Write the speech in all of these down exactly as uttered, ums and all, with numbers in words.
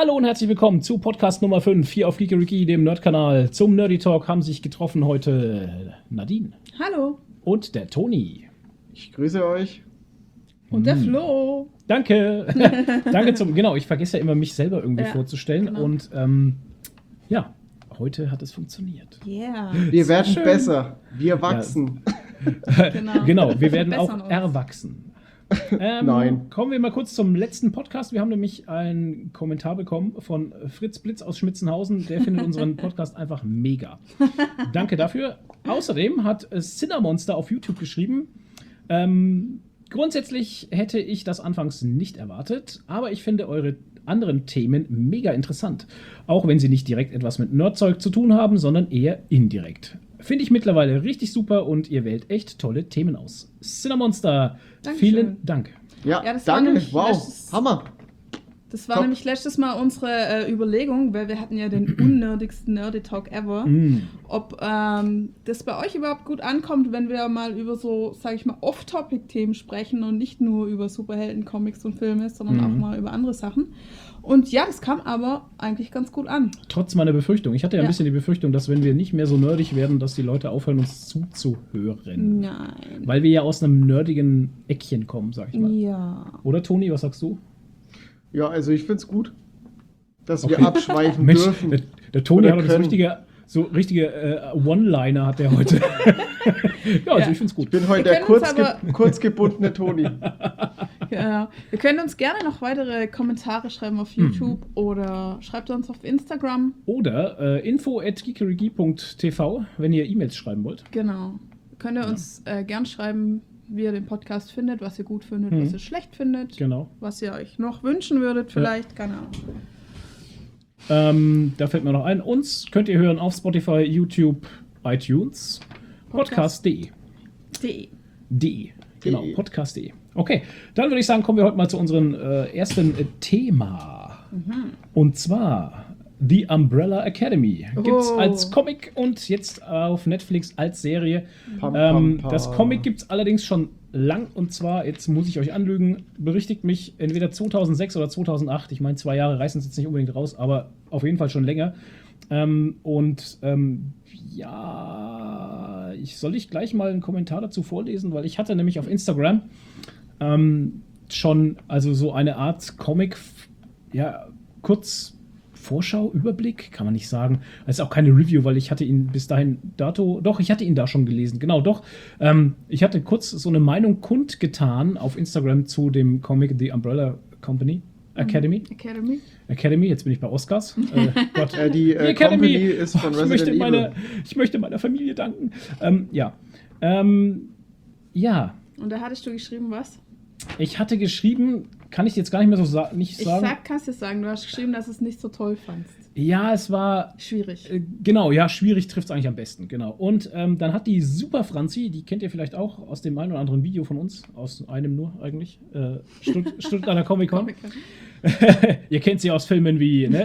Hallo und herzlich willkommen zu Podcast Nummer fünf hier auf Geekeriki, dem Nerd-Kanal. Zum Nerdy Talk haben sich getroffen heute Nadine. Hallo. Und der Toni. Ich grüße euch. Und der Flo. Danke. Danke zum. Genau, ich vergesse ja immer, mich selber irgendwie Ja, vorzustellen. genau. Und ähm, ja, heute hat es funktioniert. Yeah. Wir werden schön. besser. Wir wachsen. Genau. Genau, wir werden auch Verbessern uns. erwachsen. Ähm, Nein. Kommen wir mal kurz zum letzten Podcast. Wir haben nämlich einen Kommentar bekommen von Fritz Blitz aus Schmitzenhausen. Der findet unseren Podcast einfach mega. Danke dafür. Außerdem hat Cinnamonster auf YouTube geschrieben, ähm, grundsätzlich hätte ich das anfangs nicht erwartet, aber ich finde eure anderen Themen mega interessant. Auch wenn sie nicht direkt etwas mit Nerdzeug zu tun haben, sondern eher indirekt. Finde ich mittlerweile richtig super und ihr wählt echt tolle Themen aus. Cinnamonster, Dankeschön. vielen Dank. Ja, Ja, das war danke. nämlich Wow. letztes- Hammer. Das war Top. nämlich letztes Mal unsere äh, Überlegung, weil wir hatten ja den unnerdigsten Nerdy Talk ever, Mm. ob ähm, das bei euch überhaupt gut ankommt, wenn wir mal über so, sage ich mal, Off-Topic-Themen sprechen und nicht nur über Superhelden, Comics und Filme, sondern Mhm. auch mal über andere Sachen. Und ja, das kam aber eigentlich ganz gut an. Trotz meiner Befürchtung. Ich hatte ja ein Ja. bisschen die Befürchtung, dass wenn wir nicht mehr so nerdig werden, dass die Leute aufhören, uns zuzuhören. Nein. Weil wir ja aus einem nerdigen Eckchen kommen, sag ich mal. Ja. Oder Toni, was sagst du? Ja, also ich finde es gut, dass Okay. wir abschweifen Mensch, dürfen. der, der Toni Oder hat uns können. richtige, so richtige äh, One-Liner hat der heute. ja, also Ja. ich find's gut. Ich bin heute Wir der können uns kurzge aber- kurzgebundene Toni. Ja, wir können uns gerne noch weitere Kommentare schreiben auf Mhm. YouTube oder schreibt uns auf Instagram. Oder äh, info at geekerigi punkt t v, wenn ihr E-Mails schreiben wollt. Genau. Könnt ihr uns äh, gern schreiben, wie ihr den Podcast findet, was ihr gut findet, Mhm. was ihr schlecht findet, Genau. was ihr euch noch wünschen würdet, vielleicht, keine Ahnung. Ähm, da fällt mir noch ein, uns könnt ihr hören auf Spotify, YouTube, iTunes, podcast punkt de. De. De. Genau, De. podcast punkt de. Okay, dann würde ich sagen, kommen wir heute mal zu unserem äh, ersten äh, Thema. Mhm. Und zwar The Umbrella Academy. Gibt's Oh. als Comic und jetzt auf Netflix als Serie. Pam, Ähm, pam, pam. das Comic gibt es allerdings schon lang und zwar, jetzt muss ich euch anlügen, berichtigt mich entweder zweitausendsechs oder zweitausendacht. Ich meine, zwei Jahre reißen es jetzt nicht unbedingt raus, aber auf jeden Fall schon länger. Ähm, und ähm, ja, ich soll ich gleich mal einen Kommentar dazu vorlesen, weil ich hatte nämlich auf Instagram ähm, schon also so eine Art Comic, ja, kurz Vorschau, Überblick, kann man nicht sagen. Es ist auch keine Review, weil ich hatte ihn bis dahin dato, doch, ich hatte ihn da schon gelesen, genau, doch. Ähm, ich hatte kurz so eine Meinung kundgetan auf Instagram zu dem Comic The Umbrella Company Academy. Academy. Academy, jetzt bin ich bei Oscars. Äh, Gott. Äh, die äh, Academy. Company ist von ich, Resident möchte Evil. meine, ich möchte meiner Familie danken. Ähm, ja. Ähm, ja, Und da hattest du geschrieben, was? ich hatte geschrieben, kann ich jetzt gar nicht mehr so sa nicht Ich sagen. sag, kannst du es sagen, du hast geschrieben, dass du es nicht so toll fandst. Ja, es war Schwierig. Äh, Genau, ja, schwierig trifft es eigentlich am besten, genau. Und ähm, dann hat die Super Franzi, die kennt ihr vielleicht auch aus dem einen oder anderen Video von uns, aus einem nur eigentlich, äh, Stutt Stuttgarter Comic-Con. Comic. Ihr kennt sie aus Filmen wie ne?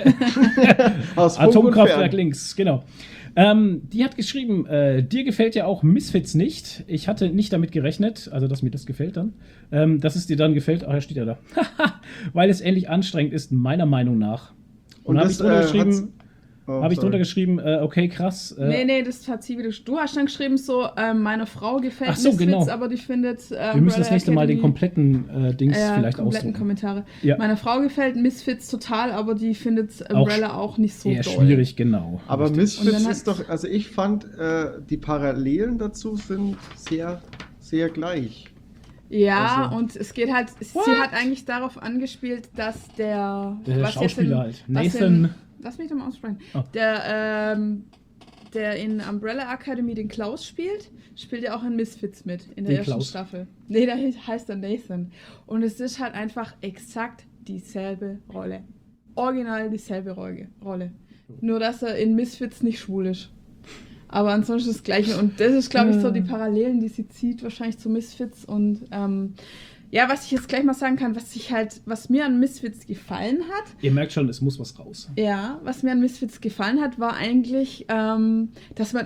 Aus Funk und Atomkraftwerk Fern. links, genau. Ähm, die hat geschrieben, äh, dir gefällt ja auch Misfits nicht. Ich hatte nicht damit gerechnet, also dass mir das gefällt dann, ähm, dass es dir dann gefällt, ach, ja, steht ja da, weil es ähnlich anstrengend ist, meiner Meinung nach. Und, Und habe das, ich drunter äh, geschrieben, hat's- Oh, habe ich sorry. drunter geschrieben, äh, okay, krass. Äh, Nee, nee, das hat sie wieder. Du hast dann geschrieben, so, ähm, meiner Frau gefällt Ach so, Misfits, genau. aber die findet. Äh, Wir müssen das Umbrella nächste Mal den Academy- kompletten äh, Dings Ja, vielleicht kompletten ausdrucken. Kommentare. Ja. Meiner Frau gefällt Misfits total, aber die findet Umbrella auch, nicht so Eher doll. schwierig, genau. Aber Richtig. Und dann Misfits hat- ist doch, also ich fand, äh, die Parallelen dazu sind sehr, sehr gleich. Ja, Also- und es geht halt, sie What? hat eigentlich darauf angespielt, dass der, Der was Schauspieler jetzt halt. in, was Nathan. In, lass mich doch mal aussprechen. Oh. Der, ähm, der in Umbrella Academy den Klaus spielt, spielt ja auch in Misfits mit, in der Den ersten Klaus? Staffel. Nee, der heißt er Nathan. Und es ist halt einfach exakt dieselbe Rolle. Original dieselbe Rolle. Rolle. Nur, dass er in Misfits nicht schwul ist. Aber ansonsten das Gleiche. Und das ist, glaube ich, so die Parallelen, die sie zieht, wahrscheinlich zu Misfits. Und ähm, ja, was ich jetzt gleich mal sagen kann, was ich halt, was mir an Misfits gefallen hat, Ihr merkt schon, es muss was raus. ja, was mir an Misfits gefallen hat, war eigentlich, ähm, dass man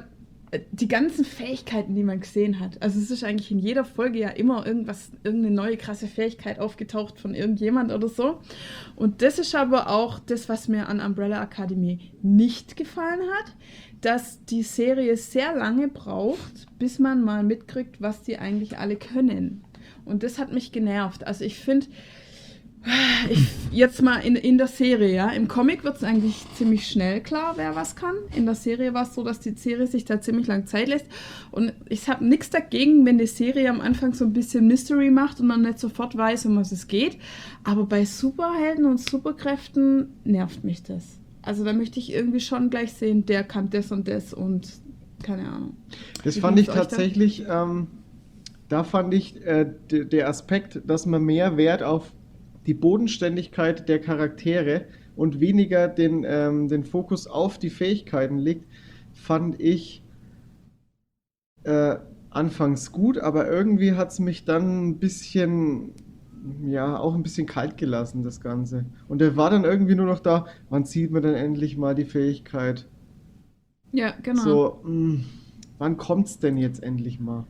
die ganzen Fähigkeiten, die man gesehen hat. Also es ist eigentlich in jeder Folge ja immer irgendwas, irgendeine neue krasse Fähigkeit aufgetaucht von irgendjemand oder so. Und das ist aber auch das, was mir an Umbrella Academy nicht gefallen hat, dass die Serie sehr lange braucht, bis man mal mitkriegt, was die eigentlich alle können. Und das hat mich genervt. Also ich finde, Ich, jetzt mal in, in der Serie, ja. Im Comic wird es eigentlich ziemlich schnell klar, wer was kann. In der Serie war es so, dass die Serie sich da ziemlich lang Zeit lässt. Und ich habe nichts dagegen, wenn die Serie am Anfang so ein bisschen Mystery macht und man nicht sofort weiß, um was es geht. Aber bei Superhelden und Superkräften nervt mich das. Also da möchte ich irgendwie schon gleich sehen, der kann das und das und keine Ahnung. Das Wie fand ich find's euch tatsächlich, ähm, da fand ich äh, d- der Aspekt, dass man mehr Wert auf die Bodenständigkeit der Charaktere und weniger den, ähm, den Fokus auf die Fähigkeiten legt, fand ich äh, anfangs gut, aber irgendwie hat es mich dann ein bisschen, ja, auch ein bisschen kalt gelassen, das Ganze. Und er war dann irgendwie nur noch da, wann sieht man denn endlich mal die Fähigkeit? Ja, genau. So, mh, wann kommt's denn jetzt endlich mal?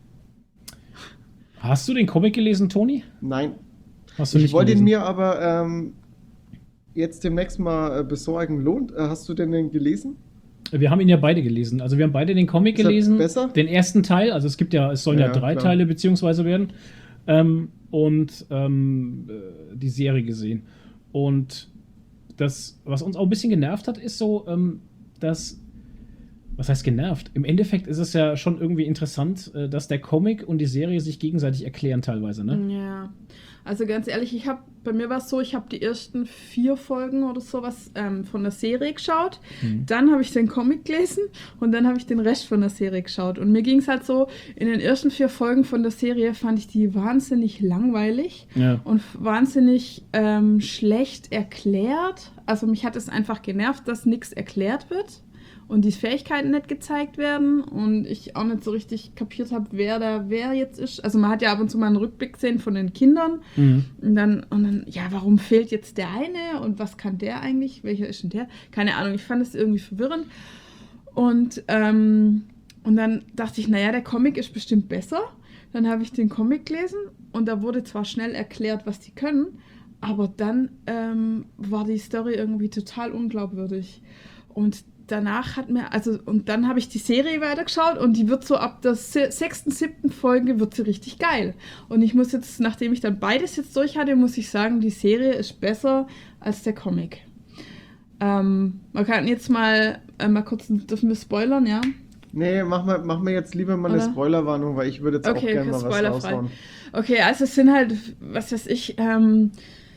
Hast du den Comic gelesen, Toni? Nein. Hast du Ich nicht wollte ihn gelesen? mir aber ähm, jetzt demnächst mal äh, besorgen. Lohnt? Äh, hast du denn den gelesen? Wir haben ihn ja beide gelesen. Also wir haben beide den Comic Ist er gelesen. besser? Den ersten Teil. Also es gibt ja, es sollen ja, Ja, drei klar. Teile beziehungsweise werden. Ähm, und ähm, äh, die Serie gesehen. Und das, was uns auch ein bisschen genervt hat, ist so, ähm, dass was heißt genervt? Im Endeffekt ist es ja schon irgendwie interessant, äh, dass der Comic und die Serie sich gegenseitig erklären teilweise, ne? Ja, also ganz ehrlich, ich habe, bei mir war es so, ich habe die ersten vier Folgen oder sowas ähm, von der Serie geschaut, Mhm. dann habe ich den Comic gelesen und dann habe ich den Rest von der Serie geschaut. Und mir ging es halt so, in den ersten vier Folgen von der Serie fand ich die wahnsinnig langweilig Ja. und wahnsinnig ähm, schlecht erklärt. Also mich hat es einfach genervt, dass nichts erklärt wird. Und die Fähigkeiten nicht gezeigt werden und ich auch nicht so richtig kapiert habe, wer da wer jetzt ist. Also man hat ja ab und zu mal einen Rückblick gesehen von den Kindern Mhm. und dann, und dann, ja, warum fehlt jetzt der eine und was kann der eigentlich? Welcher ist denn der? Keine Ahnung, ich fand es irgendwie verwirrend. Und, ähm, und dann dachte ich, naja, der Comic ist bestimmt besser. Dann habe ich den Comic gelesen und da wurde zwar schnell erklärt, was die können, aber dann ähm, war die Story irgendwie total unglaubwürdig. Und danach hat mir, also, und dann habe ich die Serie weitergeschaut und die wird so ab der se- sechsten, siebten Folge wird sie richtig geil. Und ich muss jetzt, nachdem ich dann beides jetzt durch hatte, muss ich sagen, die Serie ist besser als der Comic. Ähm, man kann jetzt mal, äh, mal kurz, dürfen wir spoilern, ja? Nee, mach mal, mach mir jetzt lieber mal eine Oder? Spoilerwarnung, weil ich würde jetzt auch Okay, gerne okay, mal was spoilerfrei. raushauen. Okay, also es sind halt, was weiß ich, ähm,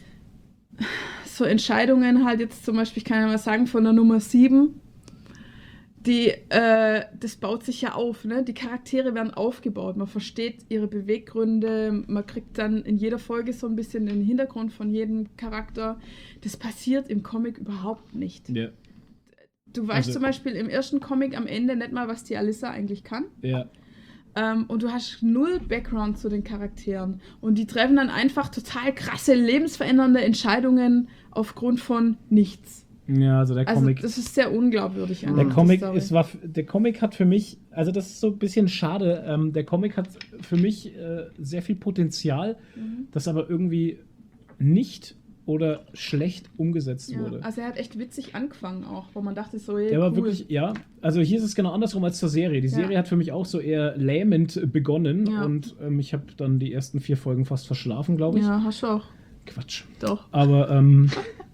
so Entscheidungen halt jetzt zum Beispiel, ich kann ja mal sagen, von der Nummer sieben, die, äh, das baut sich ja auf, ne? Die Charaktere werden aufgebaut, man versteht ihre Beweggründe, man kriegt dann in jeder Folge so ein bisschen den Hintergrund von jedem Charakter. Das passiert im Comic überhaupt nicht. Ja. Du weißt Also- zum Beispiel im ersten Comic am Ende nicht mal, was die Alyssa eigentlich kann. Ja. Ähm, und du hast null Background zu den Charakteren. Und die treffen dann einfach total krasse, lebensverändernde Entscheidungen aufgrund von nichts. Ja, also der Also Comic. das ist sehr unglaubwürdig. Der einfach, die Comic Story. ist, war, der Comic hat für mich, also das ist so ein bisschen schade, ähm, der Comic hat für mich äh, sehr viel Potenzial, Mhm. das aber irgendwie nicht oder schlecht umgesetzt Ja, wurde. also er hat echt witzig angefangen auch, wo man dachte so, hey, Der war cool. wirklich, ja, also hier ist es genau andersrum als zur Serie. Die Ja. Serie hat für mich auch so eher lähmend begonnen Ja. und ähm, ich habe dann die ersten vier Folgen fast verschlafen, glaube ich. Ja, hast du auch. Quatsch. Doch. Aber ähm,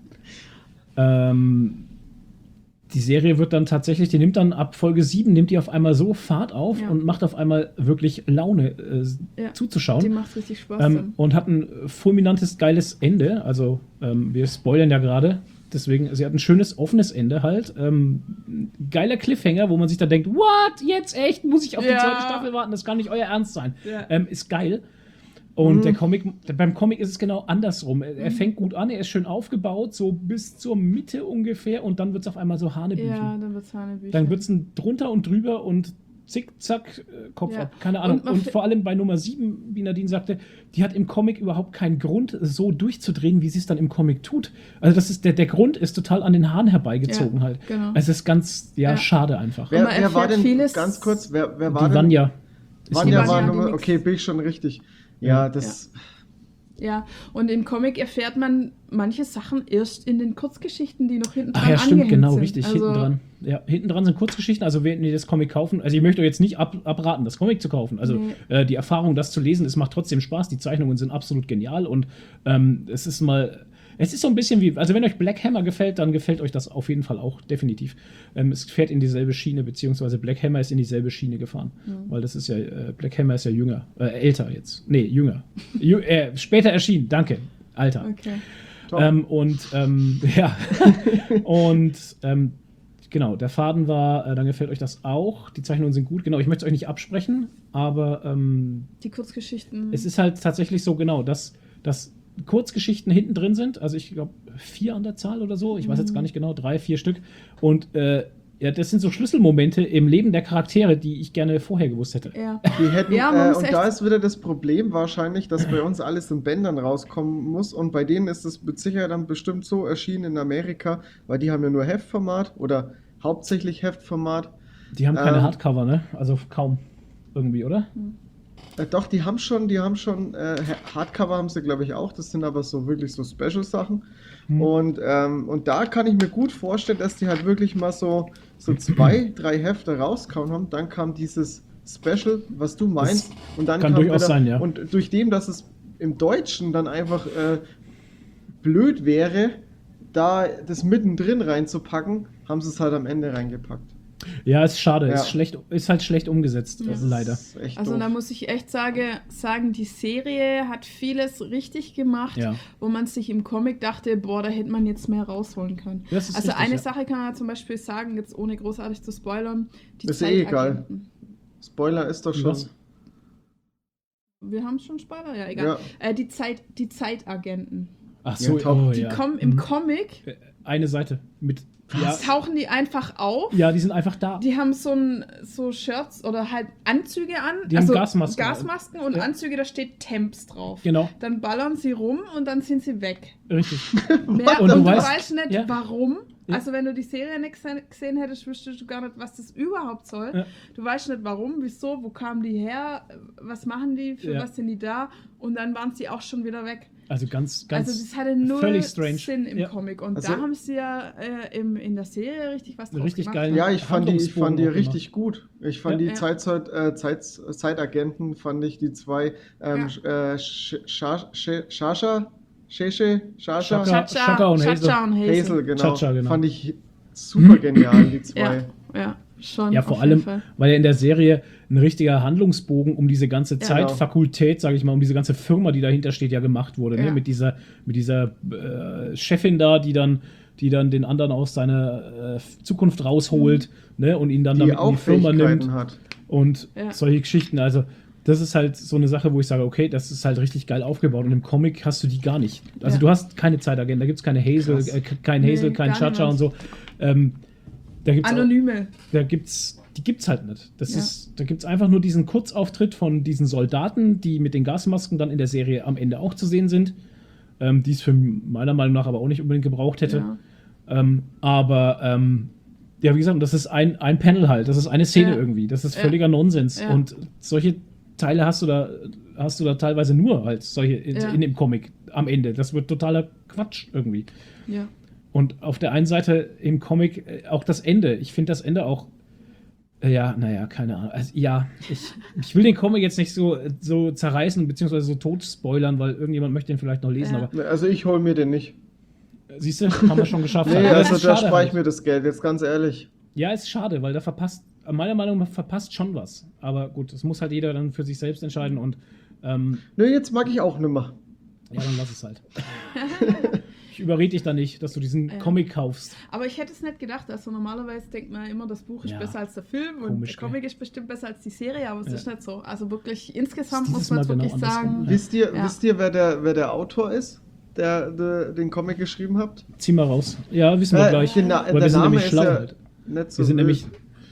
ähm, die Serie wird dann tatsächlich, die nimmt dann ab Folge sieben, nimmt die auf einmal so Fahrt auf Ja. und macht auf einmal wirklich Laune äh, Ja. zuzuschauen. Die macht richtig Spaß. Ähm, dann. und hat ein fulminantes, geiles Ende. Also, ähm, wir spoilern ja gerade. Deswegen, sie hat ein schönes, offenes Ende halt. Ähm, geiler Cliffhanger, wo man sich dann denkt, what, jetzt echt? Muss ich auf die Ja. zweite Staffel warten? Das kann nicht euer Ernst sein. Ja. Ähm, ist geil. Und Mhm. der Comic, beim Comic ist es genau andersrum. Er, er fängt gut an, er ist schön aufgebaut, so bis zur Mitte ungefähr. Und dann wird es auf einmal so Hanebüchen. Ja, dann wird's Hanebüchen. Dann wird es drunter und drüber und Zick-Zack, äh, Kopf Ja. ab, keine Ahnung. Und Und, man fi- vor allem bei Nummer sieben, wie Nadine sagte, die hat im Comic überhaupt keinen Grund, so durchzudrehen, wie sie es dann im Comic tut. Also das ist, der, der Grund ist total an den Haaren herbeigezogen Ja, halt. genau. Also es ist ganz, ja, Ja. schade einfach. Wer, man wer war erfährt denn, vieles- ganz kurz, wer, wer war Die denn? Vanya. ist Vanya Nummer war Vanya, sieben. Nummer, die okay, nix- bin ich schon richtig. Ja, Ja. das, Ja, und im Comic erfährt man manche Sachen erst in den Kurzgeschichten, die noch hinten dran Ach ja, stimmt, angehängt genau, sind. richtig, Also, hinten dran. Ja, hinten dran sind Kurzgeschichten, also wenn ihr das Comic kaufen, also ich möchte euch jetzt nicht ab, abraten, das Comic zu kaufen. Also Nee. äh, die Erfahrung, das zu lesen, es macht trotzdem Spaß, die Zeichnungen sind absolut genial und ähm, es ist mal, es ist so ein bisschen wie, also wenn euch Black Hammer gefällt, dann gefällt euch das auf jeden Fall auch, definitiv. Ähm, es fährt in dieselbe Schiene, beziehungsweise Black Hammer ist in dieselbe Schiene gefahren, Mhm. weil das ist ja, äh, Black Hammer ist ja jünger, äh, älter jetzt, nee, jünger, Jü äh, später erschienen, danke, Alter. Okay. Top. Ähm, und ähm, ja, und ähm, genau, der Faden war, äh, dann gefällt euch das auch. Die Zeichnungen sind gut, genau. Ich möchte es euch nicht absprechen, aber ähm, Die Kurzgeschichten. es ist halt tatsächlich so, genau, dass, dass Kurzgeschichten hinten drin sind. Also ich glaube, vier an der Zahl oder so. Ich weiß jetzt gar nicht genau, drei, vier Stück. Und äh, ja, das sind so Schlüsselmomente im Leben der Charaktere, die ich gerne vorher gewusst hätte. ja. die hätten, Ja, man äh, muss und echt- da ist wieder das Problem wahrscheinlich, dass bei uns alles in Bändern rauskommen muss und bei denen ist es mit Sicherheit dann bestimmt so erschienen in Amerika, weil die haben ja nur Heftformat oder hauptsächlich Heftformat. Die haben keine Ähm, Hardcover, ne? Also kaum irgendwie, oder? Äh, doch, die haben schon, die haben schon, äh, Hardcover haben sie, glaube ich, auch. Das sind aber so wirklich so Special-Sachen. Hm. Und, ähm, und da kann ich mir gut vorstellen, dass die halt wirklich mal so, so zwei, drei Hefte rauskauen haben. Dann kam dieses Special, was du meinst. Und dann kann kam durchaus sein, ja. Und durch dem, dass es im Deutschen dann einfach äh, blöd wäre, da das mittendrin reinzupacken, haben sie es halt am Ende reingepackt. Ja, ist schade. Ja. Ist, schlecht, ist halt schlecht umgesetzt, Ja. also leider. Das ist echt Also doof. da muss ich echt sage, sagen, die Serie hat vieles richtig gemacht, Ja. wo man sich im Comic dachte, boah, da hätte man jetzt mehr rausholen können. Das ist Also richtig, eine ja. Sache kann man zum Beispiel sagen, jetzt ohne großartig zu spoilern, die Ist ja eh egal. Zeitagenten. Spoiler ist doch Wie schon. was? Wir haben schon Spoiler, ja, egal. Ja. Äh, die, Zeit, die Zeitagenten. Ach so, Ja, top. oh, Die ja. kommen im Mhm. Comic, Eine Seite mit. Ja, tauchen die einfach auf. ja, die sind einfach da. Die haben so ein so Shirts oder halt Anzüge an. Die haben Gasmasken. Gasmasken und Ja. Anzüge, da steht Temps drauf. Genau, Dann ballern sie rum und dann sind sie weg. richtig. Mehr, Und und, du du weißt- weißt, nicht, ja. warum. Ja. Also wenn du die Serie nicht gese- gesehen hättest, wüsstest du gar nicht, was das überhaupt soll. Ja. Du weißt nicht, warum, wieso, wo kamen die her, was machen die, für Ja. was sind die da. Und dann waren sie auch schon wieder weg. Also ganz, ganz. also das hatte null völlig strange. Sinn im Ja. Comic. Und Also- da haben sie ja äh, im, in der Serie richtig was draus Richtig gemacht. geil. Ja, ich fand die, ich Handlungsbogen fand die auch richtig gut. Ich fand Ja. die Ja. Zeitzeit, äh, Zeit, Zeitagenten, fand ich die zwei, ähm, äh, Sch- Scha- Sch- Shasha, Sheshe, Shasha, Shaka. Shaka und Hazel. Chacha und Hazel. Hazel, genau. Chacha, genau. Fand ich super genial, die zwei. Ja, ja, schon. Ja, auf vor jeden allem, Fall. weil ja in der Serie ein richtiger Handlungsbogen um diese ganze Ja. Zeitfakultät, sage ich mal, um diese ganze Firma, die dahinter steht, ja gemacht wurde. Ne? Ja. Mit dieser, mit dieser äh, Chefin da, die dann, die dann den anderen aus seiner äh, Zukunft rausholt, ne? Und ihn dann Die damit in auch die Firma Fähigkeiten nimmt. hat. Und Ja. solche Geschichten. Also, das ist halt so eine Sache, wo ich sage, okay, das ist halt richtig geil aufgebaut. Und im Comic hast du die gar nicht. Also, Ja. du hast keine Zeitagenten, da gibt es keine Hazel, Krass. äh, kein Nee, Hazel, kein gar Chacha und niemand. so. Ähm, da gibt's auch, Anonyme. da gibt's, die gibt's halt nicht. Das Ja. ist, da gibt's einfach nur diesen Kurzauftritt von diesen Soldaten, die mit den Gasmasken dann in der Serie am Ende auch zu sehen sind, ähm, die es für meiner Meinung nach aber auch nicht unbedingt gebraucht hätte. Ja. Ähm, aber ähm, ja, wie gesagt, das ist ein, ein Panel halt, das ist eine Szene Ja. irgendwie, das ist Ja. völliger Nonsens. Ja. Und solche Teile hast du da, hast du da teilweise nur halt solche in, Ja. in dem Comic am Ende. Das wird totaler Quatsch irgendwie. Ja. Und auf der einen Seite im Comic äh, auch das Ende. Ich finde das Ende auch. Äh, ja, naja, keine Ahnung. Also, ja, ich, ich will den Comic jetzt nicht so, so zerreißen, beziehungsweise so tot spoilern, weil irgendjemand möchte den vielleicht noch lesen. Ja. Aber Also ich hole mir den nicht. äh, siehst du, haben wir schon geschafft. Nee, Aber also ist da schade spare ich halt. mir das Geld, jetzt ganz ehrlich. Ja, ist schade, weil da verpasst, meiner Meinung nach verpasst schon was. Aber gut, das muss halt jeder dann für sich selbst entscheiden und ähm, Nö, jetzt mag ich auch nimmer. ja, dann lass es halt. Ich überrede dich da nicht, dass du diesen Ja. Comic kaufst. Aber ich hätte es nicht gedacht. Also normalerweise denkt man immer, das Buch ist Ja. besser als der Film und Komisch, der Comic ist bestimmt besser als die Serie, aber es Ja. ist nicht so. Also wirklich insgesamt Ist muss dieses man Mal jetzt wirklich genau andersrum, sagen. ja. Wisst ihr, Ja. wisst ihr wer, der, wer der Autor ist, der, der den Comic geschrieben hat? Zieh mal raus. Ja, wissen wir Äh, gleich. den Na- Aber der wir sind Name nämlich ist schlau ja halt. nicht so Wir sind wild. nämlich.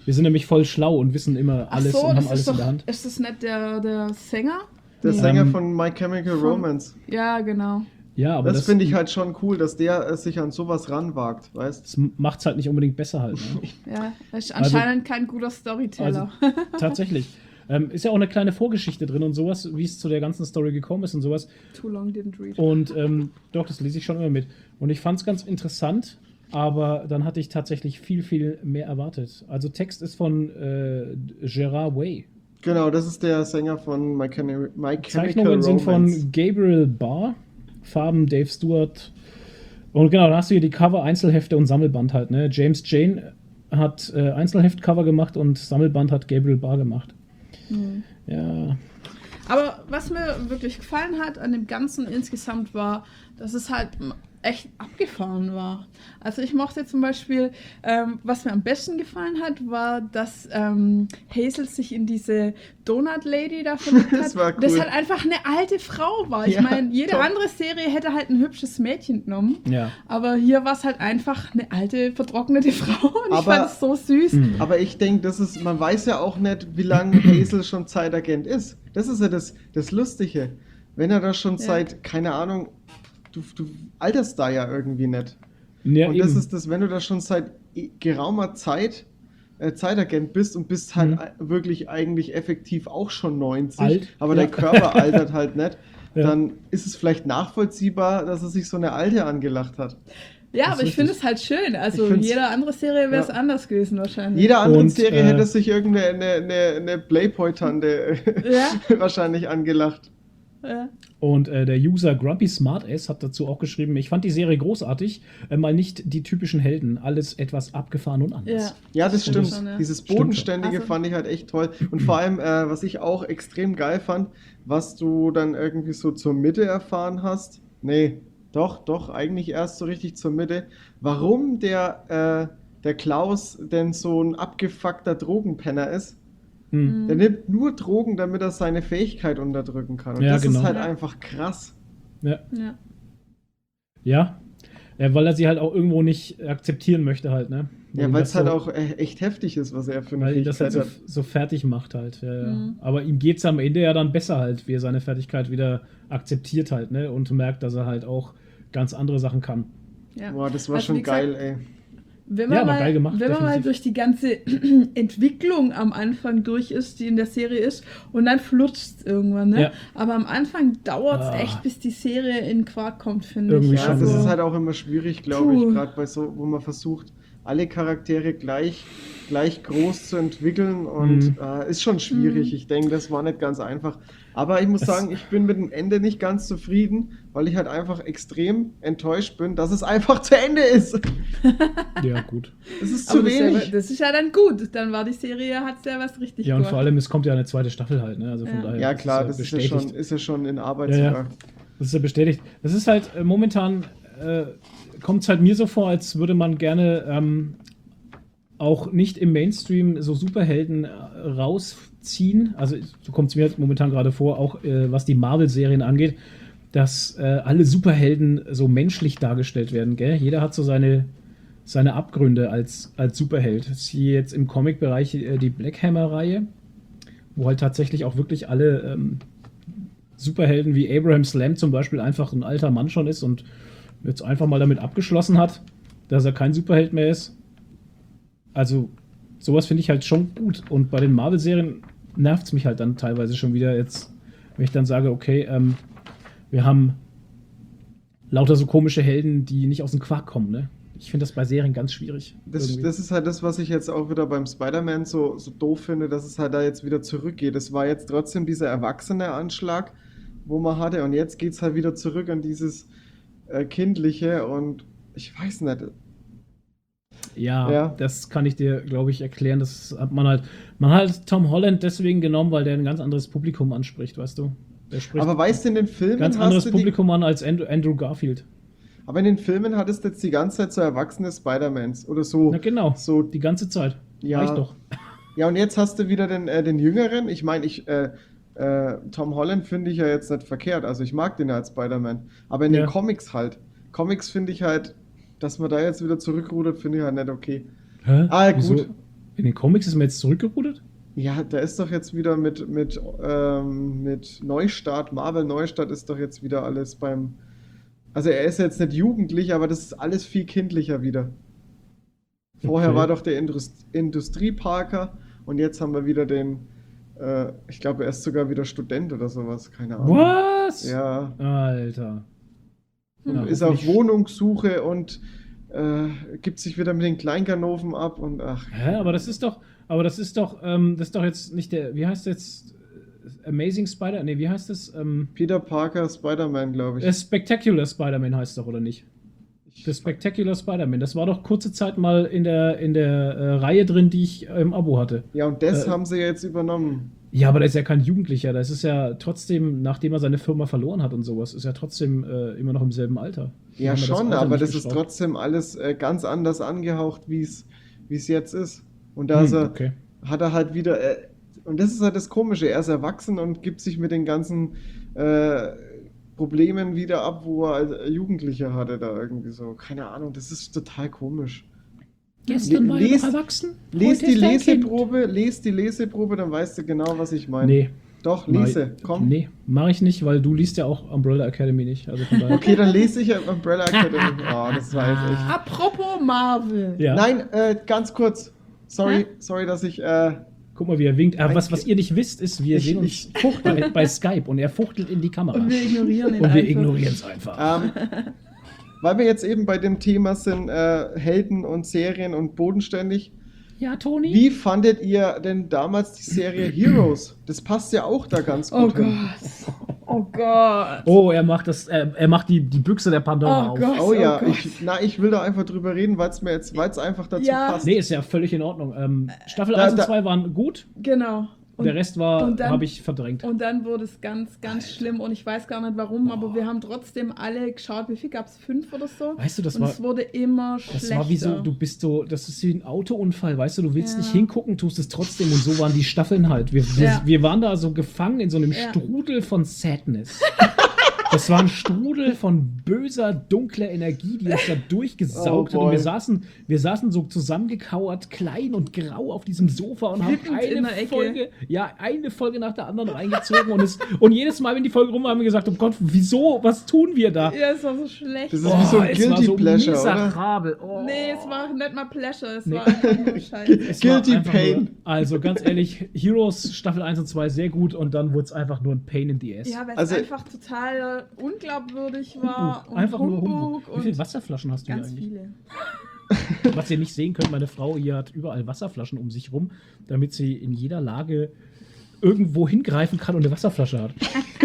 Wir sind nämlich voll schlau und wissen immer alles Ach so, und das haben alles ist in doch, der Hand. ist das nicht der, der Sänger? Der Nee. Sänger Ähm, von My Chemical von- Romance. Ja, genau. Ja, aber Das, das, finde ich halt schon cool, dass der äh, sich an sowas ranwagt, weißt? das macht es halt nicht unbedingt besser halt. Ne? Ja, er ist Also- anscheinend kein guter Storyteller. Tatsächlich. Ähm, ist ja auch eine kleine Vorgeschichte drin und sowas, wie es zu der ganzen Story gekommen ist und sowas. Too long didn't read. Und ähm, doch, das lese ich schon immer mit. Und ich fand es ganz interessant, aber dann hatte ich tatsächlich viel, viel mehr erwartet. Also Text ist von äh, Gerard Way. Genau, das ist der Sänger von My, Chemi My Chemical Zeichnungen sind Romance. von Gabriel Barr, Farben Dave Stewart. Und genau, da hast du hier die Cover, Einzelhefte und Sammelband halt. Ne? James Jane hat äh, Einzelheftcover gemacht und Sammelband hat Gabriel Barr gemacht. Mhm. Ja, Aber was mir wirklich gefallen hat an dem Ganzen insgesamt war, dass es halt echt abgefahren war. Also ich mochte zum Beispiel, ähm, was mir am besten gefallen hat, war, dass ähm, Hazel sich in diese Donut Lady da verliebt hat. Das war cool. Das halt einfach eine alte Frau war. Ich Ja, meine, jede top. andere Serie hätte halt ein hübsches Mädchen genommen. ja. Aber hier war es halt einfach eine alte, vertrocknete Frau. Und ich Aber- fand es so süß. Mhm. Aber ich denke, das ist, man weiß ja auch nicht, wie lange Hazel schon Zeitagent ist. Das ist ja das, das Lustige. Wenn er da schon Ja. seit, keine Ahnung, du, du alterst da ja irgendwie nicht. Ja, und eben. das ist das, wenn du da schon seit i- geraumer Zeit äh, Zeitagent bist und bist halt Mhm. ei- wirklich eigentlich effektiv auch schon neunzig, Alt, aber ja. dein Körper altert halt nicht, Ja. dann ist es vielleicht nachvollziehbar, dass er sich so eine Alte angelacht hat. Ja, Das aber ist ich finde richtig. es halt schön. Also Ich find's- jede andere Serie wäre es Ja. anders gewesen wahrscheinlich. Jeder anderen Und, Serie äh, hätte sich irgendeine eine, eine, eine Playboy-Tante Ja. wahrscheinlich angelacht. Ja. Und äh, der User Grumpy Smartass hat dazu auch geschrieben, ich fand die Serie großartig, äh, mal nicht die typischen Helden, alles etwas abgefahren und anders. Ja. Ja, das Stimmt stimmt. schon, ja. Dieses Stimmt schon. Bodenständige Also- fand ich halt echt toll. Und vor allem, äh, was ich auch extrem geil fand, was du dann irgendwie so zur Mitte erfahren hast. Nee, doch, doch, eigentlich erst so richtig zur Mitte. Warum der, äh, der Klaus denn so ein abgefuckter Drogenpenner ist. Hm. Der nimmt nur Drogen, damit er seine Fähigkeit unterdrücken kann. Und Ja, das genau. ist halt Ja. einfach krass. Ja. Ja. Ja. Ja, weil er sie halt auch irgendwo nicht akzeptieren möchte halt, ne? Ja, ihn weil das es halt so, auch äh, echt heftig ist, was er für eine weil ihn das halt Fähigkeit so, hat. so fertig macht halt. Ja, ja. Mhm. Aber ihm geht es am Ende ja dann besser halt, wie er seine Fertigkeit wieder akzeptiert halt, ne? Und merkt, dass er halt auch ganz andere Sachen kann. Ja. Boah, das war Also, schon wie gesagt, geil, ey. Wenn man, Ja, aber mal, geil gemacht, wenn man mal definitiv. durch die ganze Entwicklung am Anfang durch ist, die in der Serie ist, und dann flutscht es irgendwann, ne? Ja. Aber am Anfang dauert es Ah. echt, bis die Serie in Quark kommt, finde Irgendwie ich. Ja, schon, das ja. ist halt auch immer schwierig, glaube Puh. ich, gerade bei so, wo man versucht, alle Charaktere gleich, gleich groß zu entwickeln und Mhm. äh, ist schon schwierig. Mhm. Ich denke, das war nicht ganz einfach. Aber ich muss Es- sagen, ich bin mit dem Ende nicht ganz zufrieden, weil ich halt einfach extrem enttäuscht bin, dass es einfach zu Ende ist. Ja, gut. Es ist zu Aber das ist, ja, wenig. das ist ja dann gut. Dann war die Serie, hat ja was richtig Ja, und gemacht. vor allem, es kommt ja eine zweite Staffel halt, ne? Also von Ja. daher. Ja, das klar, ist das ist ja, bestätigt. schon, ist ja schon in Arbeit Ja, ja. sogar. Das ist ja bestätigt. Das ist halt äh, momentan, äh, kommt es halt mir so vor, als würde man gerne ähm, auch nicht im Mainstream so Superhelden äh, rausziehen. Also so kommt es mir halt momentan gerade vor, auch äh, was die Marvel-Serien angeht, dass äh, alle Superhelden so menschlich dargestellt werden. Gell? Jeder hat so seine, seine Abgründe als, als Superheld. Siehe jetzt im Comic-Bereich äh, die Black Hammer-Reihe, wo halt tatsächlich auch wirklich alle ähm, Superhelden wie Abraham Slam zum Beispiel einfach ein alter Mann schon ist und jetzt einfach mal damit abgeschlossen hat, dass er kein Superheld mehr ist. Also sowas finde ich halt schon gut. Und bei den Marvel-Serien nervt es mich halt dann teilweise schon wieder jetzt, wenn ich dann sage, okay, ähm, wir haben lauter so komische Helden, die nicht aus dem Quark kommen, ne? Ich finde das bei Serien ganz schwierig. Das, irgendwie. das ist halt das, was ich jetzt auch wieder beim Spider-Man so, so doof finde, dass es halt da jetzt wieder zurückgeht. Es war jetzt trotzdem dieser erwachsene Anschlag, wo man hatte, und jetzt geht es halt wieder zurück an dieses äh, Kindliche, und ich weiß nicht. Ja, Ja. das kann ich dir, glaube ich, erklären. Das hat man halt, man hat halt Tom Holland deswegen genommen, weil der ein ganz anderes Publikum anspricht, weißt du? Der spricht Aber weißt du, in den Filmen ganz hast anderes du die, Publikum an als Andrew, Andrew Garfield. aber in den Filmen hattest du jetzt die ganze Zeit so erwachsene Spider-Mans oder so. Na genau, so die ganze Zeit. Ja. Reicht doch. Ja, und jetzt hast du wieder den, äh, den Jüngeren. Ich meine, ich, äh, äh, Tom Holland finde ich ja jetzt nicht verkehrt. Also ich mag den ja als Spider-Man. Aber in Ja. den Comics halt. Comics finde ich halt, dass man da jetzt wieder zurückrudert, finde ich halt nicht okay. Hä? Ah, Wieso? gut. In den Comics ist man jetzt zurückgerudert? Ja, da ist doch jetzt wieder mit, mit, ähm, mit Neustart, Marvel Neustart ist doch jetzt wieder alles beim. Also er ist jetzt nicht jugendlich, aber das ist alles viel kindlicher wieder. Vorher Okay. war doch der Indust Industrieparker und jetzt haben wir wieder den, äh, ich glaube, er ist sogar wieder Student oder sowas, keine Ahnung. Was? Ja, Alter. Ja, ist auf hoffentlich- Wohnungssuche und äh, gibt sich wieder mit den Kleinganoven ab und ach. Hä, aber das ist doch, aber das ist doch, ähm, das ist doch jetzt nicht der, wie heißt jetzt Amazing Spider? Nee, wie heißt das? Ähm, Peter Parker, Spider-Man, glaube ich. äh, Spectacular Spider-Man heißt doch, oder nicht? The Spectacular Spider-Man. Das war doch kurze Zeit mal in der, in der äh, Reihe drin, die ich äh, im Abo hatte. Ja, und das Äh, haben sie jetzt übernommen. Ja, aber der ist ja kein Jugendlicher. Das ist ja trotzdem, nachdem er seine Firma verloren hat und sowas, ist er trotzdem äh, immer noch im selben Alter. Die Ja, haben das schon, Alter aber nicht das ist geschraubt. trotzdem alles äh, ganz anders angehaucht, wie es wie es jetzt ist. Und da Hm, ist er, okay. hat er halt wieder, äh, und das ist halt das Komische, er ist erwachsen und gibt sich mit den ganzen äh, Problemen wieder ab, wo er als Jugendlicher hatte, da irgendwie so. Keine Ahnung, das ist total komisch. Gestern Le- war er lest- noch erwachsen. Lies heute die ist er ein Kind. Leseprobe, lies die Leseprobe, dann weißt du genau, was ich meine. Nee. Doch, Mach- lese, komm. Nee, mache ich nicht, weil du liest ja auch Umbrella Academy nicht. Also von daher. Okay, dann lese ich Umbrella Academy. Oh, das war jetzt echt. Apropos Marvel. Ja. Nein, äh, ganz kurz. Sorry, Hä? sorry, dass ich. Äh, Guck mal, wie er winkt. Ah, Ein was, Ki- was ihr nicht wisst, ist, wir Ich- sehen uns ich- bei, bei Skype und er fuchtelt in die Kamera. Und wir ignorieren ihn Und wir einfach. ignorieren es einfach. ähm, weil wir jetzt eben bei dem Thema sind, äh, Helden und Serien und bodenständig. Ja, Toni? Wie fandet ihr denn damals die Serie Heroes? Das passt ja auch da ganz Oh gut hin. Gott. Oh Gott. Oh, er macht das, äh, er macht die, die Büchse der Pandora Oh auf. Gott. Oh ja, Oh Gott. ich, na, ich will da einfach drüber reden, weil es mir jetzt, weil es einfach dazu Ja. passt. Nee, ist ja völlig in Ordnung. Ähm, Staffel Da- eins und da- zwei waren gut, Genau. Und, der Rest war, und dann- habe ich verdrängt. und dann wurde es ganz, ganz schlimm und ich weiß gar nicht warum, aber wir haben trotzdem alle geschaut. Wie viel gab es? Fünf oder so? Weißt du, das und war, es wurde immer das schlechter. war wie so, du bist so, das ist wie ein Autounfall, weißt du, du willst Ja. nicht hingucken, tust es trotzdem und so waren die Staffeln halt. Wir, wir, Ja. wir waren da so gefangen in so einem Ja. Strudel von Sadness. Das war ein Strudel von böser, dunkler Energie, die uns da durchgesaugt Oh hat. Und wir boy. saßen, wir saßen so zusammengekauert, klein und grau auf diesem Sofa und haben Wütend in eine der Ecke. Folge, ja, eine Folge nach der anderen reingezogen. Und, es, und jedes Mal, wenn die Folge rum war, haben wir gesagt, oh Gott, wieso, was tun wir da? Ja, es war so schlecht. Das ist wie so ein es war Guilty so Pleasure, oder? miserabel. Oh. Nee, es war nicht mal Pleasure, es Nee. war einfach nur Scheiße. Es war Guilty einfach Pain. Nur, also ganz ehrlich, Heroes Staffel eins und zwei sehr gut und dann wurde es einfach nur ein Pain in the ass. Ja, weil es Also- einfach total unglaubwürdig war. Humbug. Einfach nur Humbug. Wie und viele Wasserflaschen hast du hier ganz eigentlich? viele. Was ihr nicht sehen könnt, meine Frau hier hat überall Wasserflaschen um sich rum, damit sie in jeder Lage irgendwo hingreifen kann und eine Wasserflasche hat.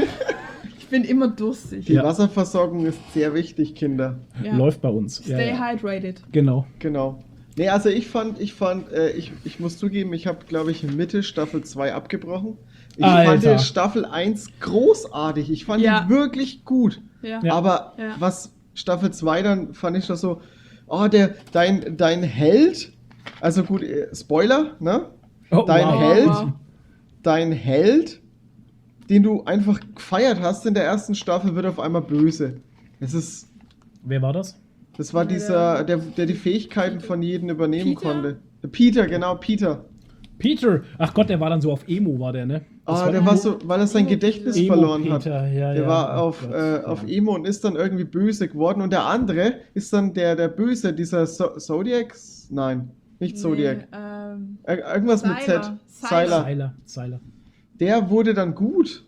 Ich bin immer durstig. Die Ja. Wasserversorgung ist sehr wichtig, Kinder. Ja. Läuft bei uns. Ja, Stay ja. hydrated. Genau. Genau. Nee, also ich fand, ich fand, äh, ich, ich muss zugeben, ich habe, glaube ich, Mitte Staffel zwei abgebrochen. Ich Alter. fand Staffel eins großartig. Ich fand Ja. die wirklich gut. Ja. Ja. Aber Ja. was Staffel zwei dann fand ich das so, oh, der, dein, dein Held, also gut, äh, Spoiler, ne? Oh, Dein wow. Held, wow. dein Held, den du einfach gefeiert hast in der ersten Staffel, wird auf einmal böse. Es ist, Wer war das? das war Ja, dieser, der- der, der die Fähigkeiten von jedem übernehmen Peter? konnte. Peter, genau, Peter. Peter. Ach Gott, der war dann so auf Emo, war der, ne? Das Ah, der war so, weil er sein Emo- Gedächtnis Emo verloren hat. Peter, ja, Der ja. war Oh auf, Gott, äh, ja. auf Emo und ist dann irgendwie böse geworden. Und der andere ist dann der, der Böse, dieser so Zodiac? Nein, nicht Zodiac. Nee, ähm, Ir irgendwas mit Z. Sylar. Sylar. Seiler, Seiler. Der wurde dann gut.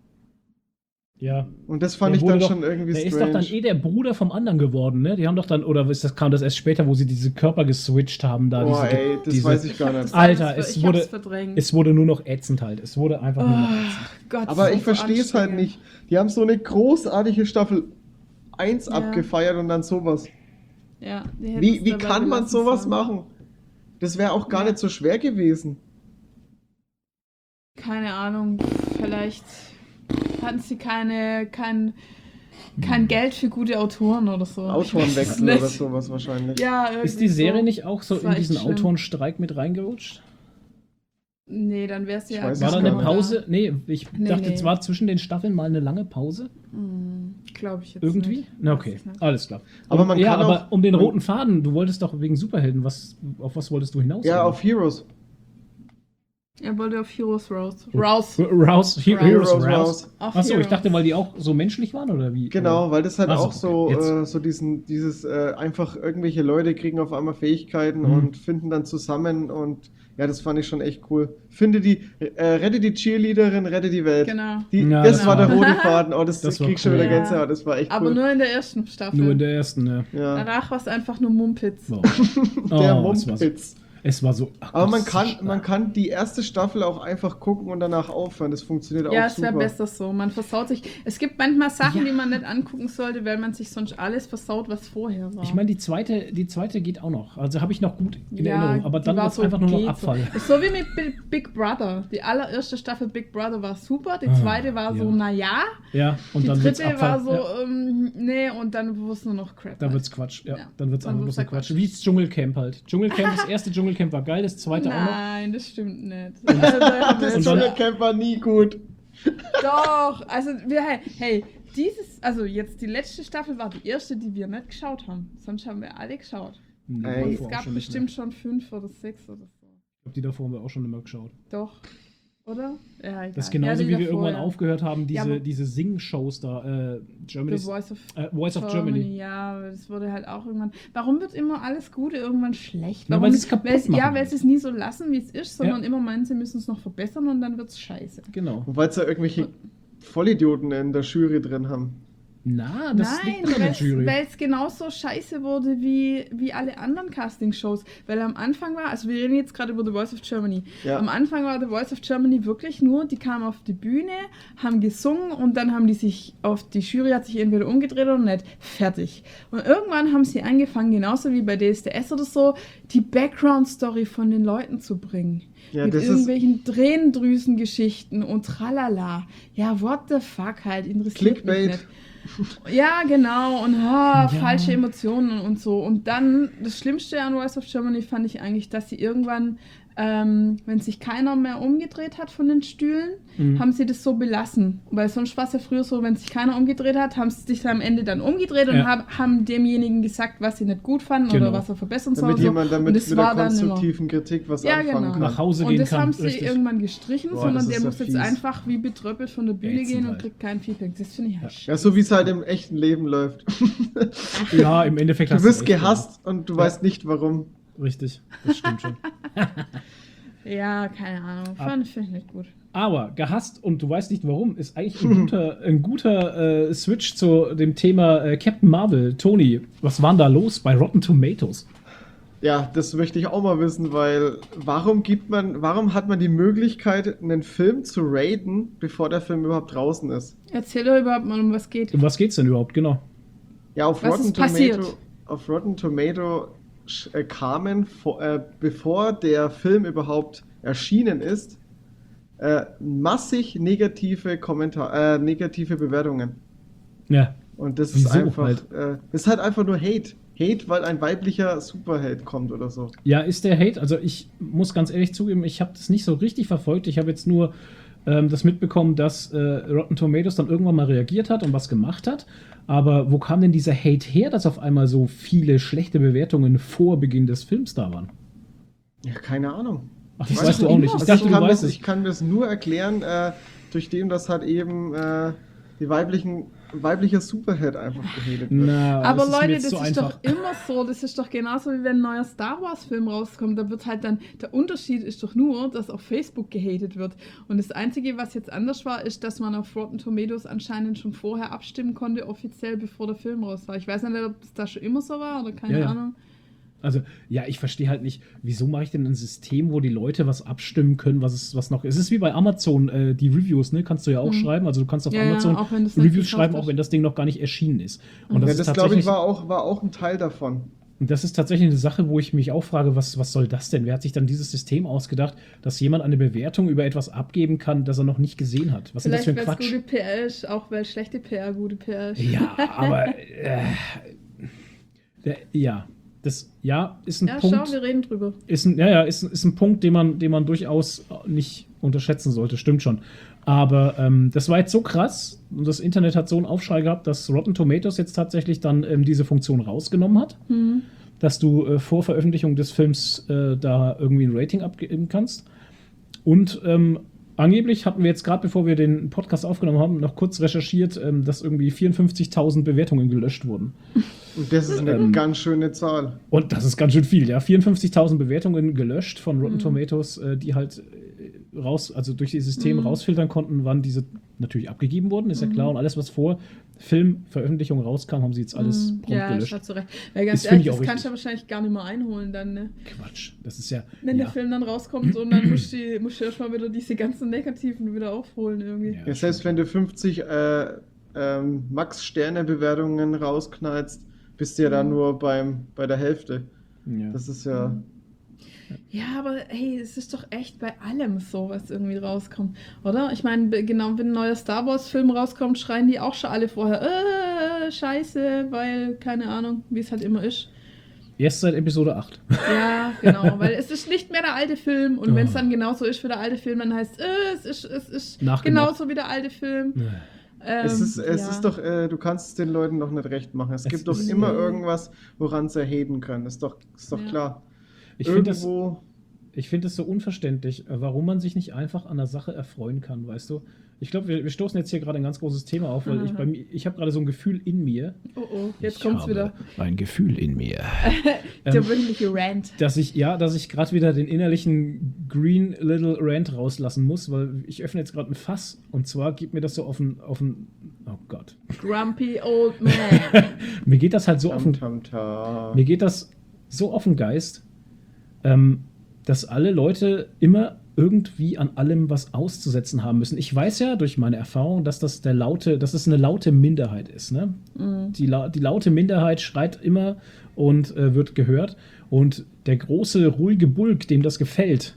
Ja. Und das fand Der ich wurde dann doch- schon irgendwie Der ist strange. doch dann eh der Bruder vom anderen geworden, ne? Die haben doch dann, oder ist das, kam das erst später, wo sie diese Körper geswitcht haben da? Boah, diese, ey, das diese, weiß ich gar hab nicht. das Alter, alles- es ich wurde- hab's verdrängt. Es wurde nur noch ätzend halt. Es wurde einfach nur noch Oh, ätzend. Gott, Aber das ich ist so verstehe es halt anstrengend. nicht. Die haben so eine großartige Staffel eins Ja. abgefeiert und dann sowas. Ja, die hätten's Wie, wie dabei kann man belassen sowas sollen. machen? Das wäre auch gar Ja. nicht so schwer gewesen. Keine Ahnung, vielleicht hatten sie keine, kein, kein Geld für gute Autoren oder so. Autorenwechsel Ich weiß oder nicht. sowas wahrscheinlich. Ja, irgendwie Ist die Serie so. nicht auch so Das in war diesen echt schlimm. Autorenstreik mit reingerutscht? Nee, dann wär's Ich ja. weiß War es da gar eine nicht. Pause? Nee, ich Nee, dachte, nee. es war zwischen den Staffeln mal eine lange Pause. Hm. Glaube ich jetzt Irgendwie? nicht. Na, Weiß okay, ich nicht. alles klar. Aber man ja, kann aber auch- um den man- roten Faden, du wolltest doch wegen Superhelden, was, auf was wolltest du hinaus? Ja, eigentlich? auf Heroes. Er wollte auf Heroes Rouse. Rouse. R- Rouse, He- Rouse. Heroes Heroes Rouse. Rouse. Auf Achso, ich Heroes. dachte, weil die auch so menschlich waren, oder wie? Genau, weil das halt Ach so, auch so, okay, jetzt. äh, so diesen, dieses äh, einfach irgendwelche Leute kriegen auf einmal Fähigkeiten Mhm. und finden dann zusammen und ja, das fand ich schon echt cool. Finde die, äh, rette die Cheerleaderin, rette die Welt. Genau. Die, Ja, das das war der war- rote Faden. Oh, das, Das das war krieg schon cool. wieder Ja. Gänsehaut. Das war echt Aber cool. nur in der ersten Staffel. Nur in der ersten, ja. ja. Danach war es einfach nur Mumpitz. Wow. Der Oh, es war so, Mumpitz. es war so ach Aber Gott, man das ist kann, so man stark. kann die erste Staffel auch einfach gucken und danach aufhören. Das funktioniert Ja, auch es wäre super. besser so. Man versaut sich. Es gibt manchmal Sachen, Ja. die man nicht angucken sollte, weil man sich sonst alles versaut, was vorher war. Ich meine, die zweite, die zweite geht auch noch. Also habe ich noch gut in Ja, Erinnerung. Aber die dann war wird es so einfach nur noch geht Abfall. So. Ist so wie mit Bi- Big Brother. Die allererste Staffel Big Brother war super, die Ah, zweite war so, ja. naja. Ja, und Die dann wird's dritte Abfall. war so, Ja, ähm, nee, und dann wurde es nur noch Crap. da halt. wird's Quatsch. Ja, Ja. dann wird's Dann einfach wird's bloß halt Quatsch. Quatsch. Wie das Dschungelcamp halt. Dschungelcamp, das erste Dschungelcamp war geil, das zweite auch noch. Nein, das stimmt nicht. Das Und dann- Dschungelcamp war nie gut. Doch, also wir, hey, hey, dieses, also jetzt die letzte Staffel war die erste, die wir nicht geschaut haben. Sonst haben wir alle geschaut. Nee, Ey. Und davor es auch gab schon nicht bestimmt mehr. schon fünf oder sechs oder so. Ich glaube, die davor haben wir auch schon immer geschaut. Doch. Oder? Ja, egal. Das ist genauso, ja, die wie wir davor, irgendwann ja. aufgehört haben, diese, Ja, aber- diese Sing-Shows da, äh, The Germany's, Voice of, äh, Voice of Germany. Ja, das wurde halt auch irgendwann. Warum wird immer alles Gute irgendwann schlecht? Na, Warum, weil sie es kaputt weil machen. Ja, weil sie es nie so lassen, wie es ist, sondern Ja. immer meinen, sie müssen es noch verbessern und dann wird es scheiße. Genau. Wobei es da irgendwelche Vollidioten in der Jury drin haben. Na, das Nein, liegt an der Jury. weil es genauso scheiße wurde wie, wie alle anderen Casting-Shows. Weil am Anfang war, also wir reden jetzt gerade über The Voice of Germany. Ja. Am Anfang war The Voice of Germany wirklich nur, die kamen auf die Bühne, haben gesungen und dann haben die sich auf, die Jury hat sich entweder umgedreht oder nicht. Fertig. Und irgendwann haben sie angefangen, genauso wie bei D S D S oder so, die Background-Story von den Leuten zu bringen. Ja, mit das ist- irgendwelchen Tränendrüsengeschichten und tralala. Ja, what the fuck halt, interessiert Clickbait. mich nicht. Ja, genau. Und ah, Ja. falsche Emotionen und so. Und dann, das Schlimmste an Voice of Germany fand ich eigentlich, dass sie irgendwann, ähm, wenn sich keiner mehr umgedreht hat von den Stühlen, Mhm. haben sie das so belassen. Weil sonst war es ja früher so, wenn sich keiner umgedreht hat, haben sie sich am Ende dann umgedreht und Ja. hab, haben demjenigen gesagt, was sie nicht gut fanden Genau. oder was er verbessern soll. Damit und so. jemand damit Und das mit der war dann immer- konstruktiven Kritik was Ja, anfangen genau. kann. Nach Hause Und gehen das kann. haben sie richtig. irgendwann gestrichen, Boah, sondern das der ist ja muss jetzt fies. einfach wie betröppelt von der Bühne Ätzend gehen und halt. kriegt kein Feedback. Das finde ich halt Ja, so wie es halt im echten Leben läuft. Ja, im Endeffekt Du hast wirst recht, gehasst und du Ja. weißt nicht warum. ja. Richtig, das stimmt schon. Ja, keine Ahnung. Ab- Fand finde ich nicht gut. Aber gehasst und du weißt nicht warum, ist eigentlich ein guter, ein guter äh, Switch zu dem Thema äh, Captain Marvel. Toni, was war denn da los bei Rotten Tomatoes? Ja, das möchte ich auch mal wissen, weil warum gibt man, warum hat man die Möglichkeit, einen Film zu raten, bevor der Film überhaupt draußen ist? Erzähl doch überhaupt mal, um was geht. Um was geht's denn überhaupt, genau? Ja, auf Was Rotten ist passiert? Tomato, auf Rotten Tomato sch- äh, kamen, vor, äh, bevor der Film überhaupt erschienen ist, äh, massig negative Kommentar, äh, negative Bewertungen. Ja. Und das Wieso ist einfach, halt? äh, das ist halt einfach nur Hate. Hate, weil ein weiblicher Superheld kommt oder so. Ja, ist der Hate, also ich muss ganz ehrlich zugeben, ich habe das nicht so richtig verfolgt. Ich habe jetzt nur ähm, das mitbekommen, dass äh, Rotten Tomatoes dann irgendwann mal reagiert hat und was gemacht hat. Aber wo kam denn dieser Hate her, dass auf einmal so viele schlechte Bewertungen vor Beginn des Films da waren? Ja, keine Ahnung. Ach, das Weiß weißt du ich auch nicht. nicht. Ich Also dachte, du kann weißt das, es. Ich kann das nur erklären, äh, durch den, dass halt eben äh, die weiblichen, weiblicher Superheld einfach gehatet wird. Na, Aber ist mir Leute, jetzt das zu ist einfach. doch immer so. Das ist doch genauso, wie wenn ein neuer Star Wars-Film rauskommt. Da wird halt dann, der Unterschied ist doch nur, dass auf Facebook gehatet wird. Und das Einzige, was jetzt anders war, ist, dass man auf Rotten Tomatoes anscheinend schon vorher abstimmen konnte, offiziell, bevor der Film raus war. Ich weiß nicht, ob das da schon immer so war oder keine Ja, ja. Ahnung. Also, ja, ich verstehe halt nicht, wieso mache ich denn ein System, wo die Leute was abstimmen können, was es was noch ist. Es ist wie bei Amazon, äh, die Reviews, ne? Kannst du ja auch Mhm. schreiben. Also du kannst auf Ja, ja, Amazon auch wenn das noch Reviews nicht schreiben, gekauft auch wenn das Ding noch gar nicht erschienen ist. Und Mhm. das Ja, ist das glaube tatsächlich, ich war auch, war auch ein Teil davon. und das ist tatsächlich eine Sache, wo ich mich auch frage, was, was soll das denn? Wer hat sich dann dieses System ausgedacht, dass jemand eine Bewertung über etwas abgeben kann, das er noch nicht gesehen hat? Was ist Vielleicht, denn weil das es für ein gute Quatsch? P R ist, auch weil schlechte P R gute P R ist. Ja, aber äh, der, ja, das ja ist ein Ja, Punkt. schau, wir reden drüber. Ist ein, ja, ja, ist, ist ein Punkt, den man, den man durchaus nicht unterschätzen sollte, stimmt schon. Aber ähm, das war jetzt so krass und das Internet hat so einen Aufschrei gehabt, dass Rotten Tomatoes jetzt tatsächlich dann ähm, diese Funktion rausgenommen hat, Mhm. dass du äh, vor Veröffentlichung des Films äh, da irgendwie ein Rating abgeben kannst. Und ähm, angeblich hatten wir jetzt gerade, bevor wir den Podcast aufgenommen haben, noch kurz recherchiert, ähm, dass irgendwie vierundfünfzigtausend Bewertungen gelöscht wurden. Und das ist eine Ähm, ganz schöne Zahl. Und das ist ganz schön viel, ja. vierundfünfzigtausend Bewertungen gelöscht von Rotten Mhm. Tomatoes, äh, die halt äh, raus, also durch das System Mhm. rausfiltern konnten, wann diese natürlich abgegeben wurden, ist ja Mhm. klar. Und alles, was vor Filmveröffentlichung rauskam, haben sie jetzt alles Mhm. prompt Ja, das gelöscht. hast du recht. Weil ganz Das finde ehrlich, ich das auch kannst du richtig. ja wahrscheinlich gar nicht mehr einholen dann, ne? Quatsch. Das ist ja. Wenn ja, der Film dann rauskommt und dann musst du, musst du erstmal wieder diese ganzen Negativen wieder aufholen irgendwie. Ja. Ja, selbst wenn du fünfzig äh, ähm, Max-Sterne-Bewertungen rausknallst, bist du ja dann Mhm. nur beim, bei der Hälfte. ja. Das ist ja. Ja, aber hey, es ist doch echt bei allem so, was irgendwie rauskommt, oder? Ich meine, be- genau, wenn ein neuer Star Wars-Film rauskommt, schreien die auch schon alle vorher, äh, scheiße, weil, keine Ahnung, wie es halt immer ist. Erst seit Episode acht. Ja, genau, weil es ist nicht mehr der alte Film und Oh. wenn es dann genauso ist wie der alte Film, dann heißt es, äh, es ist, es ist Nachgemacht. genauso wie der alte Film. Ähm, Es ist, es ja. ist doch, äh, du kannst es den Leuten doch nicht recht machen. Es, Es gibt doch ist- immer Nee. irgendwas, woran sie erheben können. Ist doch, ist doch Ja. klar. Ich finde das, Irgendwo. ich find das so unverständlich, äh, warum man sich nicht einfach an der Sache erfreuen kann, weißt du? Ich glaube, wir, wir stoßen jetzt hier gerade ein ganz großes Thema auf, weil ich, Aha. bei mir, ich habe gerade so ein Gefühl in mir. Oh oh, jetzt Ich kommt's habe wieder. Ein Gefühl in mir. Der ähm, wöchentliche Rant. dass ich, ja, dass ich gerade wieder den innerlichen Green Little Rant rauslassen muss, weil ich öffne jetzt gerade ein Fass und zwar gibt mir das so auf ein, auf ein, oh Gott. Grumpy Old Man. Mir geht das halt so auf Tam, den, tam, tam. mir geht das so auf den Geist, ähm, dass alle Leute immer irgendwie an allem was auszusetzen haben müssen. Ich weiß ja durch meine Erfahrung, dass das der laute, dass es eine laute Minderheit ist. Ne? Mhm. Die, la die laute Minderheit schreit immer und äh, wird gehört. Und der große, ruhige Bulk, dem das gefällt,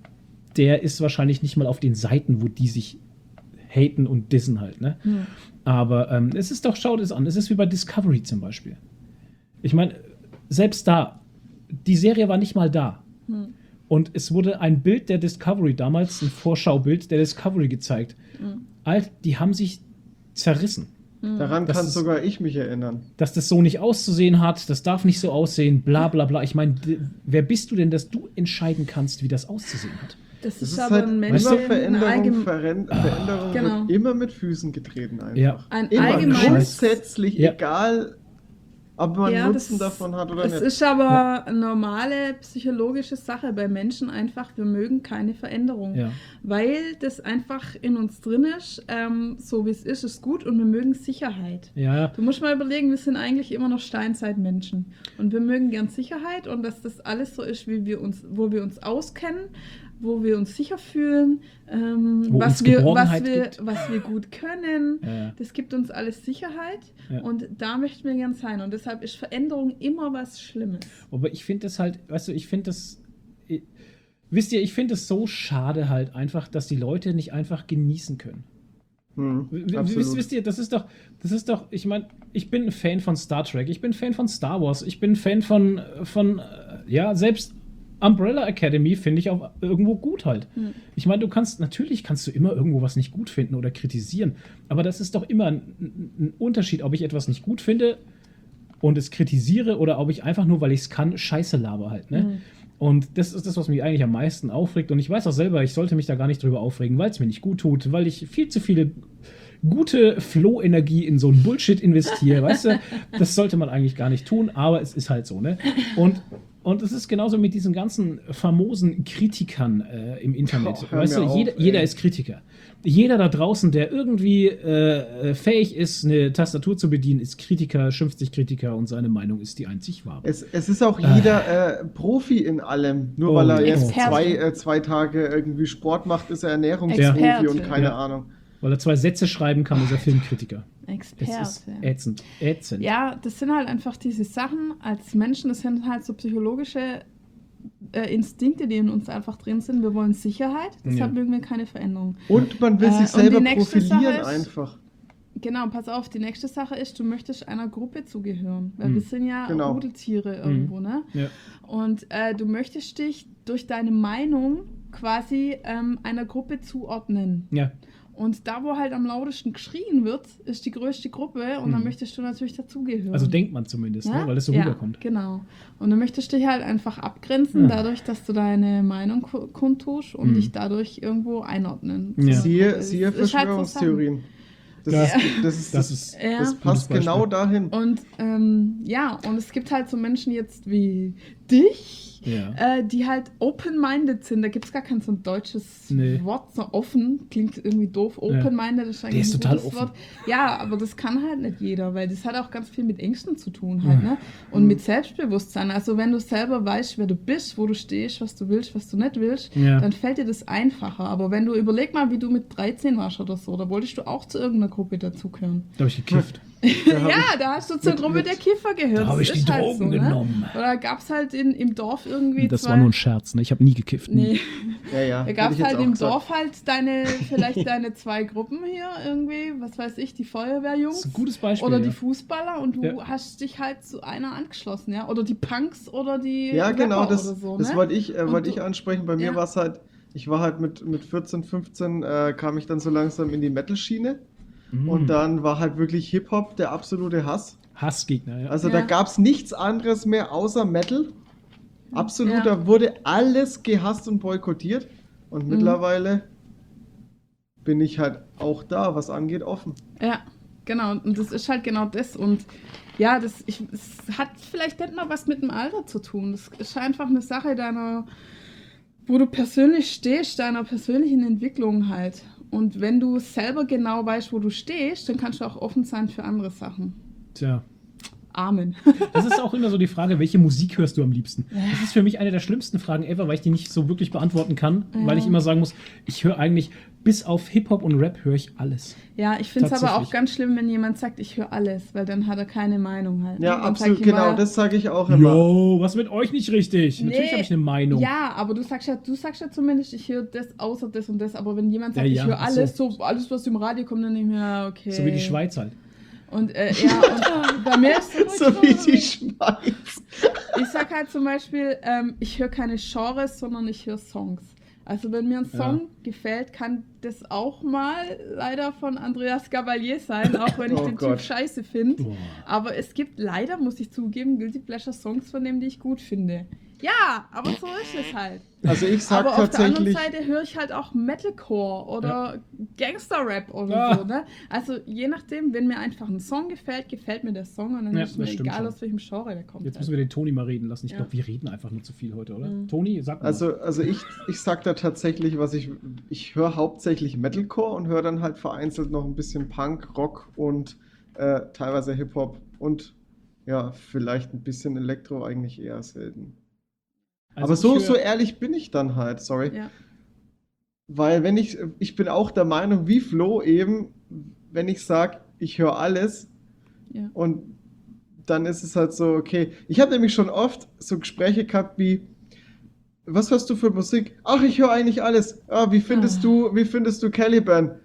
der ist wahrscheinlich nicht mal auf den Seiten, wo die sich haten und dissen halt. Ne? Mhm. Aber ähm, es ist doch, schaut es an, es ist wie bei Discovery zum Beispiel. Ich meine, selbst da, die Serie war nicht mal da. Mhm. Und es wurde ein Bild der Discovery, damals ein Vorschaubild der Discovery gezeigt. Mhm. Alt, die haben sich zerrissen. Daran Das kann ist- sogar ich mich erinnern. Dass das so nicht auszusehen hat, das darf nicht so aussehen, bla bla bla. Ich meine, d- wer bist du denn, dass du entscheiden kannst, wie das auszusehen hat? Das Das ist, ist aber halt ein immer Mensch, Veränderung, allgemein, Verren Veränderung Genau. wird immer mit Füßen getreten einfach. Ja. ein Immer allgemeines. grundsätzlich, Ja. egal ob man Ja, Nutzen das- davon hat oder Es nicht. ist aber eine normale psychologische Sache bei Menschen einfach, wir mögen keine Veränderung. Ja. Weil das einfach in uns drin ist, ähm, so wie es ist, ist gut und wir mögen Sicherheit. Ja, ja. Du musst mal überlegen, wir sind eigentlich immer noch Steinzeitmenschen und wir mögen gern Sicherheit und dass das alles so ist, wie wir uns, wo wir uns auskennen, wo wir uns sicher fühlen, ähm, Wo was, uns wir, was, Geborgenheit wir, gibt. was wir gut können. Ja, ja. Das gibt uns alles Sicherheit Ja. und da möchten wir gern sein und deshalb ist Veränderung immer was Schlimmes. Aber ich finde das halt, weißt du, ich finde das. Ich, wisst ihr, ich finde es so schade halt einfach, dass die Leute nicht einfach genießen können. Hm, W- w- absolut. Wisst, wisst ihr, das ist doch, das ist doch, ich meine, ich bin ein Fan von Star Trek, ich bin Fan von Star Wars, ich bin Fan von, von äh, ja, selbst Umbrella Academy finde ich auch irgendwo gut halt. Hm. Ich meine, du kannst, natürlich kannst du immer irgendwo was nicht gut finden oder kritisieren, aber das ist doch immer ein, ein Unterschied, ob ich etwas nicht gut finde und es kritisiere oder ob ich einfach nur, weil ich es kann, Scheiße laber halt, ne? Mhm. Und das ist das, was mich eigentlich am meisten aufregt. Und ich weiß auch selber, ich sollte mich da gar nicht drüber aufregen, weil es mir nicht gut tut, weil ich viel zu viele gute Flow-Energie in so ein Bullshit investiere, weißt du? Das sollte man eigentlich gar nicht tun, aber es ist halt so, ne? Und, und es ist genauso mit diesen ganzen famosen Kritikern äh, im Internet. Oh, hör weißt du, mir auf, jeder, ey. jeder ist Kritiker. Jeder da draußen, der irgendwie äh, fähig ist, eine Tastatur zu bedienen, ist Kritiker, schimpft sich Kritiker und seine Meinung ist die einzig wahre. Es, es ist auch jeder äh, Profi in allem. Nur Oh, weil er ja. jetzt Experte. zwei, äh, zwei Tage irgendwie Sport macht, ist er Ernährungsprofi Experte. und keine Ja. Ahnung. Weil er zwei Sätze schreiben kann, ist er Filmkritiker. Das ist Experte. ätzend. Ätzend. Ja, das sind halt einfach diese Sachen als Menschen, das sind halt so psychologische äh, Instinkte, die in uns einfach drin sind. Wir wollen Sicherheit, deshalb Ja. mögen wir keine Veränderung. Und man will Äh, sich und selber die nächste profilieren Sache ist- einfach. Genau, pass auf, die nächste Sache ist, du möchtest einer Gruppe zugehören, weil Hm. wir sind ja Genau. Rudeltiere irgendwo, ne? Ja. Und äh, du möchtest dich durch deine Meinung quasi ähm, einer Gruppe zuordnen. Ja. Und da, wo halt am lautesten geschrien wird, ist die größte Gruppe und Mhm. dann möchtest du natürlich dazugehören. Also denkt man zumindest, ja? ne? weil es so ja, rüberkommt. Genau. Und du möchtest dich halt einfach abgrenzen, Ja. dadurch, dass du deine Meinung ku- kundtust und Mhm. dich dadurch irgendwo einordnen. Ja. zu einer Siehe, Gruppe. siehe Es ist halt so Verschwörungstheorien. Das, Ja. ist, das, ist, Das das, ist Ja. das gutes passt Beispiel. genau dahin. Und ähm, ja, und es gibt halt so Menschen jetzt wie dich, Ja. äh, die halt open-minded sind. Da gibt es gar kein so ein deutsches Nee. Wort, so offen, klingt irgendwie doof. Open-minded ist eigentlich ist ein total gutes offen. Wort. Ja, aber das kann halt nicht jeder, weil das hat auch ganz viel mit Ängsten zu tun halt, ne? Und mit Selbstbewusstsein. Also wenn du selber weißt, wer du bist, wo du stehst, was du willst, was du nicht willst, Ja. dann fällt dir das einfacher. Aber wenn du überleg mal, wie du mit dreizehn warst oder so, da wolltest du auch zu irgendeiner Gruppe dazugehören. Da habe ich gekifft. Da hab Ja, da hast du zur mit- Gruppe mit- der Kiffer gehört. Da habe Das ich die ist halt Drogen so, ne? genommen. Oder gab es halt in, im Dorf irgendwie Das zwei... war nur ein Scherz, ne? Ich habe nie gekifft. nie. Nee, Ja, ja. da hätte gab ich es jetzt halt auch im gesagt. Dorf halt deine, vielleicht deine zwei Gruppen hier irgendwie, was weiß ich, die Das Feuerwehrjungs ist ein gutes Beispiel. oder ja. die Fußballer und du Ja. hast dich halt zu einer angeschlossen, ja? Oder die Punks oder die Ja, genau, Rapper das, oder so, das ne? wollte ich, äh, Und wollte du- ich ansprechen. Bei mir ja. war es halt, ich war halt mit, mit vierzehn, fünfzehn, äh, kam ich dann so langsam in die Metal-Schiene. Mhm. Und dann war halt wirklich Hip-Hop der absolute Hass. Hassgegner, ja. Also Ja. da gab es nichts anderes mehr außer Metal. Absolut, Ja. da wurde alles gehasst und boykottiert. Und Mhm. mittlerweile bin ich halt auch da, was angeht, offen. Ja, genau. Und das ist halt genau das. Und ja, das ich, es hat vielleicht nicht mal was mit dem Alter zu tun. Das ist einfach eine Sache deiner, wo du persönlich stehst, deiner persönlichen Entwicklung halt. Und wenn du selber genau weißt, wo du stehst, dann kannst du auch offen sein für andere Sachen. Tja. Amen. Das ist auch immer so die Frage, welche Musik hörst du am liebsten? Das ist für mich eine der schlimmsten Fragen ever, weil ich die nicht so wirklich beantworten kann, Ja. weil ich immer sagen muss, ich höre eigentlich, bis auf Hip-Hop und Rap höre ich alles. Ja, ich finde es aber auch Tatsächlich. ganz schlimm, wenn jemand sagt, ich höre alles, weil dann hat er keine Meinung halt. Ja, Dann sag absolut, ich genau, immer, das sage ich auch immer. Yo, was mit euch nicht richtig? Nee, Natürlich habe ich eine Meinung. Ja, aber du sagst ja, du sagst ja zumindest, ich höre das außer das und das, aber wenn jemand sagt, Ja, ich ja, höre ach so. alles, so. alles, was im Radio kommt, dann denke ich mir, ja, okay. So wie die Schweiz halt. Und äh, ja, und bei mir ist es So wie die Schweiz. ich sag halt zum Beispiel, ähm, ich höre keine Genres, sondern ich höre Songs. Also wenn mir ein Song Ja. gefällt, kann das auch mal leider von Andreas Gabalier sein, auch wenn ich Oh den Gott. Typ scheiße finde. Boah. Aber es gibt leider, muss ich zugeben, Guilty Pleasure Songs von dem, die ich gut finde. Ja, aber so ist es halt. Also ich sag Aber auf der anderen tatsächlich, Seite höre ich halt auch Metalcore oder Gangster-Rap oder Ja. so, ne? Also je nachdem, wenn mir einfach ein Song gefällt, gefällt mir der Song und dann Ja, ist mir das stimmt egal, schon. aus welchem Genre der kommt. Jetzt halt. müssen wir den Toni mal reden lassen. Ich Ja. glaube, wir reden einfach nur zu viel heute, oder? Mhm. Toni, sag mal. also, also ich, ich sag da tatsächlich, was ich, ich höre hauptsächlich Metalcore und höre dann halt vereinzelt noch ein bisschen Punk, Rock und äh, teilweise Hip-Hop und ja, vielleicht ein bisschen Elektro, eigentlich eher selten. Also Aber ich so, höre- so ehrlich bin ich dann halt, sorry. Ja. Weil wenn ich, ich bin auch der Meinung, wie Flo eben, wenn ich sage, ich höre alles Ja. und dann ist es halt so, okay. Ich habe nämlich schon oft so Gespräche gehabt wie, was hörst du für Musik? Ach, ich höre eigentlich alles. Ah, wie findest Ah. du, wie findest du Caliban?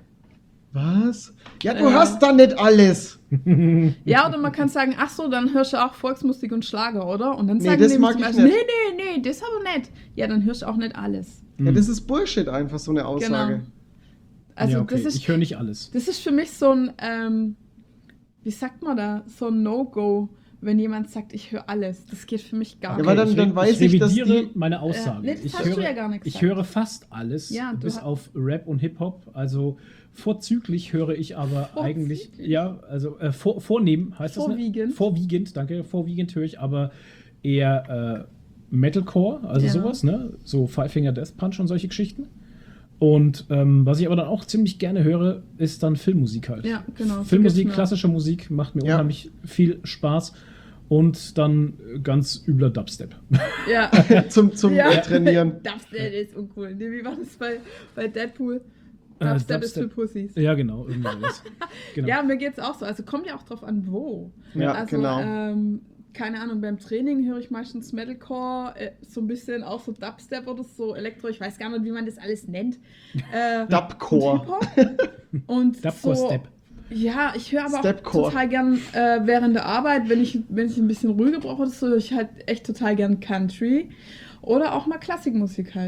Was? Ja, du Äh. hörst da nicht alles. Ja, oder man kann sagen, ach so, dann hörst du auch Volksmusik und Schlager, oder? Und dann Nee, sagen das die mag zum ich Beispiel, nicht. nee, nee, nee, das aber nicht. Ja, dann hörst du auch nicht alles. Ja, das ist Bullshit einfach, so eine Aussage. Genau. Also ja, okay. das ist ich höre nicht alles. Das ist für mich so ein, ähm, wie sagt man da, so ein No-Go, wenn jemand sagt, ich höre alles. Das geht für mich gar Ja, nicht. weil dann- ich, dann re- weiß ich ich, dass revidiere die- meine Aussage. nee, das ich, hast höre, du ja gar nicht ich gesagt. höre fast alles, Ja, du bis ha- auf Rap und Hip-Hop. Also vorzüglich höre ich aber Vorzüglich? eigentlich, ja, also äh, vor, vornehmen heißt das, ne? Vorwiegend. Vorwiegend, danke. Vorwiegend höre ich aber eher äh, Metalcore, also Ja. sowas, ne? So Five Finger Death Punch und solche Geschichten. Und ähm, was ich aber dann auch ziemlich gerne höre, ist dann Filmmusik halt. Ja, genau, so Filmmusik, geht's mir auch. klassische Musik macht mir Ja. unheimlich viel Spaß. Und dann ganz übler Dubstep. Ja. zum zum Ja. äh, Trainieren. Dubstep ist uncool. Nee, wie war das bei, bei Deadpool? Äh, Dubstep ist für Dubstep. Pussys. Ja, genau, irgendwie sowas. Genau. Ja, mir geht's auch so. Also kommt ja auch drauf an, wo. Ja, also, genau. ähm, keine Ahnung, beim Training höre ich meistens Metalcore, äh, so ein bisschen auch so Dubstep oder so, Elektro, ich weiß gar nicht, wie man das alles nennt. Äh, Dubcore. Und Hip-Hop. Und Dubcore so, Step. Ja, ich höre aber Stepcore. auch total gern äh, während der Arbeit, wenn ich, wenn ich ein bisschen ruhiger brauche, oder so, höre ich halt echt total gern Country. Oder auch mal Klassikmusik halt.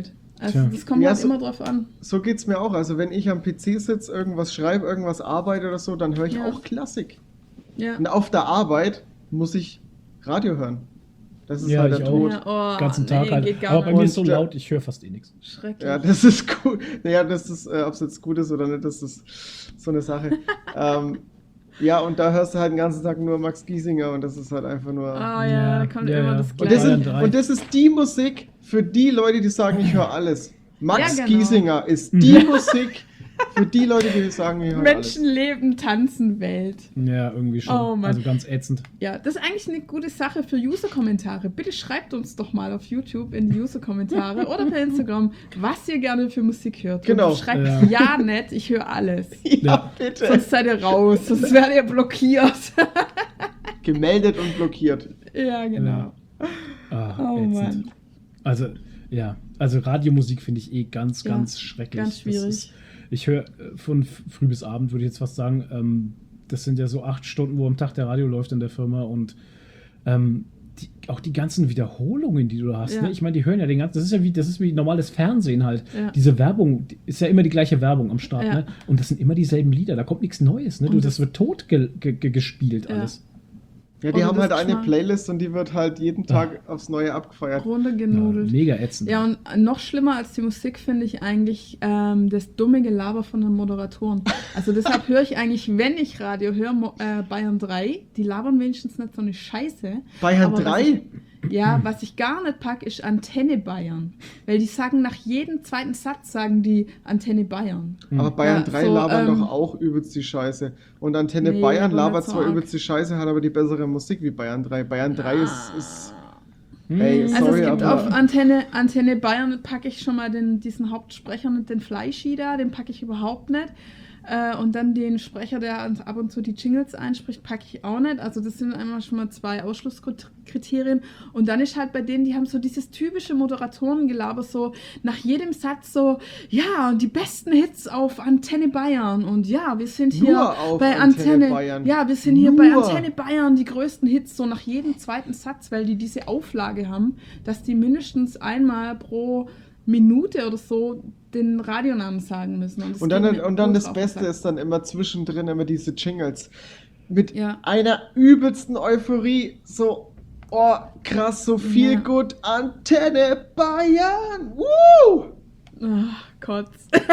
Also Tja. das kommt Ja, halt so- immer drauf an. So geht's mir auch. Also wenn ich am P C sitze, irgendwas schreibe, irgendwas arbeite oder so, dann höre ich Ja. auch Klassik. Ja. Und auf der Arbeit muss ich Radio hören. Das ist Ja, halt ich der auch. Tod. Ja, oh, Den ganzen nee, Tag halt. geht gar Aber bei nicht. mir ist so Und, äh, laut, ich höre fast eh nichts. Schrecklich. Ja, das ist gut. Naja, das ist, äh, ob es jetzt gut ist oder nicht, das ist so eine Sache. ähm, ja, und da hörst du halt den ganzen Tag nur Max Giesinger und das ist halt einfach nur. Ah ja, Ja, da kommt ja, immer ja. das und, Gleiche. das Bayern sind, drei. und das ist die Musik für die Leute, die sagen, ich höre alles. Max Ja, genau. Giesinger ist die Musik für die Leute, die sagen, ich höre Menschen alles. leben, tanzen, Welt. Ja, irgendwie schon. Oh Mann. Also ganz ätzend. Ja, das ist eigentlich eine gute Sache für User-Kommentare. Bitte schreibt uns doch mal auf YouTube in die User-Kommentare oder per Instagram, was ihr gerne für Musik hört. Genau. Und schreibt Ja. ja nett, ich höre alles. Ja, Ja. bitte. Sonst seid ihr raus, sonst werdet ihr blockiert. Gemeldet und blockiert. Ja, genau. Ah, Oh ätzend. Mann. Also, ja. Also Radiomusik finde ich eh ganz, Ja, ganz schrecklich. ganz schwierig. Das ist, ich höre äh, von f- früh bis Abend, würde ich jetzt fast sagen. Ähm, das sind ja so acht Stunden, wo am Tag der Radio läuft in der Firma und ähm, die, auch die ganzen Wiederholungen, die du da hast. Ja. Ne? Ich meine, die hören ja den ganzen. Das ist ja wie, das ist wie normales Fernsehen halt. Ja. Diese Werbung die ist ja immer die gleiche Werbung am Start. Ja. Ne? Und das sind immer dieselben Lieder. Da kommt nichts Neues. Ne? Du, Und das, das- wird tot ge ge ge gespielt Ja. alles. Ja, die Und haben das halt eine Geschmack- Playlist und die wird halt jeden Tag aufs Neue abgefeiert. Ja, Runtergenudelt. mega ätzend. Ja, und noch schlimmer als die Musik finde ich eigentlich ähm, das dumme Gelaber von den Moderatoren. Also deshalb höre ich eigentlich, wenn ich Radio höre, Mo- äh, Bayern drei, die labern wenigstens nicht so eine Scheiße. Bayern Aber was drei? ich- Ja, was ich gar nicht pack, ist Antenne Bayern. Weil die sagen nach jedem zweiten Satz, sagen die Antenne Bayern. Aber Bayern Ja, drei so, labern ähm, doch auch übelst die Scheiße. Und Antenne Nee, Bayern aber labert nicht so zwar arg. übelst die Scheiße, hat aber die bessere Musik wie Bayern drei. Bayern drei ist, ist Hm. Ey, Also sorry, es gibt aber- auf Antenne, Antenne Bayern packe ich schon mal den, diesen Hauptsprecher und den Fleischi da, den packe ich überhaupt nicht. Äh, und dann den Sprecher, der ab und zu die Jingles einspricht, packe ich auch nicht. Also das sind einmal schon mal zwei Ausschlusskriterien. Und dann ist halt bei denen, die haben so dieses typische Moderatorengelaber, so nach jedem Satz so, ja, und die besten Hits auf Antenne Bayern. Und ja, wir sind hier Nur auf bei Antenne Antenne, Bayern. ja, wir sind hier bei Nur. Antenne Bayern die größten Hits, so nach jedem zweiten Satz, weil die diese Auflage haben, dass die mindestens einmal pro Minute oder so den Radionamen sagen müssen. das Und dann, geht mir und dann ultra das auf den Beste Sack. ist dann immer zwischendrin immer diese Jingles. Mit Ja. einer übelsten Euphorie. So, oh, krass, so viel Ja. gut. Antenne Bayern. Woo! Ach Gott.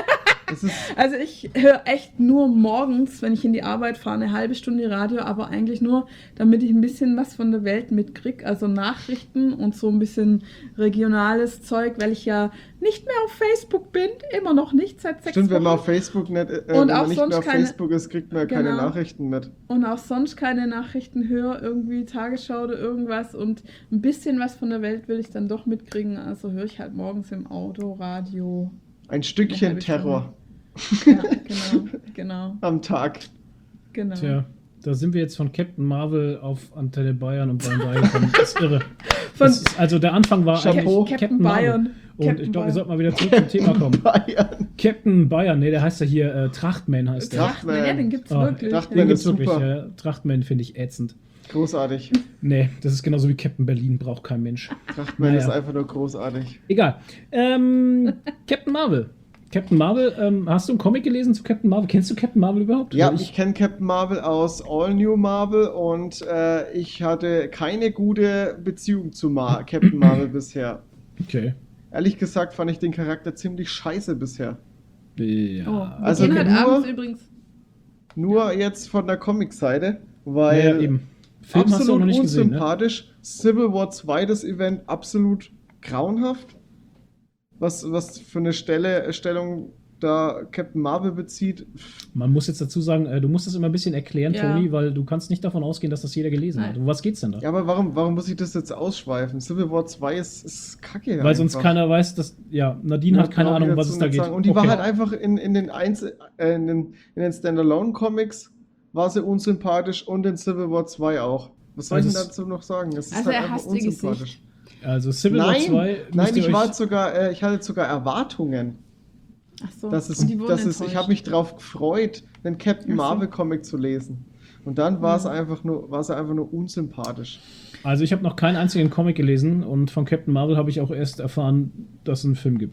Das ist, Also ich höre echt nur morgens, wenn ich in die Arbeit fahre, eine halbe Stunde Radio, aber eigentlich nur, damit ich ein bisschen was von der Welt mitkriege, also Nachrichten und so ein bisschen regionales Zeug, weil ich ja nicht mehr auf Facebook bin, immer noch nicht, seit sechs stimmt, wenn man Wochen. auf Facebook nicht, äh, Und wenn man auch nicht sonst mehr auf keine- Facebook ist, kriegt man ja keine Genau. Nachrichten mit. Und auch sonst keine Nachrichten höre, irgendwie Tagesschau oder irgendwas und ein bisschen was von der Welt will ich dann doch mitkriegen, also höre ich halt morgens im Auto, Radio. Ein Eine Stückchen halbe Terror Ja, genau, genau, am Tag. genau. Tja, da sind wir jetzt von Captain Marvel auf Antenne Bayern und Bayern drei gekommen. Das ist irre. Von Das ist, also der Anfang war Chapeau. eigentlich Captain Marvel. Bayern. Und Captain ich glaube, wir Bayern. sollten mal wieder zurück zum Thema kommen. Bayern. Captain Bayern, nee, der heißt ja hier äh, Trachtman heißt der. Tracht- Trachtmann, ja, den gibt's Ah, wirklich. Trachtmann Den ja. gibt's ist wirklich. super. Ja. Trachtman finde ich ätzend. Großartig. Nee, das ist genauso wie Captain Berlin, braucht kein Mensch. Trachtmann Naja. ist einfach nur großartig. Egal. Ähm, Captain Marvel. Captain Marvel, ähm, hast du einen Comic gelesen zu Captain Marvel? Kennst du Captain Marvel überhaupt? Ja, Weil ich kenne Captain Marvel aus All New Marvel und äh, ich hatte keine gute Beziehung zu Mar Captain Marvel bisher. Okay. Ehrlich gesagt fand ich den Charakter ziemlich scheiße bisher. Ja. Oh, wir Also gehen halt nur- abends übrigens. Nur jetzt von der Comic-Seite, weil ja, eben. Film hast du auch absolut noch nicht gesehen, ne? unsympathisch. Civil War zwei, das Event, absolut grauenhaft. Was, was für eine Stelle, Stellung da Captain Marvel bezieht. Man muss jetzt dazu sagen, äh, du musst das immer ein bisschen erklären, Ja. Toni, weil du kannst nicht davon ausgehen, dass das jeder gelesen hat. Nein. Um was geht's denn da? Ja, aber warum, warum muss ich das jetzt ausschweifen? Civil War zwei ist, ist kacke. weil sonst einfach. keiner weiß, dass. Ja, Nadine Ja, hat keine brauch ich Ahnung, was dazu es da nicht geht. sagen. Und die Okay. war halt einfach in, in den Einzel äh, in den, in den Standalone-Comics war sie unsympathisch und in Civil War zwei auch. Was soll Also ich denn es- dazu noch sagen? Es ist Also halt er einfach hasst ihr unsympathisch. Also Civil War Nein, zwei. nein, müsst ihr ich war euch- jetzt sogar, äh, ich hatte sogar Erwartungen. Ach so. Das ist, und die wurden das ist, ich enttäuscht. habe mich drauf gefreut, einen Captain Ach so. Marvel Comic zu lesen. Und dann war es Mhm. einfach nur, war es einfach nur unsympathisch. Also ich habe noch keinen einzigen Comic gelesen und von Captain Marvel habe ich auch erst erfahren, dass es einen Film gibt halt.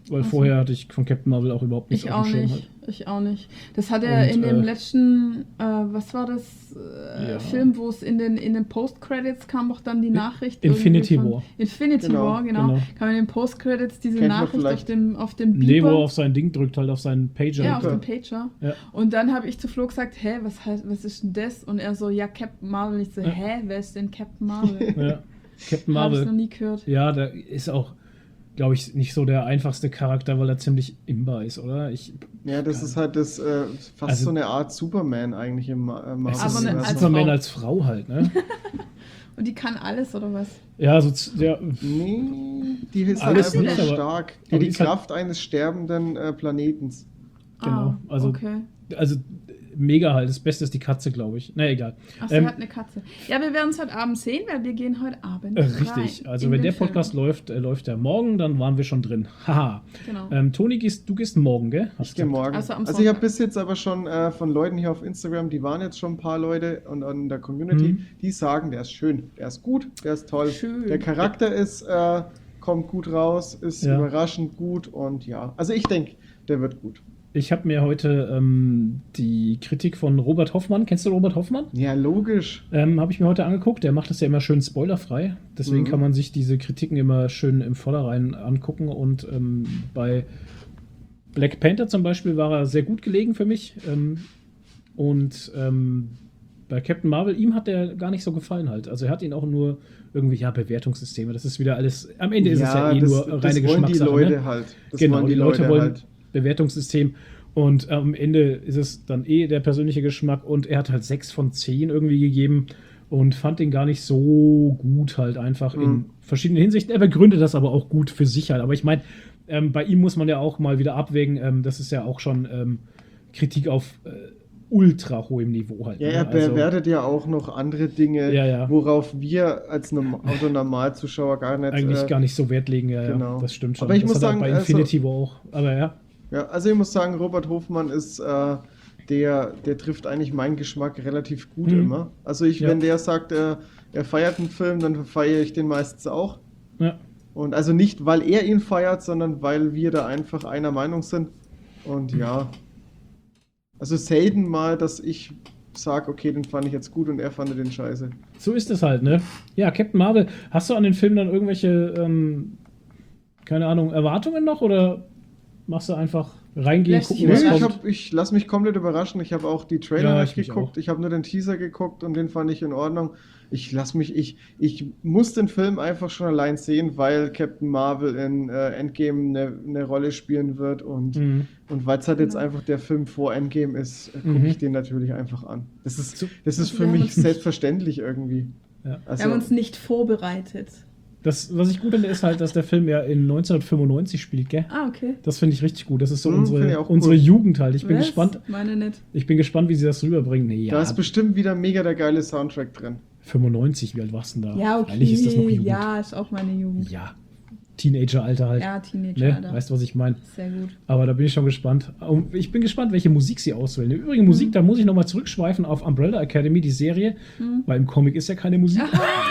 Weil Ach so. vorher hatte ich von Captain Marvel auch überhaupt nichts Ich auf auch dem Schirm nicht. halt. Ich auch nicht. Das hat er Und, in dem äh, letzten, äh, was war das, äh, Ja. Film, wo es in den, in den Post-Credits kam auch dann die Nachricht. Infinity irgendwie von- War. Infinity Genau, War, genau. genau. Kam in den Post-Credits diese Kennt man Nachricht auf vielleicht. dem, auf dem Nee, wo er Beeper. auf sein Ding drückt, halt auf seinen Pager. Ja, auf Beeper. dem Pager. Ja. Und dann habe ich zu Flo gesagt, hä, was heißt, was ist denn das? Und er so, ja, Captain Marvel. Und ich so, Ja. hä, wer ist denn Captain Marvel? Ja. Captain Habe ich noch Marvel. nie gehört. Ja, da ist auch, glaube ich, nicht so der einfachste Charakter, weil er ziemlich imbar ist, oder? Ich, Ja, das ist halt das äh, fast Also- so eine Art Superman eigentlich im Ma- äh, es Marvel. ist Aber ne- ein als Superman Frau. als Frau halt, ne? Und die kann alles, oder was? Ja, so, z- ja, Nee, die ist halt Alles einfach nicht, nur aber- stark. Die aber hat die die ist halt- Kraft eines sterbenden äh, Planetens. Genau, Ah, also- okay. also mega halt. Das Beste ist die Katze, glaube ich. Na, egal. Ach, sie Ähm, hat eine Katze. Ja, wir werden es heute Abend sehen, weil wir gehen heute Abend Äh, rein richtig. Also in wenn den der Film. Podcast läuft, äh, läuft der morgen, dann waren wir schon drin. Haha. Genau. Ähm, Toni, gehst, du gehst morgen, gell? Hast Ich gehe gesagt. morgen. Also Also, am ich habe Sonntag. bis jetzt aber schon äh, von Leuten hier auf Instagram, die waren jetzt schon ein paar Leute und an der Community, Mhm. die sagen, der ist schön, der ist gut, der ist toll. Schön. Der Charakter ist, äh, kommt gut raus, ist Ja. überraschend gut und ja. Also ich denke, der wird gut. Ich habe mir heute ähm, die Kritik von Robert Hoffmann, kennst du Robert Hoffmann? Ja, logisch. Ähm, habe ich mir heute angeguckt. Der macht das ja immer schön spoilerfrei. Deswegen Mhm. kann man sich diese Kritiken immer schön im Vornherein angucken. Und ähm, bei Black Panther zum Beispiel war er sehr gut gelegen für mich. Ähm, und ähm, bei Captain Marvel, ihm hat der gar nicht so gefallen halt. Also er hat ihn auch nur irgendwie, ja, Bewertungssysteme. Das ist wieder alles, am Ende ist es ja eh das, nur das reine wollen die Geschmackssache. Leute Ne? halt. Das Genau, wollen die Leute wollen halt. Bewertungssystem. Und am Ende ist es dann eh der persönliche Geschmack. Und er hat halt sechs von zehn irgendwie gegeben und fand ihn gar nicht so gut halt einfach in Mhm. verschiedenen Hinsichten. Er begründet das aber auch gut für sich halt. Aber ich meine, ähm, bei ihm muss man ja auch mal wieder abwägen. Ähm, das ist ja auch schon ähm, Kritik auf äh, ultra hohem Niveau halt. Ja, ne? er Also- bewertet ja auch noch andere Dinge, Ja, ja. worauf wir als Norm Autonormalzuschauer gar nicht. eigentlich äh, gar nicht so Wert legen. Ja, genau. ja, das stimmt schon. Aber ich das muss hat er sagen, bei also- Infinity War auch. Aber ja. Ja, also ich muss sagen, Robert Hofmann ist, äh, der, der trifft eigentlich meinen Geschmack relativ gut Mhm. immer. Also ich, Ja. wenn der sagt, äh, er feiert einen Film, dann feiere ich den meistens auch. Ja. Und also nicht, weil er ihn feiert, sondern weil wir da einfach einer Meinung sind. Und ja, also selten mal, dass ich sage, okay, den fand ich jetzt gut und er fand den scheiße. So ist es halt, ne? Ja, Captain Marvel, hast du an den Film dann irgendwelche, ähm, keine Ahnung, Erwartungen noch oder machst du einfach reingehen, Lässt gucken, dich was Nee, ich, kommt? hab, ich lasse mich komplett überraschen. Ich habe auch die Trailer Ja, nicht ich mich geguckt. auch. Ich habe nur den Teaser geguckt und den fand ich in Ordnung. Ich lasse mich, ich, ich muss den Film einfach schon allein sehen, weil Captain Marvel in äh, Endgame eine, eine Rolle spielen wird und, Mhm. und weil es halt jetzt Genau. einfach der Film vor Endgame ist, äh, gucke Mhm. ich den natürlich einfach an. Das ist, So- das ist für Wir haben mich uns- selbstverständlich irgendwie. Ja. Also, Wir haben uns nicht vorbereitet. Das, was ich gut finde, ist halt, dass der Film ja in neunzehnhundertfünfundneunzig spielt, gell? Ah, okay. Das finde ich richtig gut. Das ist so Mhm, finde ich unsere, auch cool. unsere Jugend halt. Ich bin Was? gespannt. Meine nicht. Ich bin gespannt, wie sie das rüberbringen. Nee, ja, da ist bestimmt wieder mega der geile Soundtrack drin. fünfundneunzig, wie alt warst du denn da? Ja, okay. Eigentlich ist das noch Jugend. Ja, ist auch meine Jugend. Ja. Teenager-Alter halt. Ja, Teenager, Ne? Alter. Weißt du, was ich meine? Sehr gut. Aber da bin ich schon gespannt. Und ich bin gespannt, welche Musik sie auswählen. Im Übrigen Musik, Mhm. da muss ich nochmal zurückschweifen auf Umbrella Academy, die Serie, Mhm. weil im Comic ist ja keine Musik.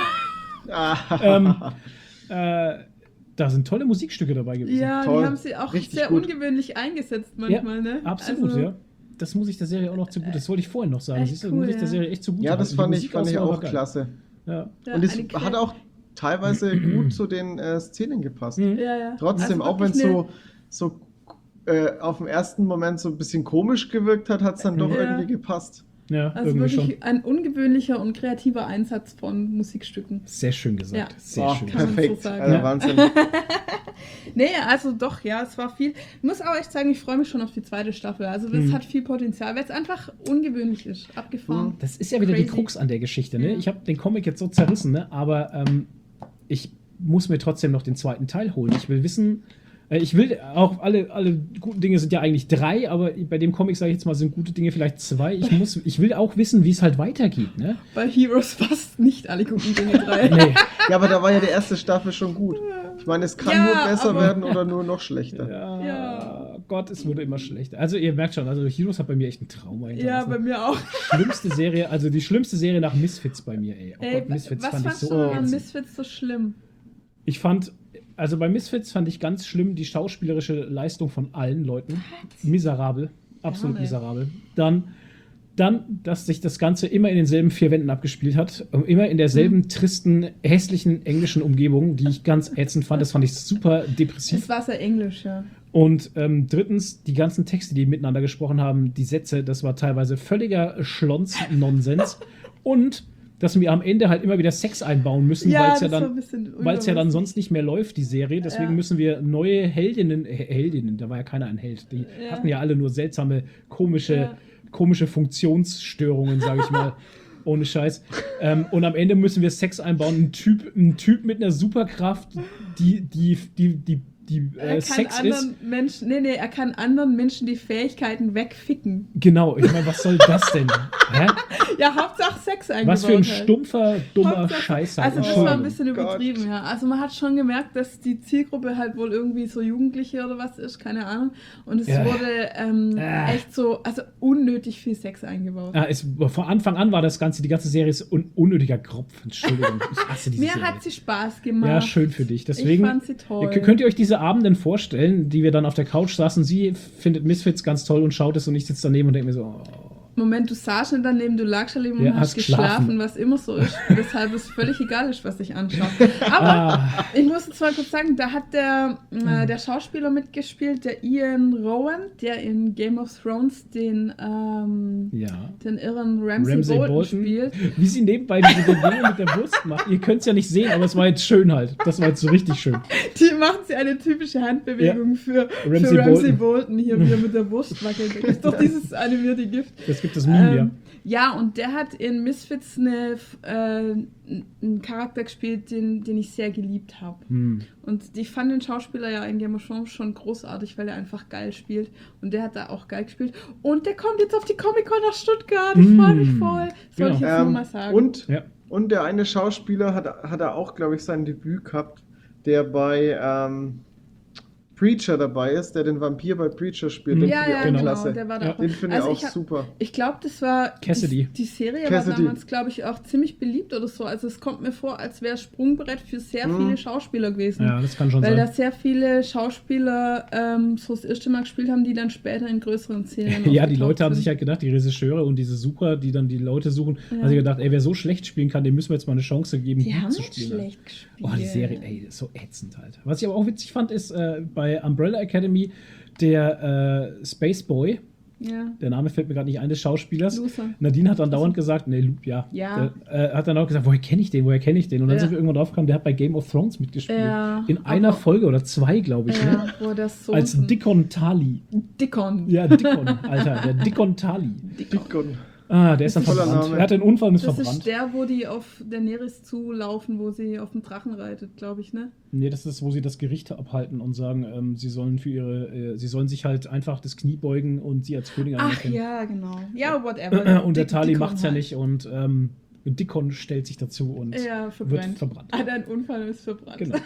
Ah. ähm, äh, da sind tolle Musikstücke dabei gewesen. Ja, Toll. die haben sie auch Richtig sehr gut. ungewöhnlich eingesetzt manchmal, ne? Absolut, Also, ja. Das muss ich der Serie auch noch zugute. Das wollte ich vorhin noch sagen. Echt Siehst du, cool, muss ich der ja. Serie echt zugute Ja, das halten. Die fand ich, fand ich Musikauswahl auch war geil. klasse. Ja. Ja, Und es eine hat auch teilweise gut zu den äh, Szenen gepasst. Mhm. Ja, ja. Trotzdem, Also auch wenn es wirklich so, so äh, auf den ersten Moment so ein bisschen komisch gewirkt hat, hat es dann doch Ja. irgendwie gepasst. Ja, Also irgendwie wirklich schon. ein ungewöhnlicher und kreativer Einsatz von Musikstücken. Sehr schön gesagt. Ja. Sehr Oh, schön Kann man gesagt. perfekt, so sagen. also Ja. Wahnsinn. Nee, also doch, ja, es war viel. Ich muss aber echt sagen, ich freue mich schon auf die zweite Staffel. Also das Mhm. hat viel Potenzial, weil es einfach ungewöhnlich ist. Abgefahren. Das ist ja wieder die Crazy. Krux an der Geschichte. Ne? Ja. Ich habe den Comic jetzt so zerrissen, ne? aber ähm, ich muss mir trotzdem noch den zweiten Teil holen. Ich will wissen, äh, ich will auch, alle, alle guten Dinge sind ja eigentlich drei, aber bei dem Comic, sage ich jetzt mal, sind gute Dinge vielleicht zwei. Ich, muss, ich will auch wissen, wie es halt weitergeht. Ne? Bei Heroes fast nicht alle guten Dinge drei. Nee. Ja, aber da war ja die erste Staffel schon gut. Ich meine, es kann Ja, nur besser aber- werden oder nur noch schlechter. Ja, Ja. Gott, es wurde immer schlechter. Also ihr merkt schon, also Heroes hat bei mir echt ein Trauma Ja, hinterlassen. bei mir auch. Schlimmste Serie, also die schlimmste Serie nach Misfits bei mir, ey. Oh Ey, Gott, Misfits was fand ich fandst so du an ätzend. Misfits so schlimm? Ich fand, also bei Misfits fand ich ganz schlimm die schauspielerische Leistung von allen Leuten. Miserabel. Absolut Ja, ne. miserabel. Dann, dann, dass sich das Ganze immer in denselben vier Wänden abgespielt hat. Immer in derselben Mhm. tristen, hässlichen englischen Umgebung, die ich ganz ätzend fand. Das fand ich super depressiv. Es war sehr englisch, ja. Und ähm, drittens, die ganzen Texte, die miteinander gesprochen haben, die Sätze, das war teilweise völliger Schlons-Nonsens. Und dass wir am Ende halt immer wieder Sex einbauen müssen, Ja, weil es ja das war ein dann, bisschen weil es ja dann übermäßig. sonst nicht mehr läuft, die Serie. Deswegen Ja. müssen wir neue Heldinnen, äh, Heldinnen, da war ja keiner ein Held. Die Ja. hatten ja alle nur seltsame, komische, Ja. komische Funktionsstörungen, sage ich mal. Ohne Scheiß. Ähm, und am Ende müssen wir Sex einbauen. Ein Typ, ein Typ mit einer Superkraft, die, die, die, die, die Er äh, kann Sex anderen ist. Menschen, nee, nee, er kann anderen Menschen die Fähigkeiten wegficken. Genau, ich meine, was soll das denn? Hä? Ja, Hauptsache Sex eingebaut. Was für ein halt. stumpfer, dummer Hauptsache- Scheiß halt. Also das war ein Entschuldigung. bisschen Gott. übertrieben, ja. Also man hat schon gemerkt, dass die Zielgruppe halt wohl irgendwie so Jugendliche oder was ist, keine Ahnung. Und es Ja. wurde ähm, Ah. echt so, also unnötig viel Sex eingebaut. Ja, es, von Anfang an war das Ganze, die ganze Serie ist un unnötiger Kropf. Entschuldigung, ich hasse diese Mir Serie. hat sie Spaß gemacht. Ja, schön für dich. Deswegen ich fand sie toll. ihr- könnt ihr euch diese Abenden vorstellen, die wir dann auf der Couch saßen. Sie findet Misfits ganz toll und schaut es und ich sitze daneben und denke mir so, oh. Moment, du saßt nicht daneben, du lagst daneben Ja, und hast hast geschlafen, geschlafen. was immer so ist. Weshalb es völlig egal ist, was ich anschaue. Aber Ah, ich muss jetzt mal kurz sagen, da hat der, äh, der Schauspieler mitgespielt, der Ian Rowan, der in Game of Thrones den, ähm, ja. den irren Ramsay, Ramsay Bolton, Bolton. spielt. Wie sie nebenbei diese Bewegung mit der Wurst macht. Ihr könnt es ja nicht sehen, aber es war jetzt schön halt. Das war jetzt so richtig schön. Die macht sie eine typische Handbewegung für, Ramsay für Ramsay Bolton. Bolton, hier, wie er mit der Wurst wackelt. Da gibt's doch dieses animierte Gift. Das gibt das Meme, ja. Ähm, ja, und der hat in Misfits eine, äh, einen Charakter gespielt, den, den ich sehr geliebt habe. Hm. Und ich fand den Schauspieler ja in Game of Thrones schon großartig, weil er einfach geil spielt. Und der hat da auch geil gespielt. Und der kommt jetzt auf die Comic-Con nach Stuttgart. Ich freue mich Mm, voll. Das genau. wollte ich jetzt nur Ähm, mal sagen. und, Ja. und der eine Schauspieler hat, hat er auch, glaube ich, sein Debüt gehabt, der bei ähm, Preacher dabei ist, der den Vampir bei Preacher spielt. Mhm. Den ja, finde ich ja, auch genau. klasse. der war da Ja. auch. Den finde ich Also auch hab- super. Ich glaube, das war. Cassidy. Die, die Serie Cassidy. war damals, glaube ich, auch ziemlich beliebt oder so. Also es kommt mir vor, als wäre Sprungbrett für sehr Mhm. viele Schauspieler gewesen. ja, das kann schon Weil da sein. sehr viele Schauspieler ähm, so das erste Mal gespielt haben, die dann später in größeren Serien Ja, die aufgetaucht Leute haben sind. sich halt gedacht, die Regisseure und diese Sucher, die dann die Leute suchen, Ja. haben sich gedacht, ey, wer so schlecht spielen kann, dem müssen wir jetzt mal eine Chance geben, Die gut haben zu nicht spielen. schlecht gespielt. Oh, die Serie, ey, das ist so ätzend halt. Was ich aber auch witzig fand, ist äh, bei Umbrella Academy der äh, Space Boy, Ja. der Name fällt mir gerade nicht ein, des Schauspielers. Loser. Nadine hat dann dauernd gesagt, nee, Lu- ja. Ja. Der, äh, hat dann auch gesagt, woher kenne ich den, woher kenne ich den? Und dann Ja. sind wir irgendwann drauf gekommen, der hat bei Game of Thrones mitgespielt. Ja, In einer aber- Folge oder zwei, glaube ich, Ja, ne? wo das so. Als Dickon Tali. Dickon. Ja, Dickon, Alter, der Dickon Tali. Dickon. Ah, der ist dann Toller verbrannt. Name. Er hatte einen Unfall und ist Das verbrannt. ist der, wo die auf Daenerys zulaufen, wo sie auf dem Drachen reitet, glaube ich, ne? Nee, das ist, wo sie das Gericht abhalten und sagen, ähm, sie sollen für ihre, äh, sie sollen sich halt einfach das Knie beugen und sie als Königin Ach anerkennen. ja, genau. Ja, whatever. Und der Dick- Tali Dickon macht's ja halt. nicht und ähm, Dickon stellt sich dazu und Ja, wird verbrennt. verbrannt. Hat einen Unfall und ist verbrannt. Genau.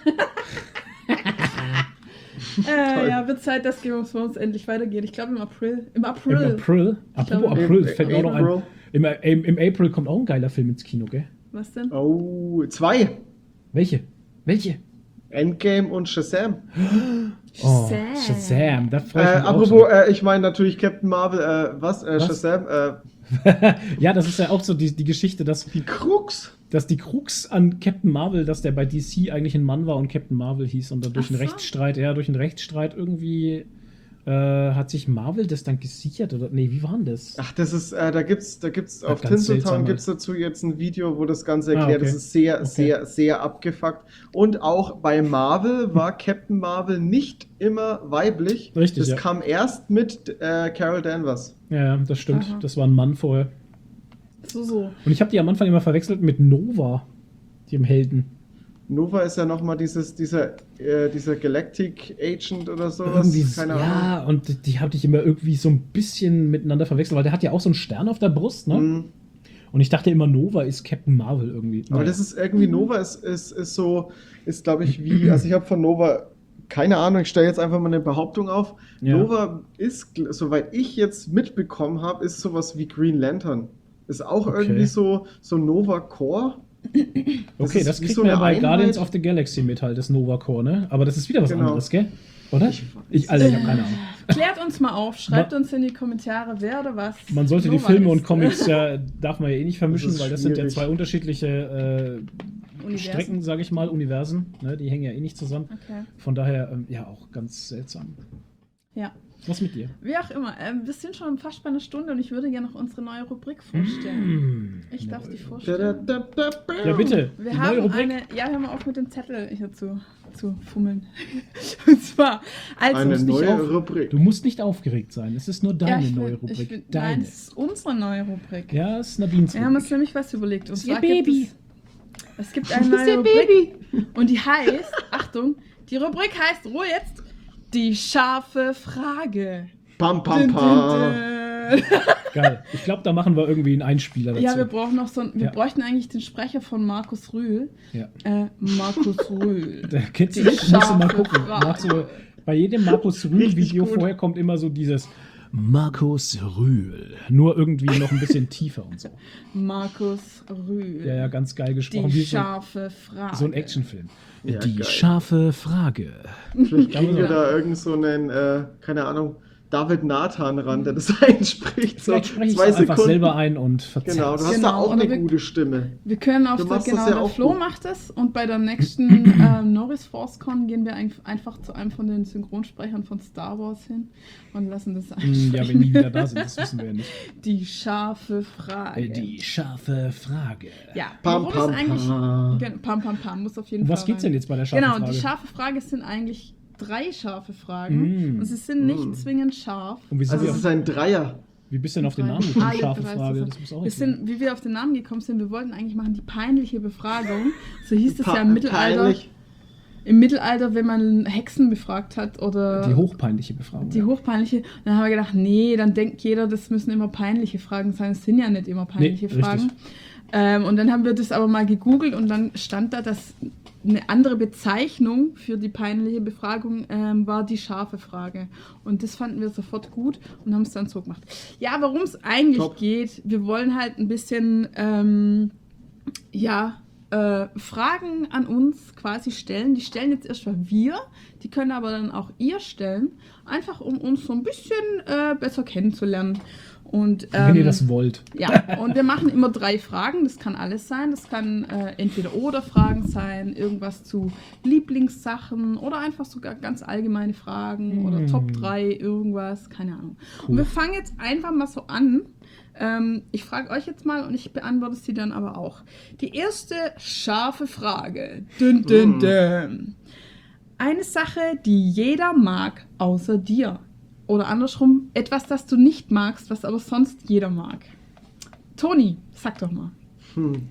Äh, Toll. ja, wird Zeit, dass Game of Thrones endlich weitergeht. Ich glaube im April. Im Im April. April, apropos glaube, April, im- fällt mir auch noch ein. April. Im, im, Im April kommt auch ein geiler Film ins Kino, gell? Was denn? Oh, zwei. Welche? Welche? Endgame und Shazam. Oh, Shazam. Shazam, da Äh, freue ich mich auch apropos, äh, ich meine natürlich Captain Marvel, äh, was? Äh, Was? Shazam, äh, schon. Ja, das ist ja auch so die, die Geschichte, dass, die Krux. dass die Krux an Captain Marvel, dass der bei D C eigentlich ein Mann war und Captain Marvel hieß und dann durch Ach einen so. Rechtsstreit, ja, durch einen Rechtsstreit irgendwie äh, hat sich Marvel das dann gesichert oder nee, wie war denn das? Ach, das ist, äh, da gibt's, da gibt's Ja, auf ganz seltsam Tinseltown halt. gibt's dazu jetzt ein Video, wo das Ganze Ah, erklärt. okay. Das ist sehr, Okay. sehr, sehr abgefuckt. Und auch bei Marvel war Captain Marvel nicht immer weiblich. Richtig, Das ja. kam erst mit äh, Carol Danvers. Ja, ja, das stimmt. Aha. Das war ein Mann vorher. So, so. Und ich habe die am Anfang immer verwechselt mit Nova, dem Helden. Nova ist ja nochmal dieses, dieser, äh, dieser Galactic Agent oder sowas. Irgendwie, Keine Ahnung. ja, und die, die habe ich immer irgendwie so ein bisschen miteinander verwechselt, weil der hat ja auch so einen Stern auf der Brust, ne? Mhm. Und ich dachte immer, Nova ist Captain Marvel irgendwie. Aber Naja. das ist irgendwie, Nova ist, ist, ist so, ist glaube ich wie, also ich habe von Nova, keine Ahnung, ich stelle jetzt einfach mal eine Behauptung auf. Ja. Nova ist, gl- soweit ich jetzt mitbekommen habe, ist sowas wie Green Lantern. Ist auch Okay. irgendwie so, so Nova Core. Okay, ist das wie kriegt so man ja eine bei Einheit. Guardians of the Galaxy mit halt, das Nova Core, ne? Aber das ist wieder was Genau. anderes, gell? Oder? Ich- Ich, Alter, ich habe keine Ahnung. Klärt uns mal auf, schreibt Ma- uns in die Kommentare, wer oder was. Man sollte die Nova Filme ist. und Comics ja, darf man ja eh nicht vermischen, Das ist weil das sind ja schwierig. zwei unterschiedliche äh, Universen. Strecken, sage ich mal, Universen. Ne? Die hängen ja eh nicht zusammen. Okay. Von daher, ähm, ja, auch ganz seltsam. Ja. Was mit dir? Wie auch immer, ähm, wir sind schon fast bei einer Stunde und ich würde gerne noch unsere neue Rubrik vorstellen. Mm. Ich darf die Da, vorstellen. da, da, da, Ja, bitte. Wir Die haben neue Rubrik. eine, ja, hör mal auf mit dem Zettel hier zu, zu fummeln. Und zwar, also, Eine nicht neue auf- Rubrik. Du musst nicht aufgeregt sein. Es ist nur deine ja, ich neue will, Rubrik. Ich will, deine. nein, es ist unsere neue Rubrik. Ja, es ist Nadines Wir haben uns Rubrik. nämlich was überlegt. Und Das ist ihr zwar gibt Baby. es, es gibt eine neue Rubrik. Und die heißt, Achtung, die Rubrik heißt, Ruhe jetzt, die scharfe Frage. Pam, pam, Dün, dün, pam. dün. Geil. Ich glaube, da machen wir irgendwie einen Einspieler dazu. Ja, wir brauchen noch so ein, wir Ja. bräuchten eigentlich den Sprecher von Markus Rühl. Ja. Äh, Markus Rühl. Da kennst du Die nicht, musst du mal scharfe gucken. Frage. Machst du, bei jedem Markus Rühl-Video gut. vorher kommt immer so dieses Markus Rühl. Nur irgendwie noch ein bisschen tiefer und so. Markus Rühl. Ja, ja, ganz geil gesprochen. Die Wie so, scharfe Frage. so ein Actionfilm. Ja, Die geil. scharfe Frage. Vielleicht kriegen wir Ja. da irgend so einen, äh, keine Ahnung, David Nathan ran, der das einspricht. So Vielleicht spreche ich zwei es einfach Sekunden. selber ein und verzerre Genau, du hast Genau, da auch oder eine wir- gute Stimme. Wir können auf Du der, machst das genau, ja der auch Flo gut. macht es und bei der nächsten äh, Norris ForceCon gehen wir ein, einfach zu einem von den Synchronsprechern von Star Wars hin und lassen das Hm, einsprechen. Ja, wenn die wieder da sind, das wissen wir ja nicht. Die scharfe Frage. Äh, Die scharfe Frage. Ja, Pam, worum pam, es eigentlich... pam. Gen- Pam, pam, pam, muss auf jeden Um Fall was geht's rein. denn jetzt bei der scharfen Genau, Frage? die scharfe Frage sind eigentlich drei scharfe Fragen Mm. und sie sind nicht Mm. zwingend scharf. Und wie, sind Also wir es auf, ist ein Dreier. wie bist du denn auf den Drei. Namen gekommen? Alle Scharfe drei Frage. zusammen. Das muss auch Wir erklären. sind, wie wir auf den Namen gekommen sind, wir wollten eigentlich machen die peinliche Befragung. So hieß es Pa- ja im Mittelalter. peinlich. Im Mittelalter, wenn man Hexen befragt hat oder Die hochpeinliche Befragung. die ja. hochpeinliche. Und dann haben wir gedacht, nee, dann denkt jeder, das müssen immer peinliche Fragen sein. Es sind ja nicht immer peinliche Nee, Fragen. richtig. Ähm, und dann haben wir das aber mal gegoogelt und dann stand da, dass eine andere Bezeichnung für die peinliche Befragung ähm, war die scharfe Frage. Und das fanden wir sofort gut und haben es dann so gemacht. Ja, worum es eigentlich Top. geht, wir wollen halt ein bisschen, ähm, ja, äh, Fragen an uns quasi stellen. Die stellen jetzt erstmal wir, die können aber dann auch ihr stellen, einfach um uns so ein bisschen äh, besser kennenzulernen. Und, Wenn ihr ähm, das wollt. ja, und wir machen immer drei Fragen. Das kann alles sein. Das kann äh, entweder oder Fragen sein, irgendwas zu Lieblingssachen oder einfach sogar ganz allgemeine Fragen oder Mm. Top drei, irgendwas, keine Ahnung. Cool. Und wir fangen jetzt einfach mal so an. Ähm, ich frage euch jetzt mal und ich beantworte sie dann aber auch. Die erste scharfe Frage. Dün, dün, Mm. dün. Eine Sache, die jeder mag, außer dir. Oder andersrum, etwas, das du nicht magst, was aber sonst jeder mag. Toni, sag doch mal. Hm.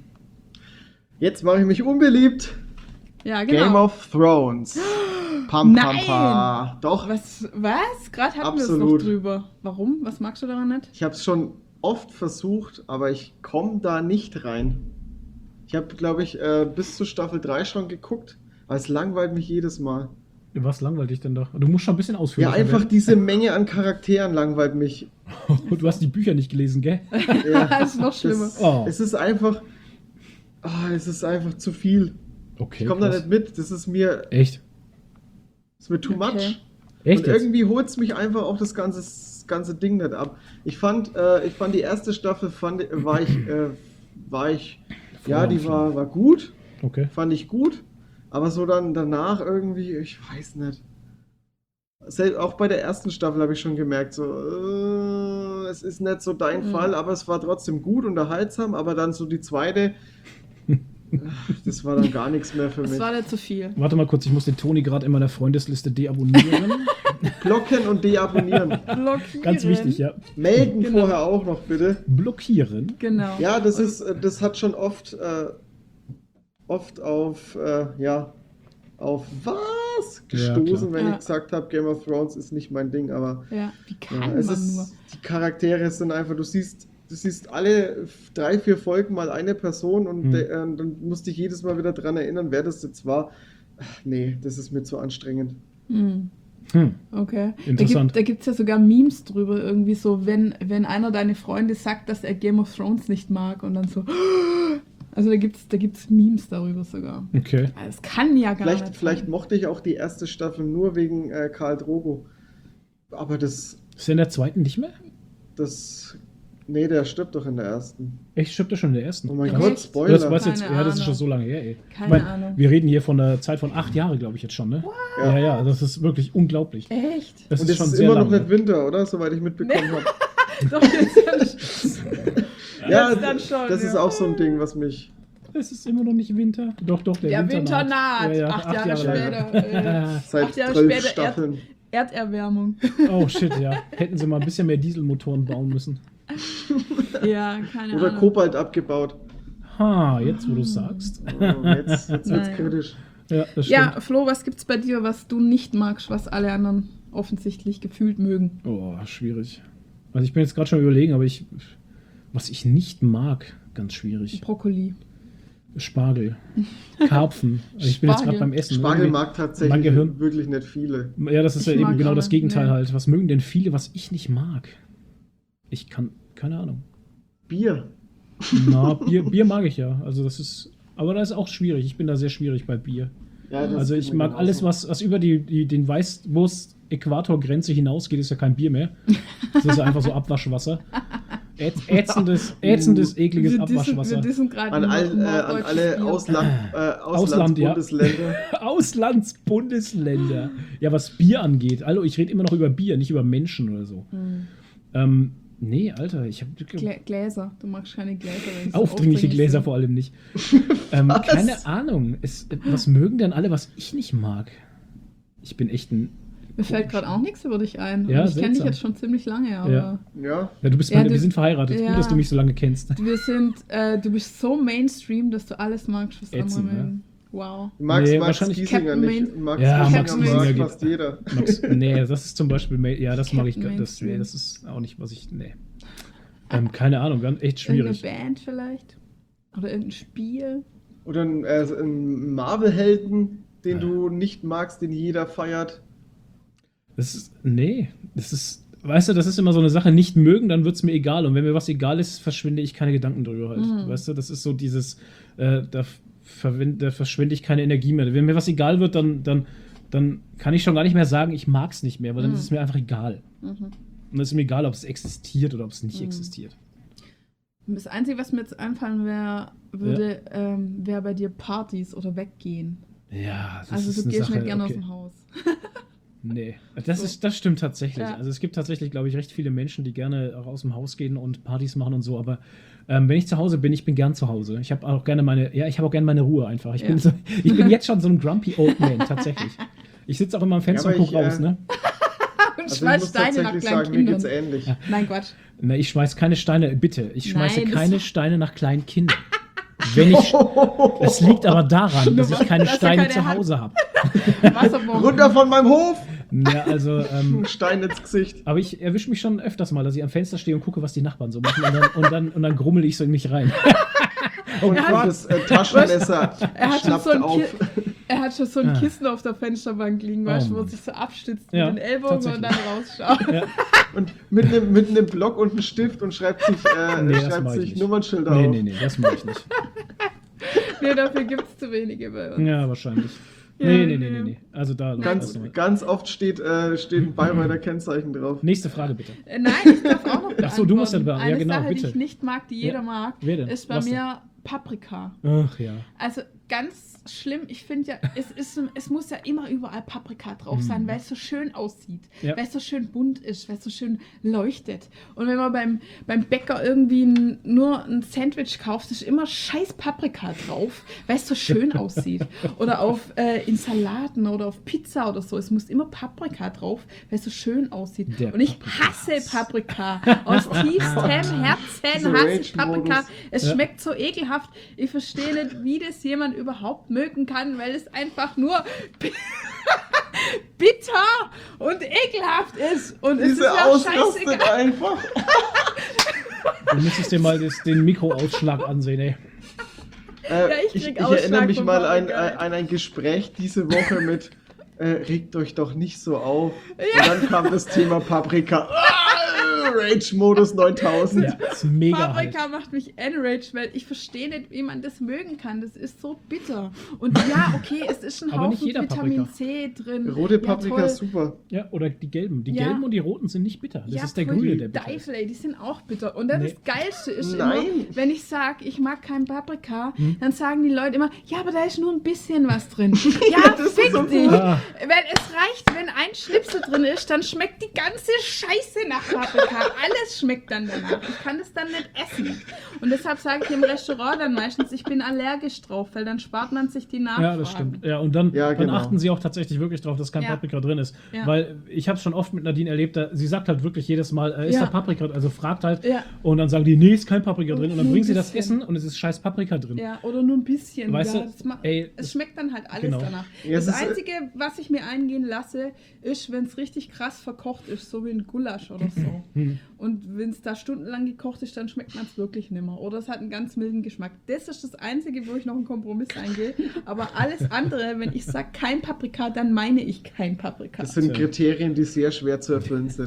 Jetzt mache ich mich unbeliebt. Ja, genau. Game of Thrones. Pam, pam, Nein! pam. Doch, Was? Was? Gerade hatten wir es noch Absolut. drüber. Warum? Was magst du daran nicht? ich habe es schon oft versucht, aber ich komme da nicht rein. Ich habe, glaube ich, äh, bis zu Staffel drei schon geguckt, aber es langweilt mich jedes Mal. Was langweilt dich denn doch? Du musst schon ein bisschen Ja, ausführlicher einfach werden. diese Menge an Charakteren langweilt mich. Du hast die Bücher nicht gelesen, gell? Ja, Das ist noch schlimmer. Das, Oh. Es ist einfach, ah, es ist einfach zu viel. Okay. Ich komme da krass. nicht mit. Das ist mir, Echt? das ist mir too Okay. much. Echt Und jetzt? irgendwie holt es mich einfach auch das ganze, das ganze Ding nicht ab. Ich fand, äh, ich fand die erste Staffel, fand, war ich, äh, war ich, ja, die war, war gut, Okay. fand ich gut, aber so dann danach irgendwie, ich weiß nicht. Sel- Auch bei der ersten Staffel habe ich schon gemerkt, so, äh, es ist nicht so dein Mhm. Fall, aber es war trotzdem gut, unterhaltsam, aber dann so die zweite, äh, das war dann gar nichts mehr für Das mich. war nicht zu viel. Warte mal kurz, ich muss den Toni gerade in meiner Freundesliste deabonnieren. Blocken und deabonnieren. Blockieren. Ganz wichtig, ja. Melden Genau. vorher auch noch, bitte. Blockieren. Genau. Ja, das ist, äh, das hat schon oft, äh, oft auf, äh, ja, auf was gestoßen, klar. wenn Ja. ich gesagt habe, Game of Thrones ist nicht mein Ding, aber Ja, wie kann ja, es man ist, nur? die Charaktere sind einfach, du siehst, du siehst alle drei, vier Folgen mal eine Person und Hm. de, äh, dann musst dich jedes Mal wieder dran erinnern, wer das jetzt war. Ach, nee, das ist mir zu anstrengend. Hm. Hm. Okay. Interessant. Da gibt es ja sogar Memes drüber, irgendwie so, wenn, wenn einer deiner Freunde sagt, dass er Game of Thrones nicht mag und dann so, Also da gibt's, da gibt's Memes darüber sogar. Okay. Es kann ja gar Vielleicht, nicht vielleicht sein. mochte ich auch die erste Staffel nur wegen äh, Khal Drogo. Aber das, Ist der in der zweiten nicht mehr? das, nee, der stirbt doch in der ersten. Echt, stirbt er schon in der ersten? Oh mein Echt? Gott, Das Spoiler. weiß jetzt, Keine ja, das ist Ahnung. schon so lange her, ey. Keine ich mein, Ahnung. Wir reden hier von einer Zeit von acht Jahren, glaube ich jetzt schon, ne? Ja. Ja. ja, das ist wirklich unglaublich. Echt? Das Und ist es schon ist sehr immer lang. noch nicht Winter, oder? Soweit ich mitbekommen habe. Doch, jetzt ja nicht. Ja, Jetzt dann schon, das ist ja. auch so ein Ding, was mich. Es ist immer noch nicht Winter. Doch, doch, der, Der Winter, Winter naht. Ja, ja, Acht Jahre lang. später, äh, Seit Acht Jahre zwölf später Staffeln. Erderwärmung. Oh shit, ja. Hätten sie mal ein bisschen mehr Dieselmotoren bauen müssen. Ja, keine Oder Ahnung. Kobalt abgebaut. Ha, jetzt wo du sagst. Oh, jetzt jetzt wird's Naja. kritisch. Ja, das stimmt. Ja, Flo, was gibt's bei dir, was du nicht magst, was alle anderen offensichtlich gefühlt mögen? Oh, schwierig. Also ich bin jetzt gerade schon überlegen, aber ich. Was ich nicht mag, ganz schwierig. Brokkoli. Spargel. Karpfen. Also ich bin jetzt gerade Spargel. beim Essen. Spargel Irgendwie- mag mein tatsächlich Gehirn- wirklich nicht viele. Ja, das ist Ich ja eben mag genau auch das nicht, Gegenteil nee. halt. Was mögen denn viele, was ich nicht mag? Ich kann, keine Ahnung. Bier. Na, Bier, Bier mag ich ja. Also das ist, aber das ist auch schwierig. Ich bin da sehr schwierig bei Bier. Ja, das Also geht ich mir mag genauso. alles, was, was über die, die, den Weißwurst-Äquatorgrenze hinausgeht, ist ja kein Bier mehr. Das ist ja einfach so Abwaschwasser. Ätz, ätzendes, ätzendes, ekliges Wir dissen- Abwaschwasser. Wir dissen gerade An, nur all, äh, an norddeutsches alle Bier. Ausland, äh, Ausland, ja. Auslandsbundesländer. Auslandsbundesländer. Ja, was Bier angeht. Hallo, ich rede immer noch über Bier, nicht über Menschen oder so. Hm. Ähm, nee, Alter, ich habe Glä Gläser. Du magst keine Gläser. wenn sie so aufdringliche aufdringlich Gläser sind. vor allem nicht. ähm, keine Ahnung. Es, was mögen denn alle, was ich nicht mag? Ich bin echt ein. Mir fällt gerade auch nichts über dich ein. Ja, Und ich kenne dich seltsam. jetzt schon ziemlich lange, aber Ja. Ja. Ja, du bist Ja, meine, du- wir sind verheiratet. ja. Gut, dass du mich so lange kennst. wir sind, äh, du bist so Mainstream, dass du alles magst, was Ätzend, andere ne? mögen. Wow. Max, Nee, Max wahrscheinlich Giesinger Captain nicht. Main- Max Ja, Giesinger Max mag Giesinger geht- fast jeder. Max, nee, das ist zum Beispiel. Ma- Ja, das mag ich. Captain Das, nee, Mainstream. das ist auch nicht, was ich. Nee. Ähm, keine Ahnung, ganz echt Irgendeine schwierig. Band vielleicht? Oder irgendein Spiel? Oder ein, äh, ein Marvel-Helden, den Ja. du nicht magst, den jeder feiert. Das ist. Nee, das ist. Weißt du, das ist immer so eine Sache, nicht mögen, dann wird es mir egal. Und wenn mir was egal ist, verschwinde ich keine Gedanken drüber halt. Mhm. Weißt du, das ist so dieses, äh, da, verwend, da verschwende ich keine Energie mehr. Wenn mir was egal wird, dann, dann, dann kann ich schon gar nicht mehr sagen, ich mag es nicht mehr, weil dann Mhm. ist es mir einfach egal. Mhm. Und dann ist mir egal, ob es existiert oder ob es nicht Mhm. existiert. Das Einzige, was mir jetzt einfallen wär, würde, ähm, wäre bei dir Partys oder weggehen. Ja, das Also ist du eine gehst Sache, nicht gerne okay. aus dem Haus. Nee, das, So. ist, das stimmt tatsächlich. Ja. Also es gibt tatsächlich, glaube ich, recht viele Menschen, die gerne auch aus dem Haus gehen und Partys machen und so. Aber ähm, wenn ich zu Hause bin, ich bin gern zu Hause. Ich habe auch gerne meine, ja, ich habe auch gerne meine Ruhe einfach. Ich, Ja. bin so, ich bin jetzt schon so ein grumpy old man, tatsächlich. Ich sitze auch immer am Fenster Ja, und aber gucke ich, raus, äh, ne? Und Also ich schmeiß muss Steine nach tatsächlich kleinen sagen, mir geht's Kindern. ähnlich. Ja. Nein, Quatsch. Na, ich schmeiß keine Steine, bitte. Ich schmeiße Nein, das- keine Steine nach kleinen Kindern. Wenn ich, das liegt aber daran, dass ich keine Dass er Steine keine zu hat. Hause habe. Wasserbomben. Runter von meinem Hof! Ja, also, ähm, Ein Stein ins Gesicht. aber ich erwische mich schon öfters mal, dass ich am Fenster stehe und gucke, was die Nachbarn so machen. Und dann, und dann, und dann grummel ich so in mich rein. Und Er hat- das äh, Taschenmesser Er hat schon schnappt so ein, auf. Ki er hat schon so ein Ah. Kissen auf der Fensterbank liegen, weißt du, Oh wo er Mann. sich so abstützt Ja, mit den Ellbogen und dann rausschaut. Ja. Und mit einem mit einem Block und einem Stift und schreibt sich, äh, Nee, das schreibt mach ich sich nicht. Nummernschilder Nee, auf. nee, nee, das mache ich nicht. Nee, dafür gibt es zu wenige bei uns. Ja, wahrscheinlich. Ja, Nee, nee, nee, nee. nee, nee. Also da. Ganz, das- ganz oft steht, äh, steht ein Bayreuther Kennzeichen drauf. Nächste Frage bitte. Äh, Nein, ich darf auch noch Ach so, du musst ja beantworten. beantworten. Ja, Eine genau, Sache, bitte. die ich nicht mag, die jeder Ja. mag, Wer denn? ist bei Was denn? mir Paprika. Ach ja. Also ganz schlimm, ich finde ja, es, ist, es muss ja immer überall Paprika drauf sein, Mhm. weil es so schön aussieht, Ja. weil es so schön bunt ist, weil es so schön leuchtet. Und wenn man beim, beim Bäcker irgendwie n, nur ein Sandwich kauft, ist immer scheiß Paprika drauf, weil es so schön aussieht. Oder auf äh, in Salaten oder auf Pizza oder so, es muss immer Paprika drauf, weil es so schön aussieht. Der Und ich Paprika-Hass. hasse Paprika. Aus tiefstem Herzen So hasse ich Rage-Modus. Paprika. Es Ja. schmeckt so ekelhaft. Ich verstehe nicht, wie das jemand überhaupt mögen kann, weil es einfach nur bi- bitter und ekelhaft ist. Und es ist Diese ja auch ausrastet scheißegal. einfach. Du müsstest dir mal das, den Mikroausschlag ansehen, ey. Äh, Ja, ich ich, krieg ich Ausschlag erinnere mich vom mal an, Paprika. an ein Gespräch diese Woche mit äh, regt euch doch nicht so auf. Und dann kam das Thema Paprika. Rage-Modus neuntausend. Ja, ist mega Paprika halt. macht mich enraged, weil ich verstehe nicht, wie man das mögen kann. Das ist so bitter. Und ja, okay, es ist ein Aber nicht Haufen jeder Vitamin Paprika. C drin. Rote Paprika ja, ist super. Ja, oder die gelben. Die Ja. gelben und die roten sind nicht bitter. Das ja, ist der voll, grüne, die der bitter ist. Teufel, ey, die sind auch bitter. Und dann Nee. das Geilste ist Nein. immer, wenn ich sage, ich mag kein Paprika, Hm? dann sagen die Leute immer, ja, aber da ist nur ein bisschen was drin. Ja, das ist fick so dich. gut. Ah. Wenn es reicht, wenn ein Schnipsel drin ist, dann schmeckt die ganze Scheiße nach Paprika. Alles schmeckt dann danach. Ich kann das dann nicht essen. Und deshalb sage ich im Restaurant dann meistens, ich bin allergisch drauf, weil dann spart man sich die Nachfragen. Ja, das stimmt. Ja, und dann, Ja, dann genau. achten sie auch tatsächlich wirklich drauf, dass kein Ja. Paprika drin ist. Ja. Weil ich habe schon oft mit Nadine erlebt, da, sie sagt halt wirklich jedes Mal, äh, ist Ja. da Paprika drin? Also fragt halt. Ja. Und dann sagen die, nee, ist kein Paprika drin. Und dann Nur bringt sie ein das bisschen. Essen und es ist scheiß Paprika drin. Ja, oder nur ein bisschen. Weißt ja, du, das ma- ey, es es- schmeckt dann halt alles genau. danach. Ja, es das ist, äh, Einzige, was ich mir eingehen lasse, ist, wenn es richtig krass verkocht ist, so wie ein Gulasch oder so. Hm. Und wenn es da stundenlang gekocht ist, dann schmeckt man es wirklich nimmer. Oder es hat einen ganz milden Geschmack. Das ist das Einzige, wo ich noch einen Kompromiss eingehe. Aber alles andere, wenn ich sage kein Paprika, dann meine ich kein Paprika. Das sind Kriterien, die sehr schwer zu erfüllen sind.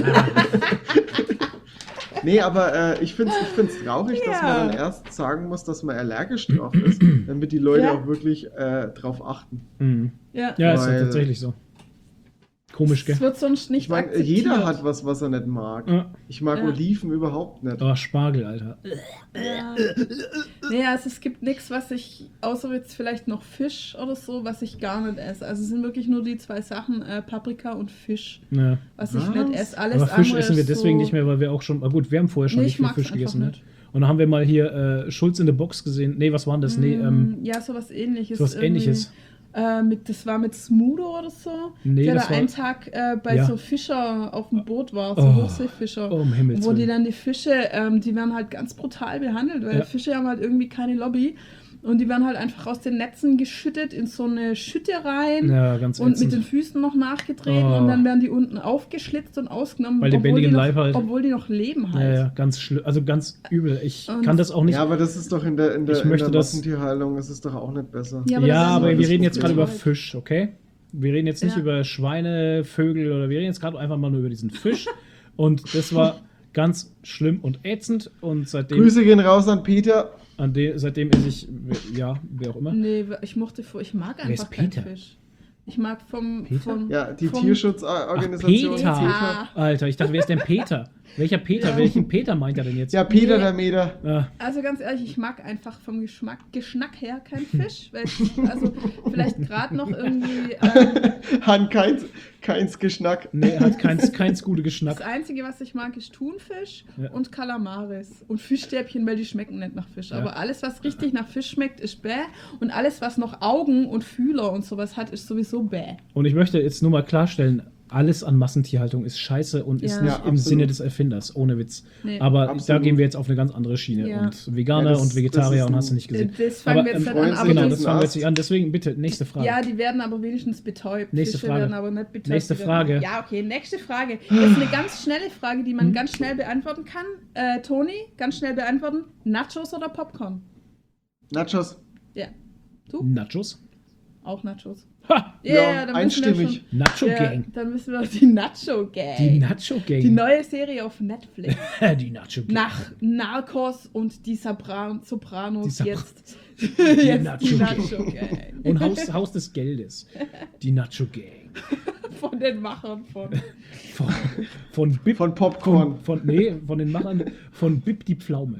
Nee, aber äh, ich finde es ich find's traurig, dass Ja. man dann erst sagen muss, dass man allergisch drauf ist, damit die Leute Ja. auch wirklich äh, drauf achten. Mhm. Ja. Ja, ist ja Weil- tatsächlich so. Komisch, gell? Das wird sonst nicht Ich meine, akzeptiert. jeder hat was, was er nicht mag. Ja. Ich mag Ja. Oliven überhaupt nicht. Oh, Spargel, Alter. Ja. Nee, also es gibt nichts, was ich, außer jetzt vielleicht noch Fisch oder so, was ich gar nicht esse. Also es sind wirklich nur die zwei Sachen, äh, Paprika und Fisch, Ja. was Was? ich nicht esse. Alles Aber Fisch andere essen wir ist deswegen so, nicht mehr, weil wir auch schon. Ah, gut, wir haben vorher schon Nee, nicht ich viel mag's Fisch einfach gegessen. Ne? nicht. Und dann haben wir mal hier äh, Schulz in the Box gesehen. Nee, was war denn das? Nee, ähm, Mm, ja, sowas ähnliches. sowas irgendwie. ähnliches. Äh, mit, das war mit Smudo oder so. Nee, der das da war- einen Tag äh, bei Ja. so Fischer auf dem Boot war, so Oh. Hochseefischer. Oh, um Himmels Wo die Willen. dann die Fische, ähm, die werden halt ganz brutal behandelt, weil Ja. Fische haben halt irgendwie keine Lobby. Und die werden halt einfach aus den Netzen geschüttet in so eine Schütte rein Ja, ganz und ätzend. mit den Füßen noch nachgetreten Oh. und dann werden die unten aufgeschlitzt und ausgenommen, Weil lebendigen die noch, Leib halt. obwohl die noch leben Ja, halt. ja, ganz schlimm. Also ganz übel. Ich Und- kann das auch nicht. Ja, aber das ist doch in der, in der, Ich in möchte der das- Massentierhaltung, ist es doch auch nicht besser. Ja, Ja, aber aber, das ist wir alles reden jetzt gerade über Fisch. Fisch, okay? Wir reden jetzt nicht Ja. über Schweine, Vögel oder wir reden jetzt gerade einfach mal nur über diesen Fisch. Und das war ganz schlimm und ätzend. Und seitdem, Grüße gehen raus an Peter. an de, seitdem esse ich, ja, wer auch immer. Nee, ich mochte vor, ich mag Wer ist einfach keinen Peter? Fisch. Ich mag vom, Peter? vom Ja, die vom, Tierschutzorganisation Ach, Peter. Peter. Alter, ich dachte, wer ist denn Peter? Welcher Peter? Ja. Welchen Peter meint er denn jetzt? Ja, Peter Nee. der Meter. Ah, Also ganz ehrlich, ich mag einfach vom Geschmack, Geschmack her keinen Fisch. Weil ich, also vielleicht gerade noch irgendwie. Ähm, Han keins, keins Geschnack. nee, hat keins, keins gute Geschmack. das Einzige, was ich mag, ist Thunfisch Ja. und Kalamaris. Und Fischstäbchen, weil die schmecken nicht nach Fisch. Ja. Aber alles, was richtig nach Fisch schmeckt, ist bäh. Und alles, was noch Augen und Fühler und sowas hat, ist sowieso bäh. Und ich möchte jetzt nur mal klarstellen, alles an Massentierhaltung ist scheiße und ist Ja. nicht Ja, im absolut. Sinne des Erfinders, ohne Witz. Nee. Aber da Absolut. gehen wir jetzt auf eine ganz andere Schiene. Ja. Und Veganer Ja, das- und Vegetarier das ist und hast du ein- nicht gesehen. Das fangen Aber, wir jetzt ähm, nicht freuen an. sich Aber Genau, das das ist fangen wir ein jetzt nicht an. Deswegen bitte, nächste Frage. ja, die werden aber wenigstens betäubt. Nächste Fische Frage. werden aber nicht betäubt. Nächste die werden- Frage. Ja, okay, nächste Frage. Das ist eine ganz schnelle Frage, die man Hm? ganz schnell beantworten kann. Äh, Toni, ganz schnell beantworten. Nachos oder Popcorn? Nachos. Ja. Du? Nachos? Auch Nachos. Ha! Ja, Ja, dann wissen wir einstimmig. schon- Nacho Ja, Gang. dann müssen wir auf die Nacho Gang. Die Nacho Gang. Die neue Serie auf Netflix. Die Nacho Gang. Nach Narcos und die Sopran Sopranos Die Sopra- jetzt. Die jetzt Nacho die Gang. Nacho Gang. Und Haus, Haus des Geldes. Die Nacho Gang. Von den Machern von. Von, von Bib. Von Popcorn. Von, von, nee, von den Machern von Bib die Pflaume.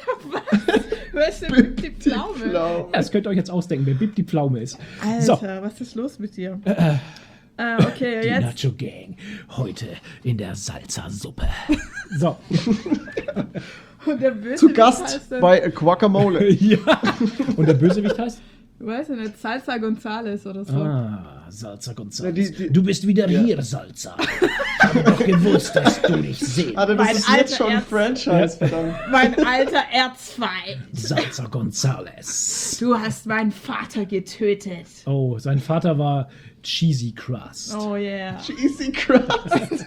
Hörst du die Pflaume? Pflaume. Ja, das könnt ihr euch jetzt ausdenken, wer Bib die Pflaume ist. Alter, So. was ist los mit dir? Äh, okay, Die jetzt. Nacho Gang. Heute in der Salsa-Suppe. So. Und der Bösewicht Zu Gast heißt dann, bei Guacamole. Ja. Und der Bösewicht heißt? weiß ich nicht, Salsa Gonzales oder so. Ah, Salsa Gonzales. Ja, die- die- du bist wieder Ja. hier, Salsa. Ich habe doch gewusst, dass du dich sehen. Alter, das Mein ist alter jetzt schon ein Erz- Franchise, verdammt. Mein alter Erzfeind. Salsa Gonzales. Du hast meinen Vater getötet. Oh, sein Vater war Cheesy Crust. Oh yeah. Cheesy Crust.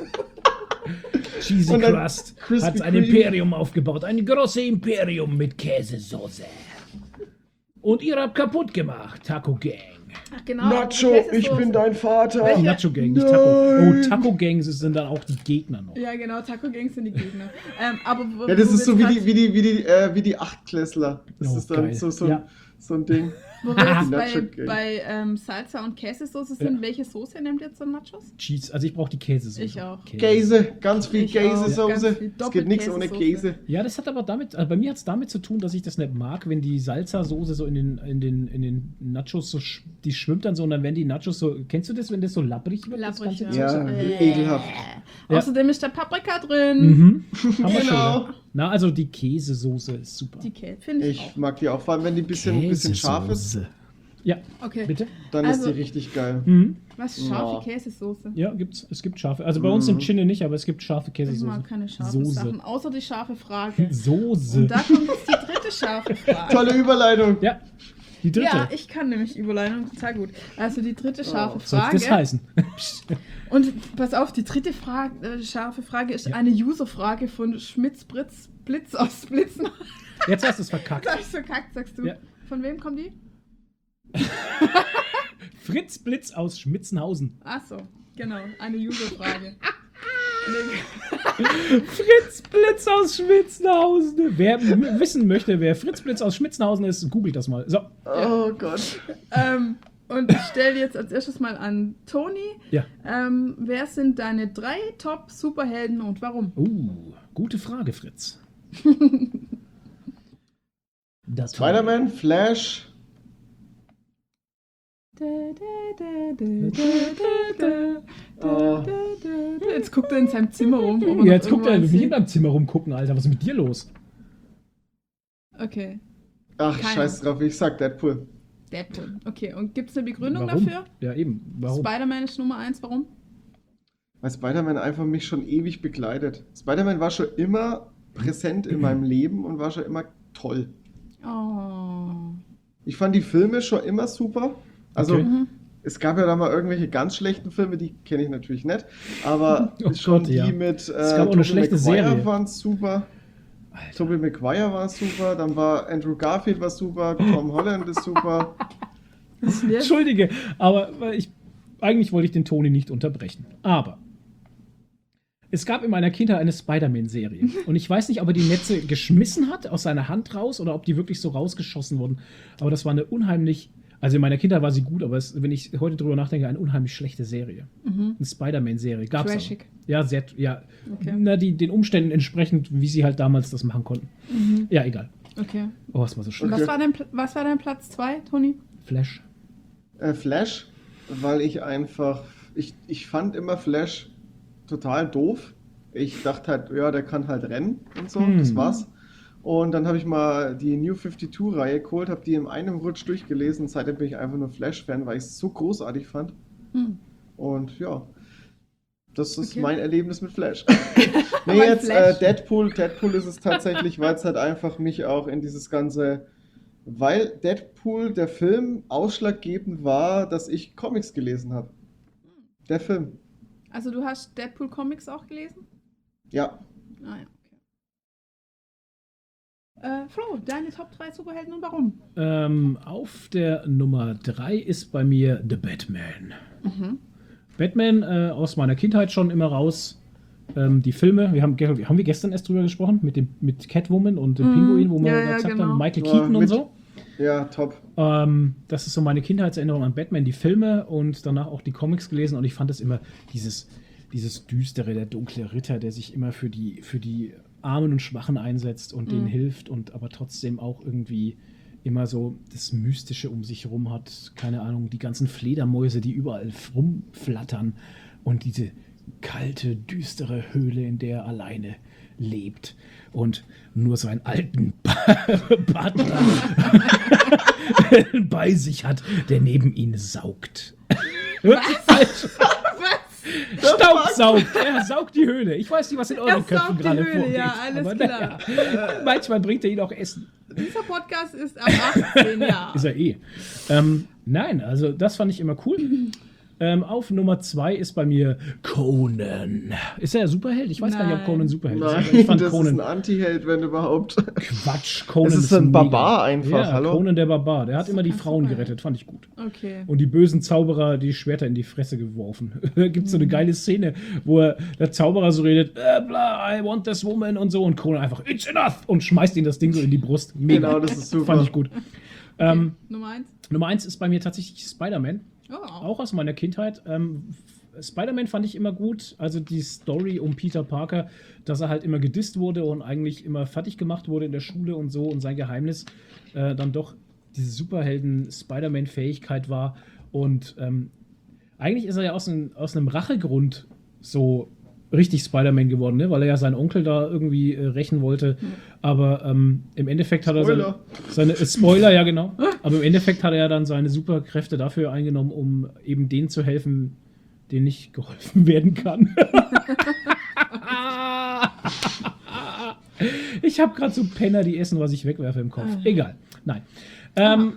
Cheesy Und dann Crust Krispy hat ein Kreme. Imperium aufgebaut. Ein großes Imperium mit Käsesoße. Und ihr habt kaputt gemacht, Taco Gang. Ach, genau. Nacho, Käsesoße. ich bin dein Vater. Oh, Welche? Nacho Gang, nicht Taco. Oh, Taco Gang sind dann auch die Gegner noch. Ja, genau, Taco Gangs sind die Gegner. ähm, aber wo, Ja, das wo ist wir so wie jetzt die, wie die, wie die, äh, wie die Achtklässler. Das Oh, ist dann geil. so, so, Ja. so ein Ding. Wo wir jetzt Nacho bei, Gang. bei ähm, Salsa und Käsesoße sind, Ja. welche Soße nehmt ihr zum Nachos? Cheese, also ich brauche die Käsesoße. Ich auch. Käse, ganz viel Ich auch, Käsesoße. ganz viel Es geht nichts ohne Doppelkäsesoße. Käse. Ja, das hat aber damit, also bei mir hat es damit zu tun, dass ich das nicht mag, wenn die Salsa-Soße so in den, in den, in den Nachos so, sch- die schwimmt dann so und dann werden die Nachos so, kennst du das, wenn das so labbrig wird? das Labbrig, ganze ja. Zeug? Ja, Äh. ekelhaft. Ja. Außerdem ist da Paprika drin. Mhm. Haben wir schon, Genau. ja. Na, also die Käsesoße ist super. Die Käse, finde ich, Ich auch. mag die auch, vor allem wenn die ein bisschen, bisschen scharf ist, Käsesoße. Ja, Okay. bitte. dann Also- ist die richtig geil. Mhm. Was? Scharfe Ja. Käsesoße? Ja, gibt's. Es gibt scharfe. Also bei uns im Chinne nicht, aber es gibt scharfe Ich Käsesoße. mag keine scharfen Soße. Sachen, außer die scharfe Frage. Soße. Und da kommt jetzt die dritte scharfe Frage. Tolle Überleitung. Ja, die dritte. Ja, ich kann nämlich Überleitung total gut. Also die dritte scharfe Soll Frage. das heißen? Und pass auf, die dritte Frage, äh, scharfe Frage ist Ja. eine User-Frage von Schmitz Blitz, Blitz aus Blitzen. Jetzt hast du es verkackt. Sag ich so kackt, sagst du. Ja. Von wem kommt die? Fritz Blitz aus Schmitzenhausen. Ach so, genau, eine User-Frage. Fritz Blitz aus Schmitzenhausen. Wer m- wissen möchte, wer Fritz Blitz aus Schmitzenhausen ist, googelt das mal. So, Oh Gott. ähm, und ich stelle jetzt als erstes mal an Toni. ja. Ähm, wer sind deine drei Top-Superhelden und warum? Uh, gute Frage, Fritz. Das Spider-Man, Flash. Oh. Jetzt guckt er in seinem Zimmer rum. ob er noch Ja, jetzt guckt er irgendwas nicht in sieht. deinem Zimmer rumgucken, Alter. Was ist mit dir los? Okay, Ach, Keiner. scheiß drauf, ich sag Deadpool. Deadpool. Okay, und gibt es eine Begründung Warum? dafür? Ja, eben. Warum? Spider-Man ist Nummer eins, warum? Weil Spider-Man einfach mich schon ewig begleitet. Spider-Man war schon immer präsent in meinem Leben und war schon immer toll. Oh. Ich fand die Filme schon immer super. Also, Okay. Mhm. es gab ja da mal irgendwelche ganz schlechten Filme, die kenne ich natürlich nicht. Aber Oh schon Gott, die ja. mit äh, Es gab auch eine schlechte Serie. waren super. Alter. Tobey Maguire war super. Dann war Andrew Garfield war super. Tom Holland ist super. Was jetzt? Entschuldige, aber weil ich, eigentlich wollte ich den Toni nicht unterbrechen. Aber es gab in meiner Kindheit eine Spider-Man-Serie. Und ich weiß nicht, ob er die Netze geschmissen hat, aus seiner Hand raus, oder ob die wirklich so rausgeschossen wurden. Aber das war eine unheimlich, also in meiner Kindheit war sie gut, aber es, wenn ich heute drüber nachdenke, eine unheimlich schlechte Serie. Mhm. Eine Spider-Man-Serie. Gab's aber. Trashig. Ja, sehr, ja. Okay. Na, die, den Umständen entsprechend, wie sie halt damals das machen konnten. Mhm. Ja, egal. Okay. Oh, es war so Und schön. Okay. was, war dein, Pl- was war dein Platz zwei, Toni? Flash. Äh, Flash, weil ich einfach, ich, ich fand immer Flash total doof. Ich dachte halt, ja, der kann halt rennen und so, Hm. das war's. Und dann habe ich mal die New fünfundfünfzig-Reihe geholt, habe die in einem Rutsch durchgelesen. Seitdem bin ich einfach nur Flash-Fan, weil ich es so großartig fand. Hm. Und ja, das ist Okay. mein Erlebnis mit Flash. nee, Mein jetzt Flash. Äh, Deadpool. Deadpool ist es tatsächlich, weil es halt einfach mich auch in dieses ganze, weil Deadpool, der Film, ausschlaggebend war, dass ich Comics gelesen habe. Der Film. Also du hast Deadpool Comics auch gelesen? Ja. Ah ja, okay. Äh, Flo, deine Top drei Superhelden und warum? Ähm, auf der Nummer drei ist bei mir The Batman. Mhm. Batman äh, aus meiner Kindheit schon immer raus. Ähm, die Filme, wir haben, ge- haben wir gestern erst drüber gesprochen, mit, dem, mit Catwoman und dem Mhm. Pinguin, wo wir Ja, da ja, gesagt genau. haben, Michael Ja, Keaton und mit- so. Ja, top. Ähm, das ist so meine Kindheitserinnerung an Batman, die Filme und danach auch die Comics gelesen und ich fand es immer dieses, dieses düstere, der dunkle Ritter, der sich immer für die, für die Armen und Schwachen einsetzt und denen Mhm. hilft und aber trotzdem auch irgendwie immer so das Mystische um sich herum hat. Keine Ahnung, die ganzen Fledermäuse, die überall rumflattern und diese kalte, düstere Höhle, in der er alleine lebt und nur seinen alten Partner bei sich hat, der neben ihn saugt. Was? Staubsaugt, er saugt die Höhle. Ich weiß nicht, was in euren Er Köpfen saugt die gerade Höhle, vorgeht. ja, alles aber klar. naja, manchmal bringt er ihn auch Essen. Dieser Podcast ist ab achtzehn Jahren. Ist er eh. Ähm, nein, also das fand ich immer cool. Ähm, auf Nummer zwei ist bei mir Conan. Ist er ein Superheld? Ich weiß gar nicht, ob Nein. Conan Superheld ist. Nein, aber Ich fand das Conan ist ein Anti-Held, wenn überhaupt. Quatsch. Conan Es ist so ein mega. Barbar einfach, Ja, hallo? Conan der Barbar. Der hat Das ist immer die kein Frauen Superheld. gerettet. Fand ich gut. Okay. Und die bösen Zauberer die Schwerter in die Fresse geworfen. Gibt so eine geile Szene, wo er, der Zauberer so redet, äh, bla, I want this woman und so. Und Conan einfach, it's enough! Und schmeißt ihm das Ding so in die Brust. Mega. Genau, das ist super. Fand ich gut. okay. Ähm, Nummer eins. Nummer eins ist bei mir tatsächlich Spider-Man. Oh. Auch aus meiner Kindheit. Ähm, Spider-Man fand ich immer gut. Also die Story um Peter Parker, dass er halt immer gedisst wurde und eigentlich immer fertig gemacht wurde in der Schule und so und sein Geheimnis äh, dann doch diese Superhelden-Spider-Man-Fähigkeit war. Und ähm, eigentlich ist er ja aus, ein, aus einem Rachegrund so richtig Spider-Man geworden, ne? Weil er ja seinen Onkel da irgendwie äh, rächen wollte. Mhm. Aber ähm, im Endeffekt hat er seine, Spoiler. seine äh, Spoiler, ja genau. Aber im Endeffekt hat er ja dann seine Superkräfte dafür eingenommen, um eben denen zu helfen, denen nicht geholfen werden kann. Ich habe gerade so Penner, die essen, was ich wegwerfe im Kopf. Egal. Nein. Ähm,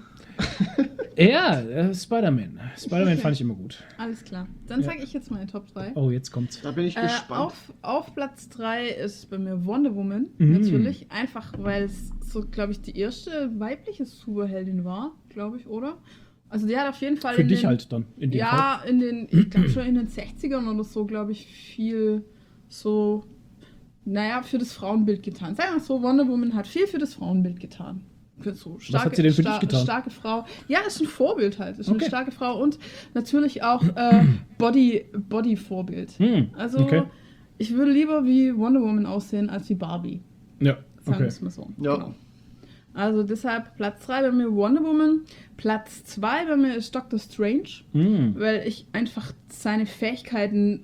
ja, äh, Spider-Man. Spider-Man Okay. fand ich immer gut. Alles klar. Dann Ja. sage ich jetzt meine Top drei. Oh, jetzt kommt's. Da bin ich Äh, gespannt. auf, auf Platz drei ist bei mir Wonder Woman, Mhm. natürlich. Einfach, weil es so, glaube ich, die erste weibliche Superheldin war, glaube ich, oder? Also die hat auf jeden Fall Für in dich den, halt dann in dem Fall. ja, in den, ich glaube schon in den sechzigern oder so, glaube ich, viel so, naja, für das Frauenbild getan. Sagen wir mal so, Wonder Woman hat viel für das Frauenbild getan. Für so starke, hat sie denn für dich star- getan? Starke Frau. Ja, ist ein Vorbild halt. Ist Okay. eine starke Frau und natürlich auch äh, Body, Body-Vorbild. Hm, Also, okay. ich würde lieber wie Wonder Woman aussehen als wie Barbie. Ja, Sagen wir okay. es mal so. Ja. Genau. Also deshalb Platz drei bei mir Wonder Woman. Platz zwei bei mir ist Doctor Strange, Hm. weil ich einfach seine Fähigkeiten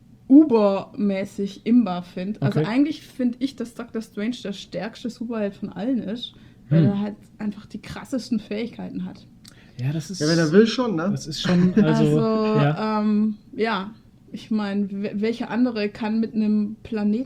ubermäßig imbar finde. Also Okay. eigentlich finde ich, dass Doctor Strange der stärkste Superheld von allen ist, weil Hm. er halt einfach die krassesten Fähigkeiten hat. Ja, das ist. Ja, wenn er will schon, ne? Das ist schon, also. Also, ja. ähm, ja, ich meine, welcher andere kann mit einem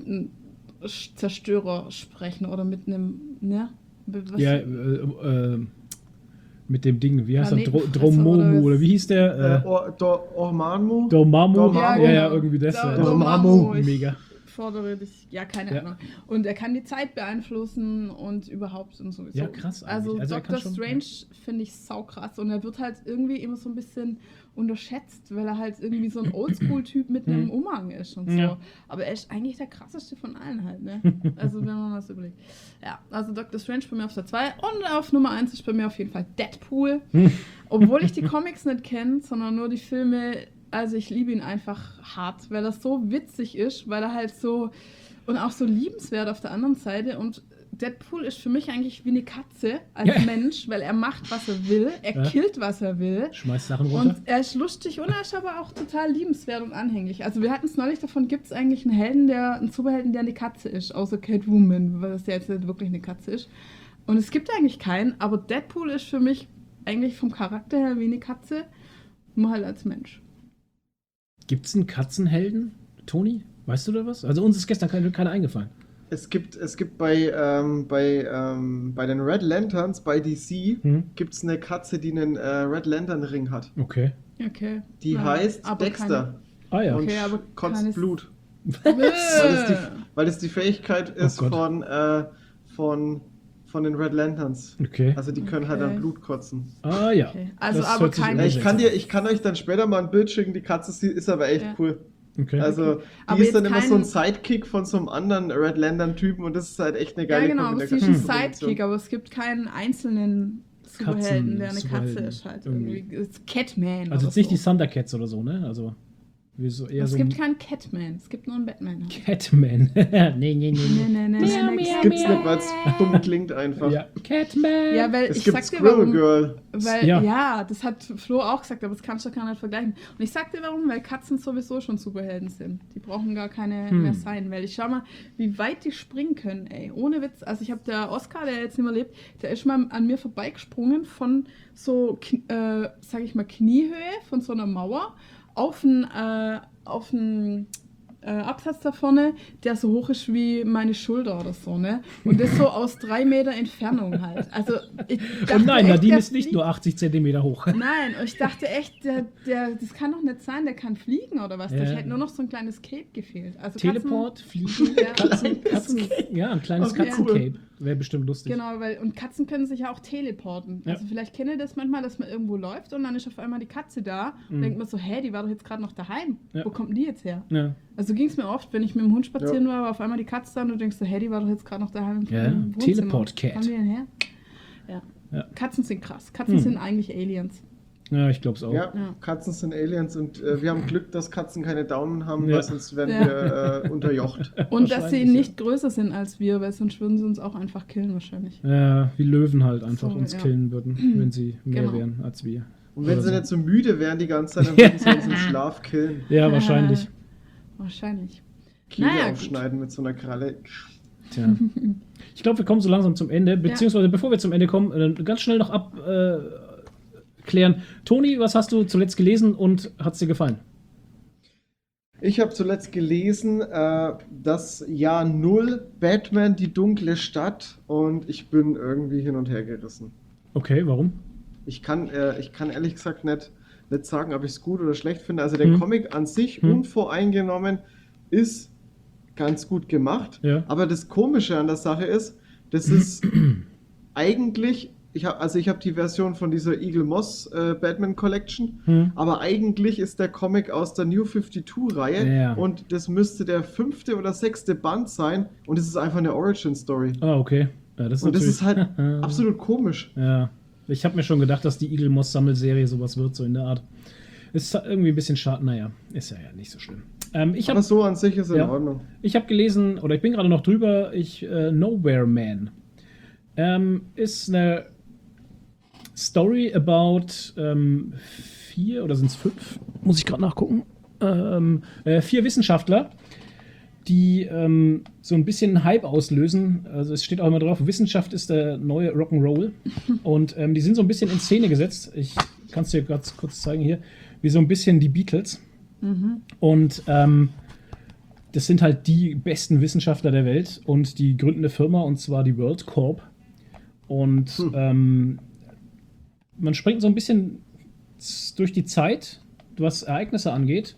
Planetenzerstörer sprechen oder mit einem, ne? Was- ja, äh, äh, mit dem Ding, wie heißt er? Dro Planetenfresser Dromomo, oder was? oder wie hieß der? Äh, Äh, Or, Do, Ormamo? Dormammu? Dormammu. Ja, genau. ja, irgendwie das. Da- äh, Dormammu. ich Mega. fordere dich, ja, keine Ja. Ahnung. Und er kann die Zeit beeinflussen und überhaupt und sowieso. Ja, krass eigentlich. Also, Also er kann Doctor schon- Strange finde ich saukrass und er wird halt irgendwie immer so ein bisschen unterschätzt, weil er halt irgendwie so ein Oldschool-Typ mit einem Umhang ist und so. Ja. Aber er ist eigentlich der krasseste von allen halt, ne? Also wenn man das überlegt. Ja, also Doctor Strange bei mir auf der zwei und auf Nummer eins ist bei mir auf jeden Fall Deadpool. Obwohl ich die Comics nicht kenne, sondern nur die Filme. Also ich liebe ihn einfach hart, weil er so witzig ist, weil er halt so und auch so liebenswert auf der anderen Seite und Deadpool ist für mich eigentlich wie eine Katze als Ja. Mensch, weil er macht, was er will, er Ja. killt, was er will. Schmeißt Sachen runter. Und er ist lustig und er ist aber auch total liebenswert und anhänglich. Also wir hatten es neulich davon, gibt es eigentlich einen Helden, der, einen Superhelden, der eine Katze ist, außer Catwoman, weil das ja jetzt nicht wirklich eine Katze ist. Und es gibt eigentlich keinen, aber Deadpool ist für mich eigentlich vom Charakter her wie eine Katze, nur halt als Mensch. Gibt's einen Katzenhelden, Toni? Weißt du da was? Also uns ist gestern keine, keine eingefallen. Es gibt, es gibt bei, ähm, bei, ähm, bei den Red Lanterns, bei D C, Hm? gibt es eine Katze, die einen äh, Red Lantern Ring hat. Okay. Okay. Die Ja, heißt aber Dexter Ah ja. und Okay, aber kotzt keines- Blut. Keine... Weil das die, weil das die Fähigkeit ist Gott. von, äh, von, von den Red Lanterns. Okay. Also die können halt Okay. dann Blut kotzen. Ah ja. Okay. Also Das aber hört sich kein- Ja, ich, kann seltsam dir, ich kann euch dann später mal ein Bild schicken, die Katze sie- ist aber echt Ja. cool. Okay. Also die Aber ist dann jetzt immer so ein kein- Sidekick von so einem anderen Red Lantern-Typen und das ist halt echt eine Ja, geile genau, aber sie ist ein Kombination. Sidekick, aber es gibt keinen einzelnen Superhelden, der eine Superhelden, Katze ist halt irgendwie. irgendwie. Ist Catman. also oder jetzt nicht so. die Thundercats oder so, ne? Also wie so eher Es so gibt ein keinen Catman, es gibt nur einen Batman. halt. Catman. nee, nee, nee. Nee, nee. nee, nee, Miau, nee, nee, miau, Gibt's miau. nicht, weil es dumm klingt einfach. Ja, Catman. Ja, weil Es ich gibt sag dir Squirrel warum. Girl. Weil, Ja. ja. das hat Flo auch gesagt, aber das kannst du gar nicht vergleichen. Und ich sag dir warum, weil Katzen sowieso schon Superhelden sind. Die brauchen gar keine Hm. mehr sein, weil ich schau mal, wie weit die springen können, ey. Ohne Witz. Also ich habe der Oscar, der jetzt nicht mehr lebt, der ist mal an mir vorbeigesprungen von so, Kn- äh, sag ich mal, Kniehöhe von so einer Mauer auf ein, äh, auf ein äh, Absatz da vorne, der so hoch ist wie meine Schulter oder so, ne? Und das so aus drei Meter Entfernung halt. Also ich dachte Und nein, echt, Nadine der ist nicht fliegt. nur achtzig Zentimeter hoch. Nein, und ich dachte echt, der, der, das kann doch nicht sein, der kann fliegen oder was. Ja. Da hätte nur noch so ein kleines Cape gefehlt. Also Teleport, Fliegen, Ja. Katzen, Katzen, ja, ein kleines Okay, Katzencape. Wäre bestimmt lustig. Genau, weil, und Katzen können sich ja auch teleporten. Ja. Also vielleicht kennt ihr das manchmal, dass man irgendwo läuft und dann ist auf einmal die Katze da und Mhm. denkt man so, hä, die war doch jetzt gerade noch daheim. Ja. Wo kommt denn die jetzt her? Ja. Also ging es mir oft, wenn ich mit dem Hund spazieren Ja. war, war auf einmal die Katze da und du denkst so, hä, die war doch jetzt gerade noch daheim im Ja, im Wohnzimmer. Teleport-Cat. Wo kommen die denn her? Ja. Ja. Katzen sind krass. Katzen Hm. sind eigentlich Aliens. Ja, ich glaube es auch. Ja, Ja. Katzen sind Aliens und äh, wir haben Glück, dass Katzen keine Daumen haben, Ja. weil sonst werden Ja. wir äh, unterjocht. Und dass sie Wahrscheinlich, nicht größer sind als wir, weil sonst würden sie uns auch einfach killen wahrscheinlich. Ja, wie Löwen halt einfach So, uns ja. killen würden, wenn sie mehr Genau. wären als wir. Und wenn Oder sie so. nicht so müde wären die ganze Zeit, dann würden sie uns im Schlaf killen. Ja, wahrscheinlich. Wahrscheinlich. Kehle Naja, gut. aufschneiden mit so einer Kralle. Tja. Ich glaube, wir kommen so langsam zum Ende, beziehungsweise bevor wir zum Ende kommen, äh, ganz schnell noch abklären. Äh, klären. Toni, was hast du zuletzt gelesen und hat es dir gefallen? Ich habe zuletzt gelesen, äh, das Jahr Null, Batman, die dunkle Stadt, und ich bin irgendwie hin und her gerissen. Okay, warum? Ich kann, äh, ich kann ehrlich gesagt nicht, nicht sagen, ob ich es gut oder schlecht finde. Also der Hm. Comic an sich, Hm. unvoreingenommen, ist ganz gut gemacht. Ja. Aber das Komische an der Sache ist, das ist eigentlich, ich hab, also ich habe die Version von dieser Eagle Moss äh, Batman Collection, Hm. aber eigentlich ist der Comic aus der New fünfundfünfzig-Reihe Ja. und das müsste der fünfte oder sechste Band sein und es ist einfach eine Origin-Story. Ah, okay. Ja, das ist Und das ist halt natürlich- absolut komisch. Ja, ich habe mir schon gedacht, dass die Eagle Moss Sammelserie sowas wird, so in der Art. Ist irgendwie ein bisschen schade, naja, ist ja, ja nicht so schlimm. Ähm, ich Aber habe so an sich ist in Ja. Ordnung. ich hab gelesen, oder ich bin gerade noch drüber, ich, äh, Nowhere Man. Ähm, ist eine Story about ähm, vier, oder sind es fünf? Muss ich gerade nachgucken. Ähm, äh, vier Wissenschaftler, die ähm, so ein bisschen Hype auslösen. Also es steht auch immer drauf, Wissenschaft ist der neue Rock'n'Roll. Und ähm, die sind so ein bisschen in Szene gesetzt. Ich kann es dir ganz kurz zeigen hier, wie so ein bisschen die Beatles. Und ähm, das sind halt die besten Wissenschaftler der Welt und die gründen eine Firma, und zwar die World Corp. Und Hm. ähm, man springt so ein bisschen z- durch die Zeit, was Ereignisse angeht.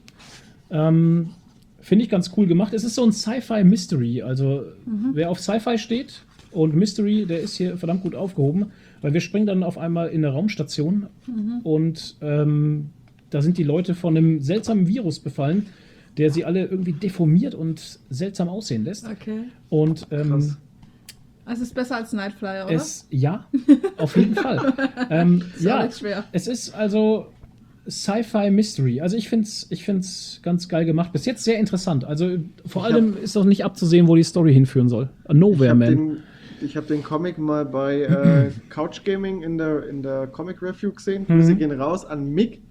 Ähm, Finde ich ganz cool gemacht. Es ist so ein Sci-Fi-Mystery. Also, wer auf Sci-Fi steht und Mystery, der ist hier verdammt gut aufgehoben, weil wir springen dann auf einmal in eine Raumstation und ähm, da sind die Leute von einem seltsamen Virus befallen, der sie alle irgendwie deformiert und seltsam aussehen lässt. Okay. Und ähm, Krass. Also es ist besser als Nightflyer, oder? es, ja, auf jeden Fall. ähm, Ist auch ja, nicht schwer. es ist also Sci-Fi Mystery. Also ich finde es ich find's ganz geil gemacht. Bis jetzt sehr interessant. Also vor Ich allem ist auch nicht abzusehen, wo die Story hinführen soll. A Nowhere Ich habe Man. den, ich hab den Comic mal bei äh, Couch Gaming in der, in der Comic Review gesehen. Grüße Mhm. gehen raus an Mick.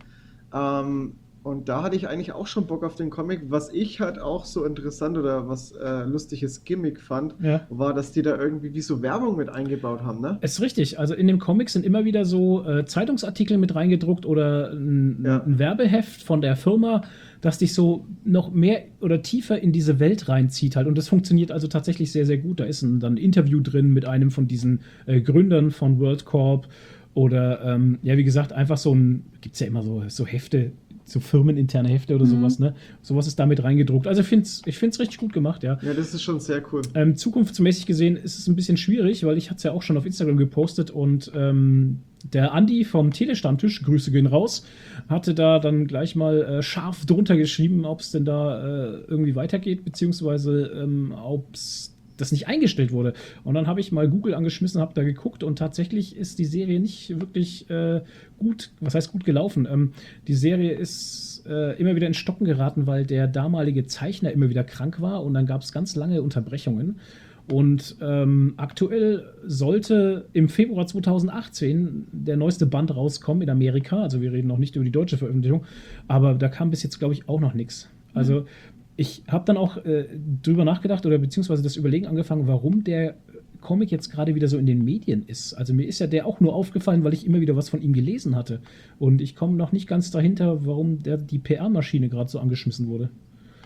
Ähm, und da hatte ich eigentlich auch schon Bock auf den Comic. Was ich halt auch so interessant oder was äh, lustiges Gimmick fand, Ja. war, dass die da irgendwie wie so Werbung mit eingebaut haben, ne? Es ist richtig. Also in dem Comic sind immer wieder so äh, Zeitungsartikel mit reingedruckt oder ein, Ja. ein Werbeheft von der Firma, das dich so noch mehr oder tiefer in diese Welt reinzieht halt. Und das funktioniert also tatsächlich sehr, sehr gut. Da ist ein, dann ein Interview drin mit einem von diesen äh, Gründern von World Corp oder ähm, ja, wie gesagt, einfach so ein, gibt es ja immer so, so Hefte, so firmeninterne Hefte oder sowas, ne? Sowas ist damit reingedruckt. Also ich finde es ich find's richtig gut gemacht, ja. Ja, das ist schon sehr cool. Ähm, zukunftsmäßig gesehen ist es ein bisschen schwierig, weil ich hatte es ja auch schon auf Instagram gepostet und ähm, der Andi vom Telestammtisch, Grüße gehen raus, hatte da dann gleich mal äh, scharf drunter geschrieben, ob es denn da äh, irgendwie weitergeht, beziehungsweise ähm, ob es das nicht eingestellt wurde. Und dann habe ich mal Google angeschmissen, habe da geguckt und tatsächlich ist die Serie nicht wirklich äh, gut, was heißt gut gelaufen. Ähm, die Serie ist äh, immer wieder in Stocken geraten, weil der damalige Zeichner immer wieder krank war und dann gab es ganz lange Unterbrechungen. Und ähm, aktuell sollte im Februar zweitausendachtzehn der neueste Band rauskommen in Amerika. Also wir reden noch nicht über die deutsche Veröffentlichung, aber da kam bis jetzt, glaube ich, auch noch nichts. Also ich habe dann auch äh, drüber nachgedacht oder beziehungsweise das Überlegen angefangen, warum der Comic jetzt gerade wieder so in den Medien ist. Also mir ist ja der auch nur aufgefallen, weil ich immer wieder was von ihm gelesen hatte. Und ich komme noch nicht ganz dahinter, warum der, die P R-Maschine gerade so angeschmissen wurde.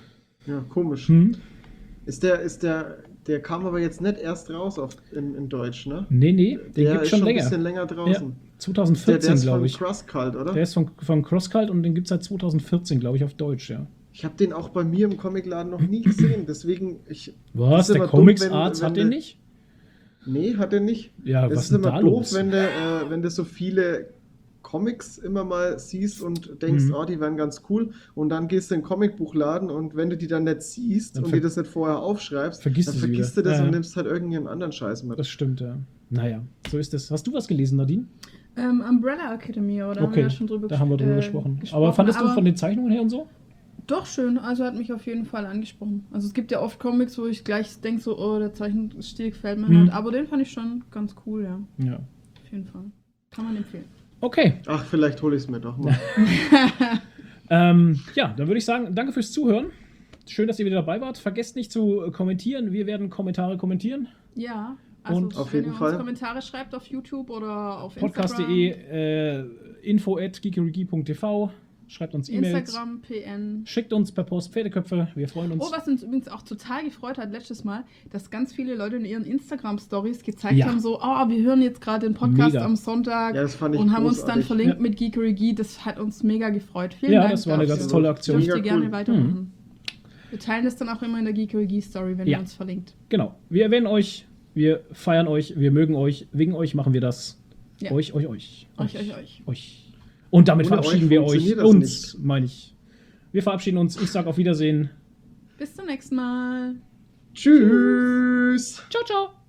Ja, komisch. Hm? Ist der, ist der, der kam aber jetzt nicht erst raus auf, in, in Deutsch, ne? Nee, nee, den Der gibt ist schon schon ein länger. bisschen länger Ja, draußen. Der, der zweitausendvierzehn, ist glaube von ich. Cross Cult, oder? Der ist von, von CrossCult und den gibt es seit zweitausendvierzehn, glaube ich, auf Deutsch, ja. Ich habe den auch bei mir im Comicladen noch nie gesehen, deswegen ich. Was? das ist Der immer dumm, Comics wenn- Arts wenn hat den der- nicht? Nee, hat er nicht. Ja, Es was ist ist denn immer da doof, los? wenn du, äh, wenn du so viele Comics immer mal siehst und denkst, Mhm. oh, die wären ganz cool. Und dann gehst du in den Comicbuchladen und wenn du die dann nicht siehst Dann und ver- dir das nicht vorher aufschreibst, vergisst dann du sie vergisst wieder. du das Ja, und ja. nimmst halt irgendeinen anderen Scheiß mit. Das stimmt, ja. Naja, so ist es. Hast du was gelesen, Nadine? Ähm, Umbrella Academy, oder? Haben wir Okay, ja schon drüber da haben wir drüber äh, gesprochen. Aber fandest du aber von den Zeichnungen her und so? Doch schön, also hat mich auf jeden Fall angesprochen. Also es gibt ja oft Comics, wo ich gleich denke so, oh, der Zeichenstil gefällt mir Mhm. nicht. Aber den fand ich schon ganz cool, ja. Ja. Auf jeden Fall. Kann man empfehlen. Okay. Ach, vielleicht hole ich es mir doch mal. Ähm, ja, dann würde ich sagen, danke fürs Zuhören. Schön, dass ihr wieder dabei wart. Vergesst nicht zu äh, kommentieren. Wir werden Kommentare kommentieren. Ja, also Und auf wenn jeden ihr Fall. uns Kommentare schreibt auf YouTube oder auf Podcast.de, Instagram, äh, info at geekerygie punkt t v. Schreibt uns E-Mails. Instagram, P N. Schickt uns per Post Pferdeköpfe. Wir freuen uns. Oh, was uns übrigens auch total gefreut hat letztes Mal, dass ganz viele Leute in ihren Instagram-Stories gezeigt Ja. haben, so, oh, wir hören jetzt gerade den Podcast Mega. am Sonntag Ja, das fand ich und haben uns dann großartig. verlinkt Ja. mit Geekery. Das hat uns mega gefreut. Vielen Ja, Dank das war eine dafür. ganz tolle Aktion. Dürft ihr Mega gerne cool. weitermachen. Wir teilen das dann auch immer in der Geekery-Story, wenn Ja. ihr uns verlinkt. Genau. Wir erwähnen euch, wir feiern euch, wir mögen euch. Wegen euch machen wir das. Ja. Euch, euch, euch. Euch, euch, euch. euch. Und damit Ohne verabschieden euch wir euch. funktioniert das Uns, meine ich. Wir verabschieden uns. Ich sage auf Wiedersehen. Bis zum nächsten Mal. Tschüss! Ciao, ciao.